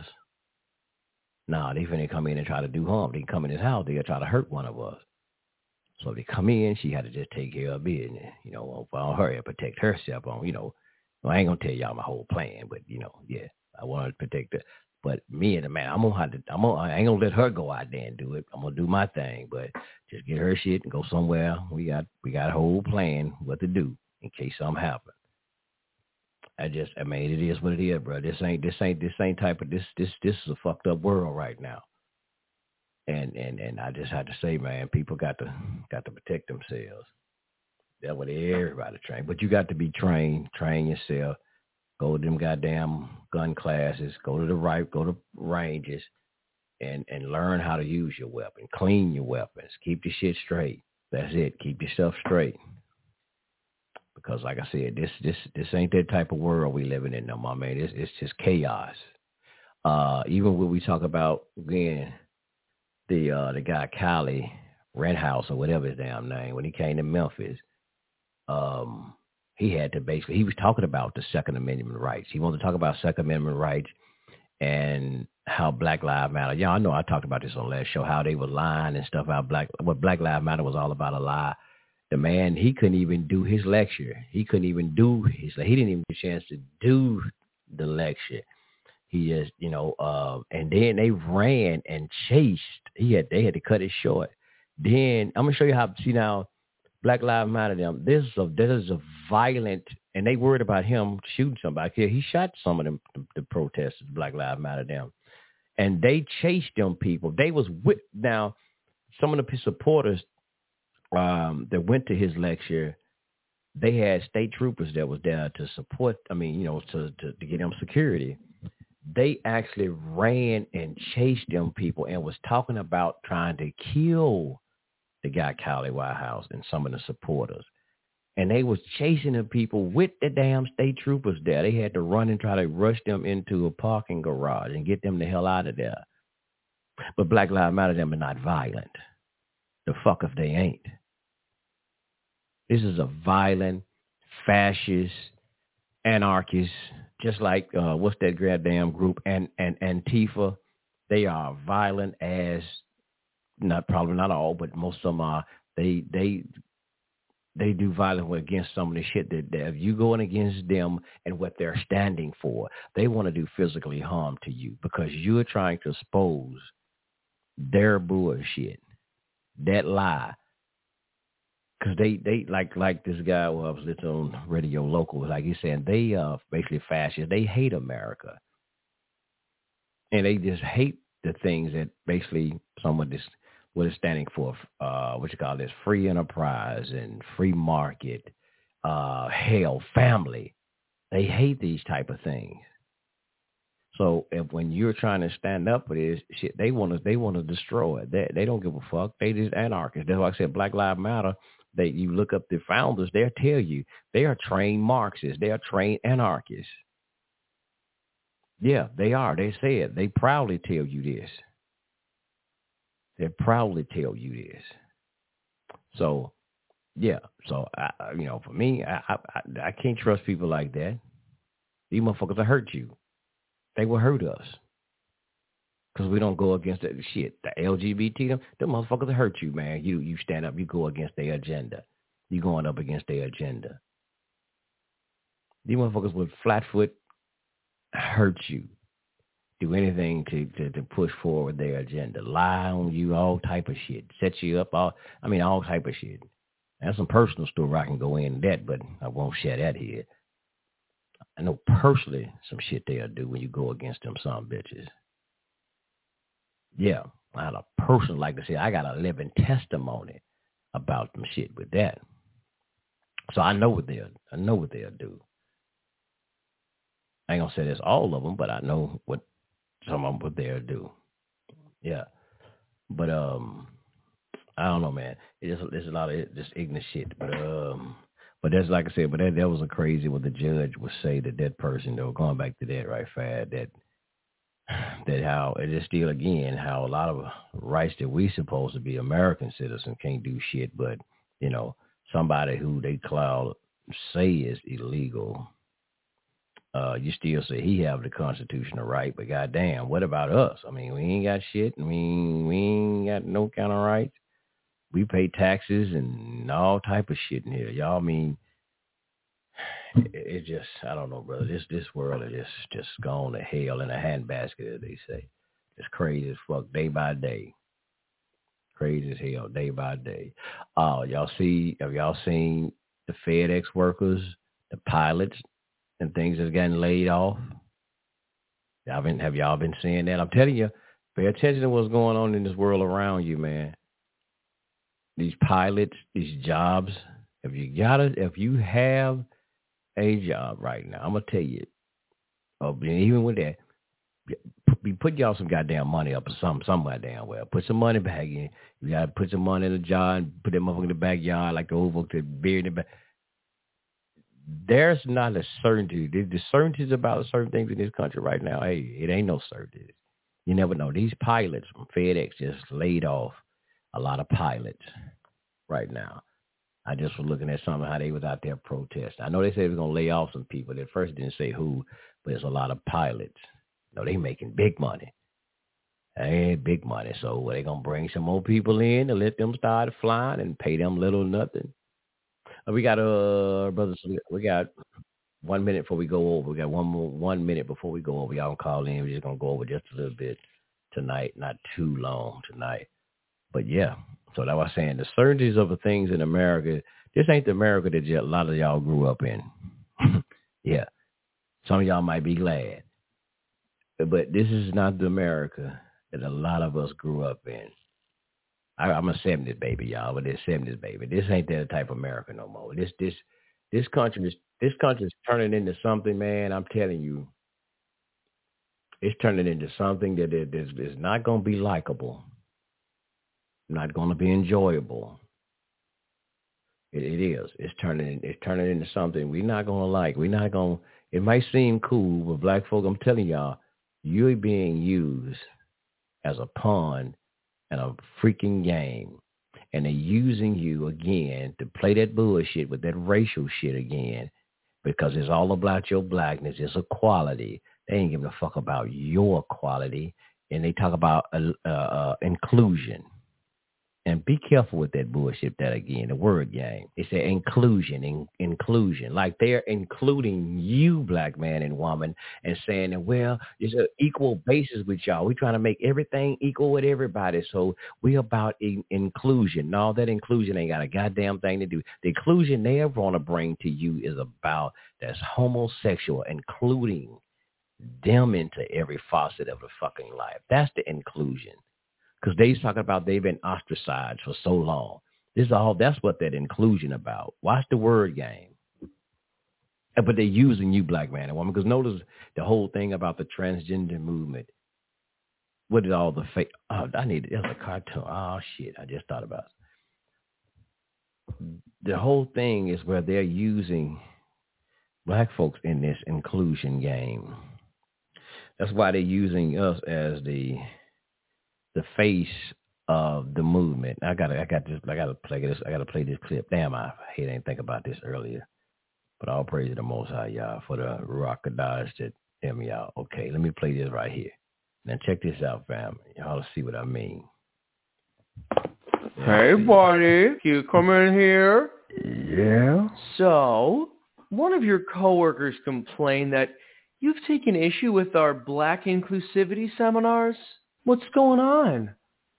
[SPEAKER 3] Nah, they finna come in and try to do harm. They can come in his house, they'll try to hurt one of us. So if they come in, she had to just take care of business, on her and protect herself on, I ain't gonna tell y'all my whole plan, but yeah, I want to protect her. But me and the man, I ain't gonna let her go out there and do it. I'm gonna do my thing, but just get her shit and go somewhere. We got a whole plan what to do in case something happens. It is what it is, bro. This ain't type of this is a fucked up world right now. And I just had to say, man, people got to protect themselves. That's what everybody train. But you got to be train yourself. Go to them goddamn gun classes. Go to ranges, and learn how to use your weapon. Clean your weapons. Keep the shit straight. That's it. Keep yourself straight. Because like I said, this ain't that type of world we living in no more, man. It's just chaos. Even when we talk about again the guy Cali Renthouse or whatever his damn name, when he came to Memphis, he was talking about the Second Amendment rights. He wanted to talk about Second Amendment rights and how Black Lives Matter. Yeah, I know I talked about this on last show, how they were lying and stuff, what Black Lives Matter was all about, a lie. The man, he couldn't even do his lecture. He didn't even get a chance to do the lecture. He just, and then they ran and chased. They had to cut it short. Then I'm gonna show you how. See now, Black Lives Matter. This is a violent, and they worried about him shooting somebody. He shot some of them, the protesters. Black Lives Matter them, and they chased them people. They was with now. Some of the supporters that went to his lecture, they had state troopers that was there to support. To get them security. They actually ran and chased them people and was talking about trying to kill the guy Cali Whitehouse and some of the supporters. And they was chasing the people with the damn state troopers there. They had to run and try to rush them into a parking garage and get them the hell out of there. But Black Lives Matter them are not violent. The fuck if they ain't. This is a violent, fascist, anarchist, just like what's that goddamn group and Antifa. They are violent as not all, but most of them are. They do violence against some of the shit that if you going against them and what they're standing for, they want to do physically harm to you because you're trying to expose their bullshit, that lie. Because they like this guy who I was listening on Radio Local, like he's saying, they basically fascists. They hate America. And they just hate the things that basically someone just what it's standing for, what you call this, free enterprise and free market, family. They hate these type of things. So when you're trying to stand up for this shit, they want to destroy it. They don't give a fuck. They just anarchists. That's why I said Black Lives Matter. You look up the founders, they'll tell you they are trained Marxists. They are trained anarchists. Yeah, they are. They say it. They proudly tell you this. They proudly tell you this. So, yeah. So, for me, I can't trust people like that. These motherfuckers will hurt you. They will hurt us. Because we don't go against that shit. The LGBT, them motherfuckers will hurt you, man. You stand up, you go against their agenda. You going up against their agenda. These motherfuckers with flat foot hurt you. Do anything to push forward their agenda. Lie on you, all type of shit. Set you up, all type of shit. That's some personal story I can go in that, but I won't share that here. I know personally some shit they'll do when you go against them some bitches. Yeah, I had a person, like I said, I got a living testimony about them shit with that. So I know what they'll do. I ain't gonna say that's all of them, but I know what some of them what they'll do. Yeah, but I don't know, man. There's a lot of just ignorant shit, but that's like I said. But that was a crazy what the judge would say that person. Though going back to that right fast that how it is still again how a lot of rights that we supposed to be American citizens can't do shit, but somebody who they say is illegal. You still say he have the constitutional right, but goddamn, what about us? I mean, we ain't got shit. I mean, we ain't got no kind of rights. We pay taxes and all type of shit in here, y'all. I mean, it's just, I don't know, brother. This world is just gone to hell in a handbasket, as they say. It's crazy as fuck, day by day. Crazy as hell, day by day. Have y'all seen the FedEx workers, the pilots, and things that's getting laid off? Have y'all been seeing that? I'm telling you, pay attention to what's going on in this world around you, man. These pilots, these jobs. If you have a job right now, I'm gonna tell you. Even with that, put y'all some goddamn money up or somewhere damn well. Put some money back in. You gotta put some money in a jar and put that motherfucker in the backyard like the old folks that buried in the back. There's not a certainty. The certainties about certain things in this country right now, hey, it ain't no certainty. You never know. These pilots from FedEx just laid off a lot of pilots right now. I just was looking at something, how they was out there protesting. I know they said they were going to lay off some people. They first didn't say who, but there's a lot of pilots. They making big money. Hey, big money. So they going to bring some more people in and let them start flying and pay them little nothing. We got brothers. We got 1 minute before we go over. We got 1 minute before we go over. Y'all can call in. We're just gonna go over just a little bit tonight, not too long tonight. But yeah, so that was saying the certainties of the things in America. This ain't the America that a lot of y'all grew up in. Yeah, some of y'all might be glad, but this is not the America that a lot of us grew up in. I'm a 70s baby, y'all, but this 70s baby. This ain't that type of America no more. This country is turning into something, man. I'm telling you, it's turning into something that is not going to be likable, not going to be enjoyable. It is. It's turning into something we're not going to like. We're not going. It might seem cool, but black folk, I'm telling y'all, you're being used as a pawn in a freaking game, and they're using you again to play that bullshit with that racial shit again, because it's all about your blackness. It's equality. They ain't giving a fuck about your equality, and they talk about inclusion. And be careful with that bullshit, that again, the word game. It's an inclusion. Like they're including you, black man and woman, and saying that, well, it's an equal basis with y'all. We're trying to make everything equal with everybody. So we're about inclusion. No, that inclusion ain't got a goddamn thing to do. The inclusion they want to bring to you is about that's homosexual, including them into every facet of the fucking life. That's the inclusion. Because they's talking about they've been ostracized for so long. That's what that inclusion about. Watch the word game. But they're using you, black man and woman, because notice the whole thing about the transgender movement. What did all the fake? Oh, there's a cartoon. Oh, shit, I just thought about it. The whole thing is where they're using black folks in this inclusion game. That's why they're using us as the face of the movement. I gotta play this clip. Damn, I didn't think about this earlier. But all praise to the Most High, y'all, for the Rockadars that hear me out. Okay, let me play this right here. Now check this out, fam. Y'all see what I mean.
[SPEAKER 15] Hey, buddy, you come in here?
[SPEAKER 14] Yeah.
[SPEAKER 15] So, one of your coworkers complained that you've taken issue with our black inclusivity seminars. What's going on,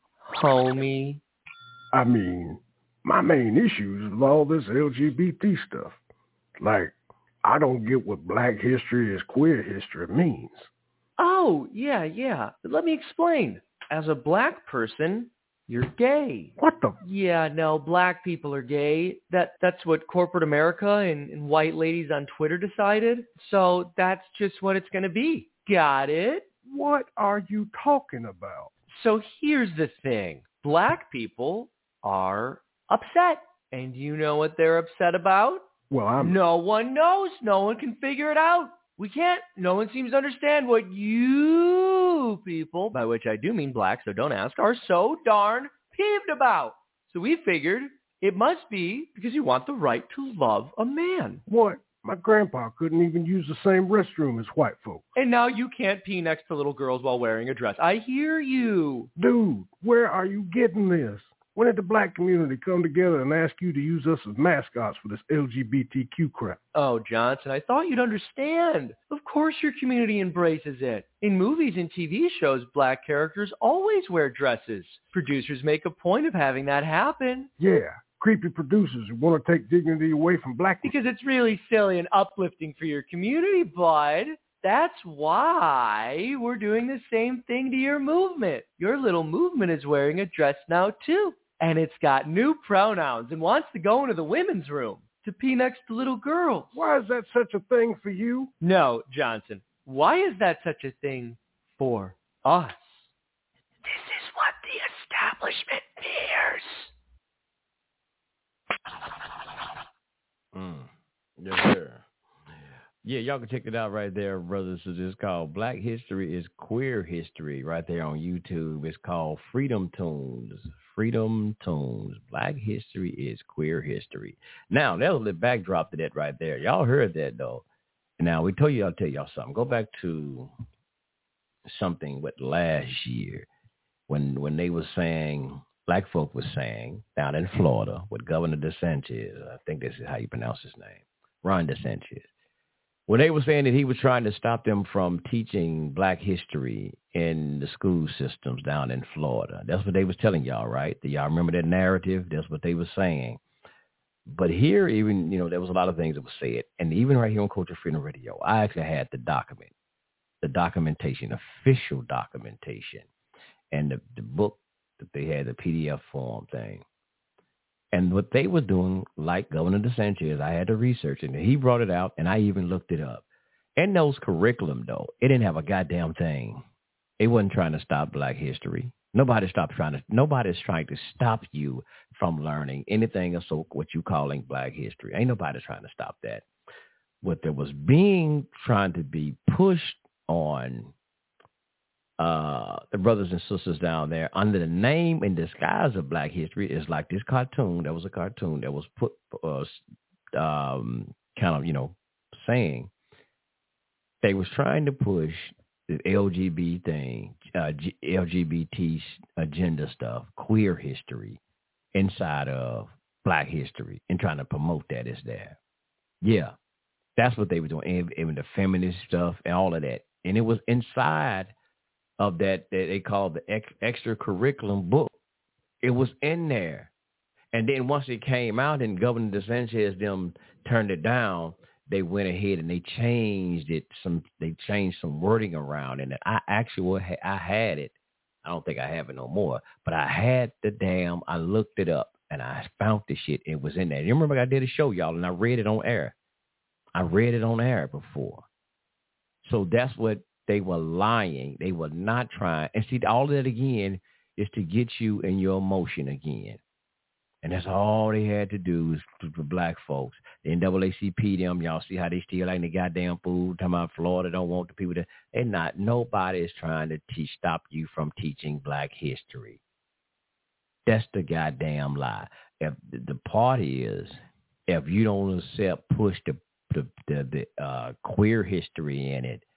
[SPEAKER 15] homie?
[SPEAKER 14] I mean, my main issue is with all this LGBT stuff. Like, I don't get what black history is queer history means.
[SPEAKER 15] Oh, yeah. Let me explain. As a black person, you're gay.
[SPEAKER 14] What the?
[SPEAKER 15] Yeah, no, black people are gay. That's what corporate America and white ladies on Twitter decided. So that's just what it's going to be. Got it?
[SPEAKER 14] What are you talking about?
[SPEAKER 15] So here's the thing. Black people are upset. And you know what they're upset about?
[SPEAKER 14] Well,
[SPEAKER 15] No one knows. No one can figure it out. We can't. No one seems to understand what you people, by which I do mean black, so don't ask, are so darn peeved about. So we figured it must be because you want the right to love a man.
[SPEAKER 14] What? My grandpa couldn't even use the same restroom as white folks.
[SPEAKER 15] And now you can't pee next to little girls while wearing a dress. I hear you.
[SPEAKER 14] Dude, where are you getting this? When did the black community come together and ask you to use us as mascots for this LGBTQ crap?
[SPEAKER 15] Oh, Johnson, I thought you'd understand. Of course your community embraces it. In movies and TV shows, black characters always wear dresses. Producers make a point of having that happen.
[SPEAKER 14] Yeah. Creepy producers who want to take dignity away from black people.
[SPEAKER 15] Because it's really silly and uplifting for your community, bud. That's why we're doing the same thing to your movement. Your little movement is wearing a dress now, too. And it's got new pronouns and wants to go into the women's room to pee next to little girls.
[SPEAKER 14] Why is that such a thing for you?
[SPEAKER 15] No, Johnson. Why is that such a thing for us? This is what the establishment fears.
[SPEAKER 3] Yes, sir. Yeah, y'all can check it out right there, brothers. It's called Black History is Queer History right there on YouTube. It's called Freedom Tunes. Freedom Tunes. Black History is Queer History. Now, that was the backdrop to that right there. Y'all heard that, though. Now, I'll tell y'all something. Go back to something with last year when they were saying, black folk was saying, down in Florida with Governor DeSantis, I think this is how you pronounce his name, Ron DeSantis. When they were saying that he was trying to stop them from teaching black history in the school systems down in Florida. That's what they was telling y'all, right? Do y'all remember that narrative? That's what they were saying. But here, even, there was a lot of things that were said. And even right here on Culture Freedom Radio, I actually had the documentation, official documentation, and the book that they had, the PDF form thing. And what they were doing, like Governor DeSantis, I had to research it. And he brought it out, and I even looked it up. In those curriculum, though, it didn't have a goddamn thing. It wasn't trying to stop black history. Nobody's trying to stop you from learning anything of what you calling black history. Ain't nobody trying to stop that. What there was trying to be pushed on the brothers and sisters down there under the name and disguise of black history is like this cartoon. That was a cartoon that was put saying they was trying to push the LGBT agenda stuff, queer history, inside of Black history and trying to promote that is there. Yeah, that's what they were doing, even the feminist stuff and all of that. And it was inside of that they called the extra curriculum book. It was in there. And then once it came out and Governor DeSantis them turned it down, they went ahead and they changed it. They changed some wording around in it. I had it. I don't think I have it no more, but I had I looked it up and I found the shit. It was in there. You remember I did a show, y'all, and I read it on air. I read it on air before. So that's what they were lying. They were not trying. And see, all of that again is to get you in your emotion again. And that's all they had to do is for Black folks. The NAACP, them, y'all see how they steal like the goddamn food. Talking about Florida don't want the people to. They're not. Nobody is trying to stop you from teaching Black history. That's the goddamn lie. If the party is, if you don't push the queer history in it,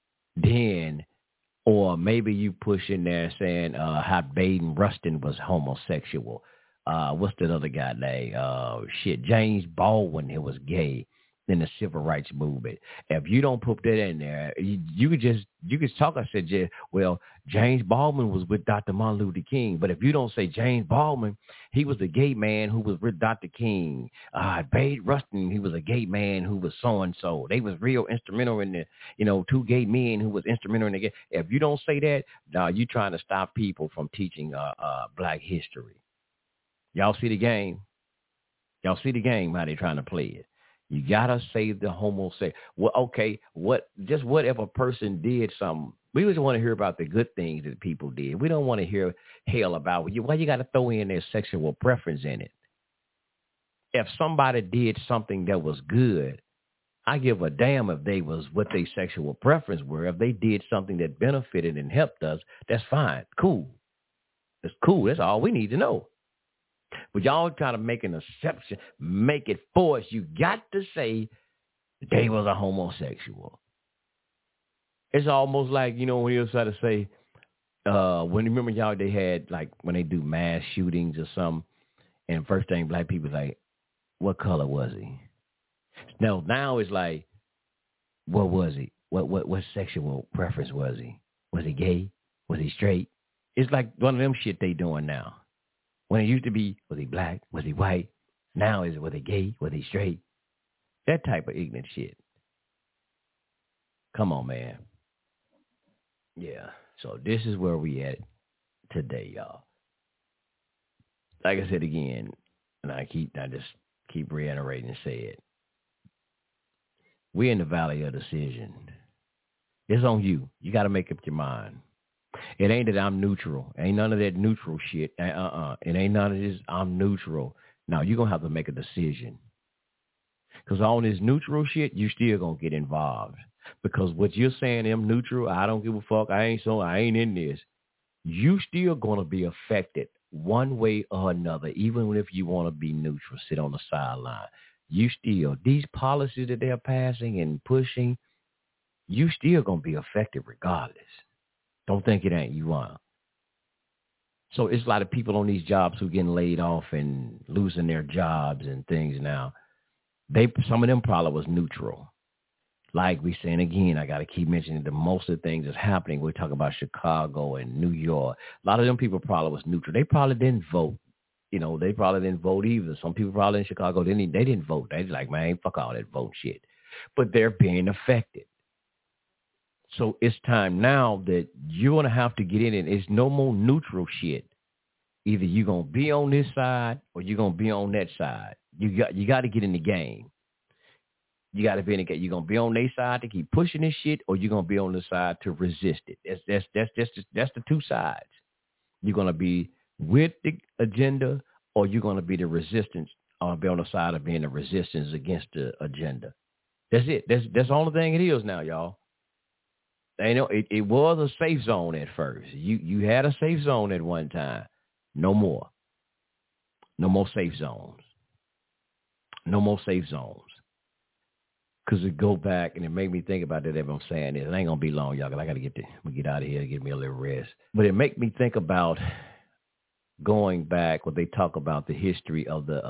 [SPEAKER 3] then, or maybe you push in there saying how Baden Rustin was homosexual. What's that other guy name? James Baldwin, he was gay in the civil rights movement. If you don't put that in there, you could talk. I said, well, James Baldwin was with Dr. Martin Luther King. But if you don't say James Baldwin, he was a gay man who was with Dr. King. Baden Rustin, he was a gay man who was so-and-so. They was real instrumental in the, two gay men who was instrumental in the gay. If you don't say that, now you're trying to stop people from teaching Black history. Y'all see the game? Y'all see the game, how they trying to play it? You got to save the homosexual. Well, okay, what if a person did something? We just want to hear about the good things that people did. We don't want to hear hell about why you got to throw in their sexual preference in it. If somebody did something that was good, I give a damn if they was what their sexual preference were. If they did something that benefited and helped us, that's fine. Cool. That's cool. That's all we need to know. But y'all try to make an exception, make it force. You got to say they was a homosexual. It's almost like, when you try to say, when you remember y'all, they had like when they do mass shootings or something, and first thing Black people like, what color was he? Now it's like, what was he? What sexual preference was he? Was he gay? Was he straight? It's like one of them shit they doing now. When it used to be, was he Black? Was he white? Now was he gay? Was he straight? That type of ignorant shit. Come on, man. Yeah. So this is where we at today, y'all. Like I said again, and I just keep reiterating and say it. We're in the valley of decision. It's on you. You got to make up your mind. It ain't that I'm neutral. Ain't none of that neutral shit. It ain't none of this, I'm neutral. Now, you're going to have to make a decision. Because on this neutral shit, you still going to get involved. Because what you're saying, I'm neutral, I don't give a fuck, I ain't in this. You still going to be affected one way or another, even if you want to be neutral, sit on the sideline. These policies that they're passing and pushing, you still going to be affected regardless. Don't think it ain't. You are. So it's a lot of people on these jobs who getting laid off and losing their jobs and things now. Some of them probably was neutral. Like we saying again, I got to keep mentioning that most of the things that's happening. We're talking about Chicago and New York. A lot of them people probably was neutral. They probably didn't vote. They probably didn't vote either. Some people probably in Chicago, they didn't vote. They like, man, fuck all that vote shit. But they're being affected. So it's time now that you're going to have to get in it. It's no more neutral shit. Either you're going to be on this side or you're going to be on that side. You got to get in the game. You got to be in the game. You're going to be on their side to keep pushing this shit, or you're going to be on the side to resist it. That's the two sides. You're going to be with the agenda, or you're going to be the resistance, or be on the side of being the resistance against the agenda. That's it. That's the only thing it is now, y'all. It was a safe zone at first. You had a safe zone at one time. No more. No more safe zones. No more safe zones. Because it go back and it made me think about that. If I'm saying this, it ain't gonna be long, y'all. Cause I gotta get out of here, get me a little rest. But it make me think about going back, when they talk about the history of the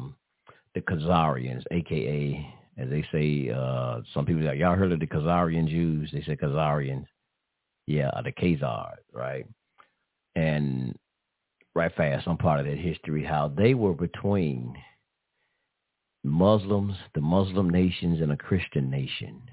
[SPEAKER 3] Khazarians, a.k.a., as they say, some people say, y'all heard of the Khazarian Jews? They say Khazarians. Yeah, the Khazars, right? And right fast, some part of that history, how they were between Muslims, the Muslim nations, and a Christian nation.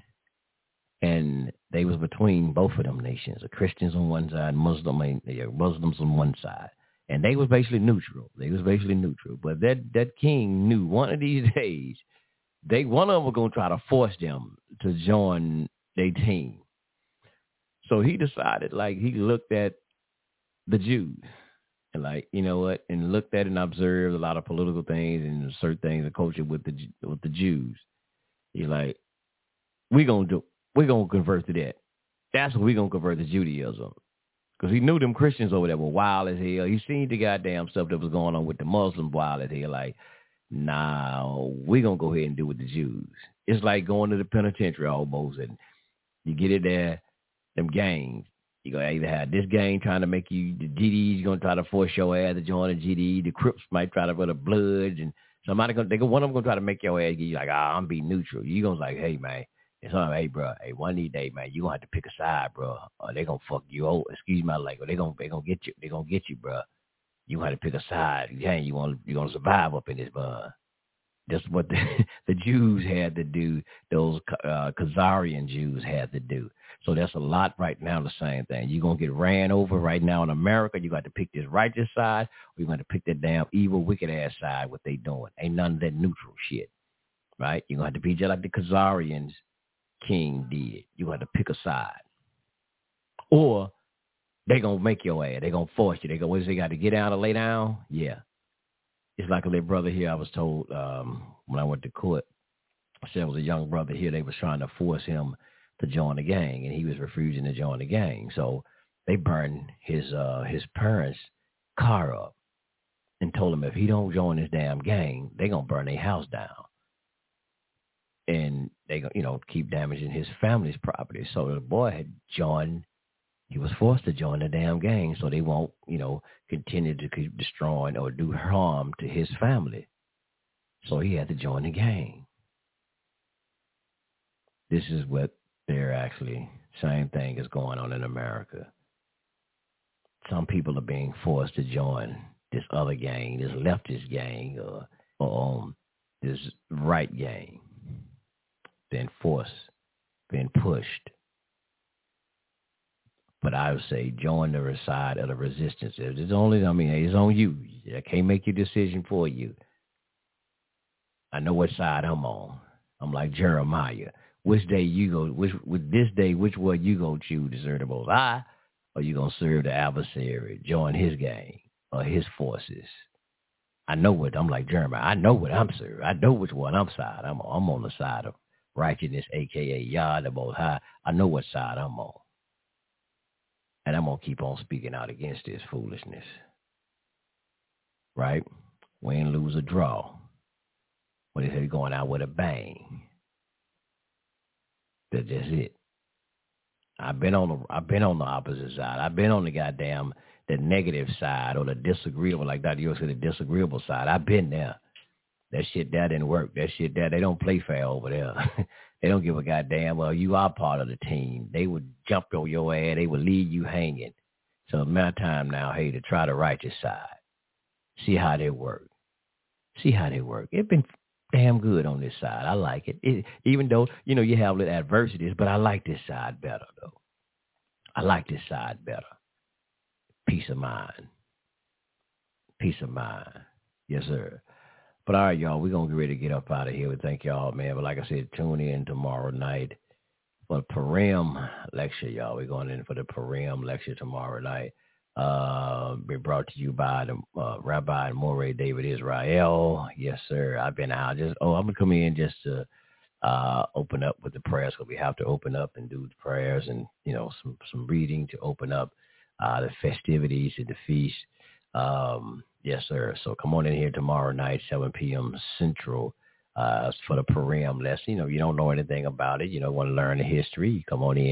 [SPEAKER 3] And they was between both of them nations, the Christians on one side, Muslims on one side. And they was basically neutral. But that king knew one of these days, one of them was going to try to force them to join their team. So he decided, he looked at the Jews and you know what, and looked at and observed a lot of political things and certain things and culture with the Jews. He's like, we're going to convert to that. That's what we're going to convert to Judaism. Because he knew them Christians over there were wild as hell. He seen the goddamn stuff that was going on with the Muslims wild as hell. Nah, we're going to go ahead and do with the Jews. It's like going to the penitentiary almost. And you get it there, them gangs. You're going to either have this gang trying to make you, the GDs going to try to force your ass to join the GD. The Crips might try to put the Bloods. And one of them going to try to make your ass get you I'm being neutral. You going to hey, man. And so, hey, bro, one of these days, man, you going to have to pick a side, bro, or they going to fuck you over. Excuse my language. They going to get you. They going to get you, bro. You going to have to pick a side. You going to survive up in this, bud. That's what the Jews had to do. Those Khazarian Jews had to do. So that's a lot right now, the same thing. You're going to get ran over right now in America. You got to pick this righteous side, or you're going to pick that damn evil, wicked-ass side, what they doing. Ain't none of that neutral shit, right? You're going to have to be just like the Khazarians king did. You got to pick a side, or they gonna make your ass. They gonna force you. They got to get down or lay down. Yeah, it's like a little brother here. I was told when I went to court, I said it was a young brother here. They was trying to force him to join the gang, and he was refusing to join the gang. So they burned his parents' car up and told him if he don't join this damn gang, they gonna burn their house down. And they, keep damaging his family's property. So the boy had joined, he was forced to join the damn gang so they won't, continue to keep destroying or do harm to his family. So he had to join the gang. This is what they're actually, same thing is going on in America. Some people are being forced to join this other gang, this leftist gang, or this right gang. Being forced, being pushed. But I would say join the side of the resistance. It's on you. I can't make your decision for you. I know what side I'm on. I'm like Jeremiah. Which day you go, which way you gonna choose to serve the Most High, or you gonna serve the adversary, join his gang or his forces? I'm like Jeremiah. I know what I'm serving. I know which one I'm side. I'm on the side of righteousness, a.k.a. Yah, the Most High. I know what side I'm on. And I'm going to keep on speaking out against this foolishness. Right? Win, lose, or draw. When they say going out with a bang. That's just it. I've been on the opposite side. I've been on the negative side, or the disagreeable, like Dr. York said, the disagreeable side. I've been there. That shit there didn't work. That shit there, they don't play fair over there. They don't give a goddamn, well, you are part of the team. They would jump on your ass. They would leave you hanging. So it's my time now, hey, to try the righteous side. See how they work. It's been damn good on this side. I like it. Even though, you have little adversities, but I like this side better, though. I like this side better. Peace of mind. Yes, sir. But all right, y'all, we're going to get ready to get up out of here. We thank y'all, man. But like I said, tune in tomorrow night for the Purim lecture, y'all. We're going in for the Purim lecture tomorrow night. Be brought to you by the Rabbi Morey David Israel. Yes, sir. I've been out. I'm going to come in just to open up with the prayers, because we have to open up and do the prayers and, some reading to open up the festivities and the feast. Yes, sir. So come on in here tomorrow night, 7 p.m. Central, for the Purim lesson. You don't know anything about it. You don't want to learn the history. You come on in,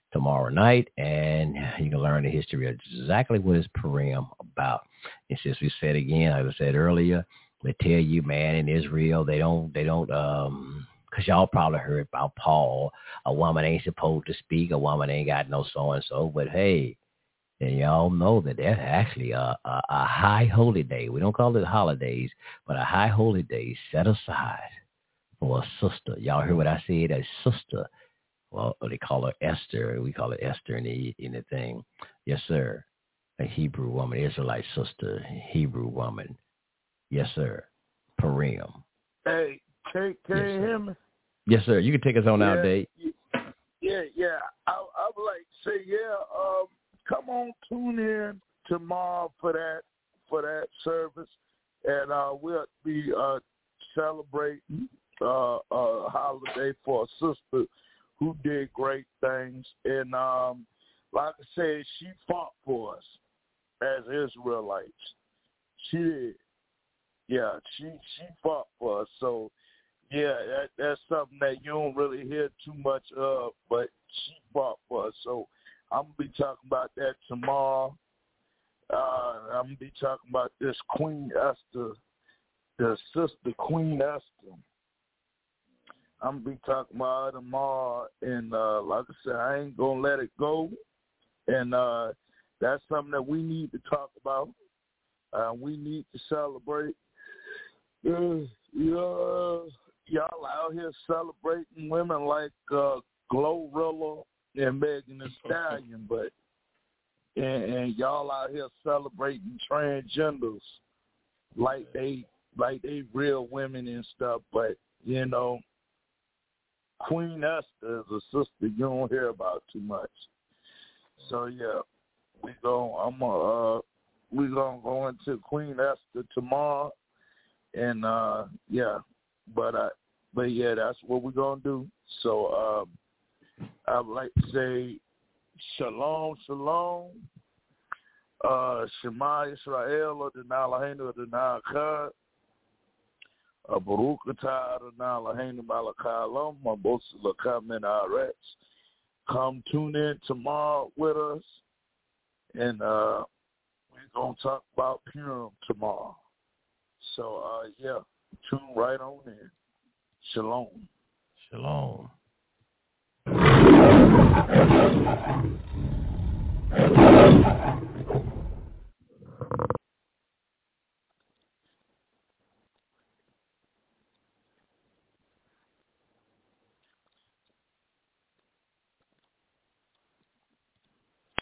[SPEAKER 3] tomorrow night, and you can learn the history of exactly what is Purim about. And since we said again, as I said earlier, they tell you, man, in Israel, they don't, because y'all probably heard about Paul, a woman ain't supposed to speak, a woman ain't got no so-and-so, but hey, and y'all know that that's actually a high holy day. We don't call it holidays, but a high holy day set aside for a sister. Y'all heard what I said, a sister. Well, they call her Esther. We call it Esther in the thing. Yes, sir. A Hebrew woman, Israelite sister, Hebrew woman. Yes, sir. Purim.
[SPEAKER 14] Hey, can you hear me?
[SPEAKER 3] Yes, sir. You can take us on out, Dave.
[SPEAKER 14] Yeah. I would like to say, come on, tune in tomorrow for that service, and we'll be celebrating a holiday for a sister who did great things, and like I said, she fought for us as Israelites. She did. Yeah, she fought for us. So, yeah, that's something that you don't really hear too much of, but she fought for us. So I'm going to be talking about that tomorrow. I'm going to be talking about this Queen Esther, the sister Queen Esther. I'm going to be talking about her tomorrow, and like I said, I ain't going to let it go. And that's something that we need to talk about. We need to celebrate. Y'all out here celebrating women like Glorilla and Megan Thee Stallion, but and y'all out here celebrating transgenders like they real women and stuff. But you know, Queen Esther is a sister you don't hear about too much. So yeah, we're gonna go into Queen Esther tomorrow. And but yeah, that's what we're gonna do. So I would like to say shalom, Shema Yisrael, Adonai Eloheinu, Adonai Echad, Baruch atah Adonai Eloheinu Melech haolam, Mabos L'Kam Min Haaretz. Come tune in tomorrow with us, and we're gonna talk about Purim tomorrow. So, tune right on in. Shalom.
[SPEAKER 3] Shalom.